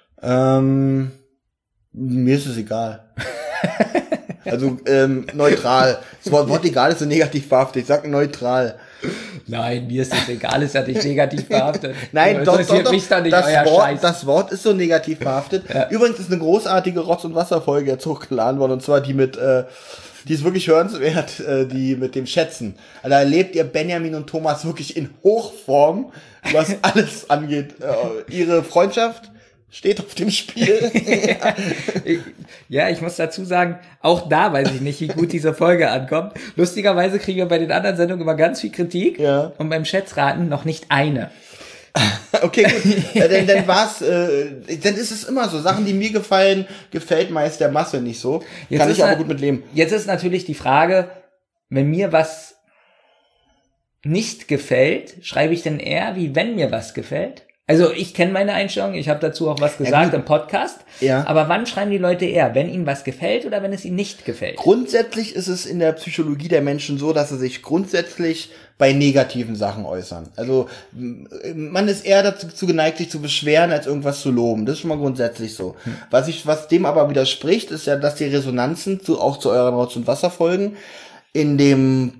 [SPEAKER 1] Mir ist es egal. Also neutral. Das Wort egal ist so negativ behaftet. Ich sag neutral.
[SPEAKER 2] Nein, mir ist es egal, ist ja nicht negativ behaftet.
[SPEAKER 1] Nein, doch.
[SPEAKER 2] Mich da nicht
[SPEAKER 1] Das Wort ist so negativ behaftet. Ja. Übrigens ist eine großartige Rotz- und Wasser-Folge jetzt hochgeladen worden, und zwar die mit, die ist wirklich hörenswert, die mit dem Schätzen. Also da erlebt ihr Benjamin und Thomas wirklich in Hochform, was alles angeht. Ihre Freundschaft steht auf dem Spiel.
[SPEAKER 2] Ja, ich muss dazu sagen, auch da weiß ich nicht, wie gut diese Folge ankommt. Lustigerweise kriegen wir bei den anderen Sendungen immer ganz viel Kritik und beim Schätzraten noch nicht eine.
[SPEAKER 1] Okay, gut. Dann war's, dann ist es immer so. Sachen, die mir gefallen, gefällt meist der Masse nicht so. Kann ich aber gut mit leben.
[SPEAKER 2] Jetzt ist natürlich die Frage, wenn mir was nicht gefällt, schreibe ich denn eher, wie wenn mir was gefällt? Also ich kenne meine Einstellung, ich habe dazu auch was gesagt im Podcast. Ja. Aber wann schreiben die Leute eher? Wenn ihnen was gefällt oder wenn es ihnen nicht gefällt?
[SPEAKER 1] Grundsätzlich ist es in der Psychologie der Menschen so, dass sie sich grundsätzlich bei negativen Sachen äußern. Also man ist eher dazu geneigt, sich zu beschweren, als irgendwas zu loben. Das ist schon mal grundsätzlich so. Was dem aber widerspricht, ist ja, dass die Resonanzen auch zu euren Rotz- und Wasserfolgen in dem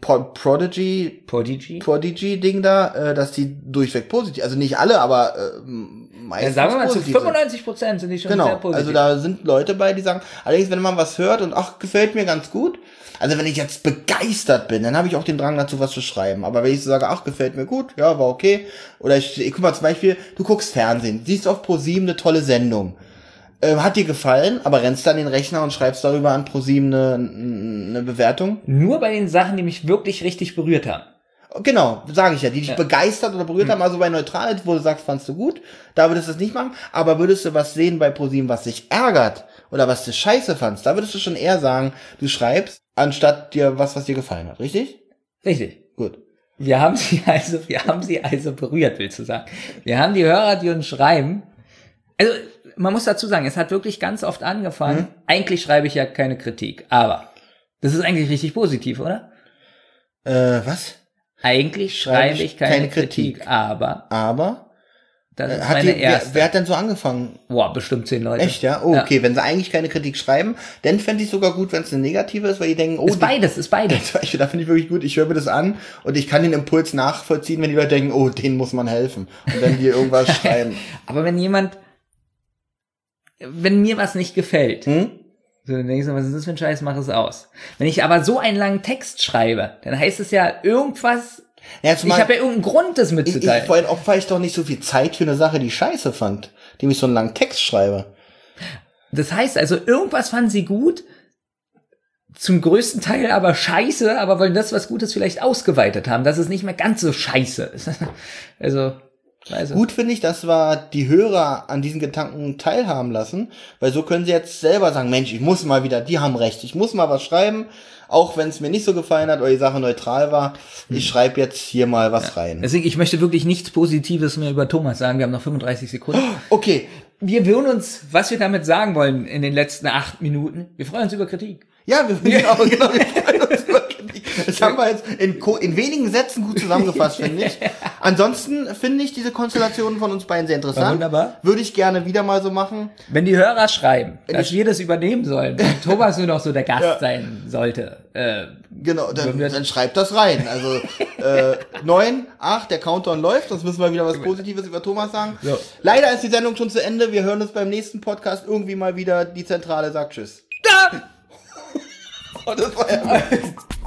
[SPEAKER 1] Prodigy-Ding da, dass die durchweg positiv, also nicht alle, aber meistens
[SPEAKER 2] sagen wir mal, zu 95% sind die schon sehr positiv.
[SPEAKER 1] Also da sind Leute bei, die sagen, allerdings, wenn man was hört und ach, gefällt mir ganz gut, also wenn ich jetzt begeistert bin, dann habe ich auch den Drang dazu, was zu schreiben. Aber wenn ich so sage, ach, gefällt mir gut, ja, war okay. Oder ich guck mal zum Beispiel, du guckst Fernsehen, siehst auf ProSieben eine tolle Sendung. Hat dir gefallen, aber rennst dann den Rechner und schreibst darüber an ProSieben eine Bewertung?
[SPEAKER 2] Nur bei den Sachen, die mich wirklich richtig berührt haben.
[SPEAKER 1] Genau, sage ich ja, die dich begeistert oder berührt haben, also bei Neutral, wo du sagst, fandst du gut, da würdest du es nicht machen, aber würdest du was sehen bei ProSieben, was dich ärgert oder was du scheiße fandst, da würdest du schon eher sagen, du schreibst, anstatt dir was dir gefallen hat, richtig?
[SPEAKER 2] Richtig.
[SPEAKER 1] Gut.
[SPEAKER 2] Wir haben sie also berührt, willst du sagen. Wir haben die Hörer, die uns schreiben, also man muss dazu sagen, es hat wirklich ganz oft angefangen. Eigentlich schreibe ich ja keine Kritik, aber das ist eigentlich richtig positiv, oder?
[SPEAKER 1] Was?
[SPEAKER 2] Eigentlich schreibe ich keine Kritik, aber das ist meine erste.
[SPEAKER 1] Wer hat denn so angefangen?
[SPEAKER 2] Boah, bestimmt 10 Leute.
[SPEAKER 1] Echt, ja? Oh, okay, wenn sie eigentlich keine Kritik schreiben, dann fände ich sogar gut, wenn es eine negative ist, weil die denken, oh.
[SPEAKER 2] Ist beides.
[SPEAKER 1] Da finde ich wirklich gut, ich höre mir das an und ich kann den Impuls nachvollziehen, wenn die Leute denken, oh, denen muss man helfen. Und dann die irgendwas schreiben.
[SPEAKER 2] Aber wenn mir was nicht gefällt, so, dann denkst du, was ist das für ein Scheiß, mach es aus. Wenn ich aber so einen langen Text schreibe, dann heißt es ja irgendwas, ich habe ja irgendeinen Grund, das mitzuteilen.
[SPEAKER 1] Vorhin opfer ich doch nicht so viel Zeit für eine Sache, die ich scheiße fand, die ich so einen langen Text schreibe.
[SPEAKER 2] Das heißt also, irgendwas fanden sie gut, zum größten Teil aber scheiße, aber wollen das, was Gutes vielleicht ausgeweitet haben, dass es nicht mehr ganz so scheiße ist. Also...
[SPEAKER 1] Gut finde ich, dass wir die Hörer an diesen Gedanken teilhaben lassen, weil so können sie jetzt selber sagen, Mensch, ich muss mal wieder, die haben recht, ich muss mal was schreiben, auch wenn es mir nicht so gefallen hat oder die Sache neutral war, ich schreibe jetzt hier mal was rein.
[SPEAKER 2] Deswegen, ich möchte wirklich nichts Positives mehr über Thomas sagen, wir haben noch 35 Sekunden.
[SPEAKER 1] Okay.
[SPEAKER 2] Wir würden uns, was wir damit sagen wollen in den letzten 8 Minuten, wir freuen uns über Kritik.
[SPEAKER 1] Ja, wir freuen uns über Kritik. Das haben wir jetzt in wenigen Sätzen gut zusammengefasst, finde ich. Ansonsten finde ich diese Konstellation von uns beiden sehr interessant.
[SPEAKER 2] Wunderbar.
[SPEAKER 1] Würde ich gerne wieder mal so machen.
[SPEAKER 2] Wenn die Hörer schreiben, dass wir das übernehmen sollen, und Thomas nur noch so der Gast sein sollte.
[SPEAKER 1] Genau, dann schreibt das rein. Also 9, 8, der Countdown läuft, sonst müssen wir wieder was Positives über Thomas sagen. So. Leider ist die Sendung schon zu Ende. Wir hören uns beim nächsten Podcast irgendwie mal wieder. Die Zentrale sagt Tschüss.
[SPEAKER 2] Da!
[SPEAKER 1] Oh, das war ja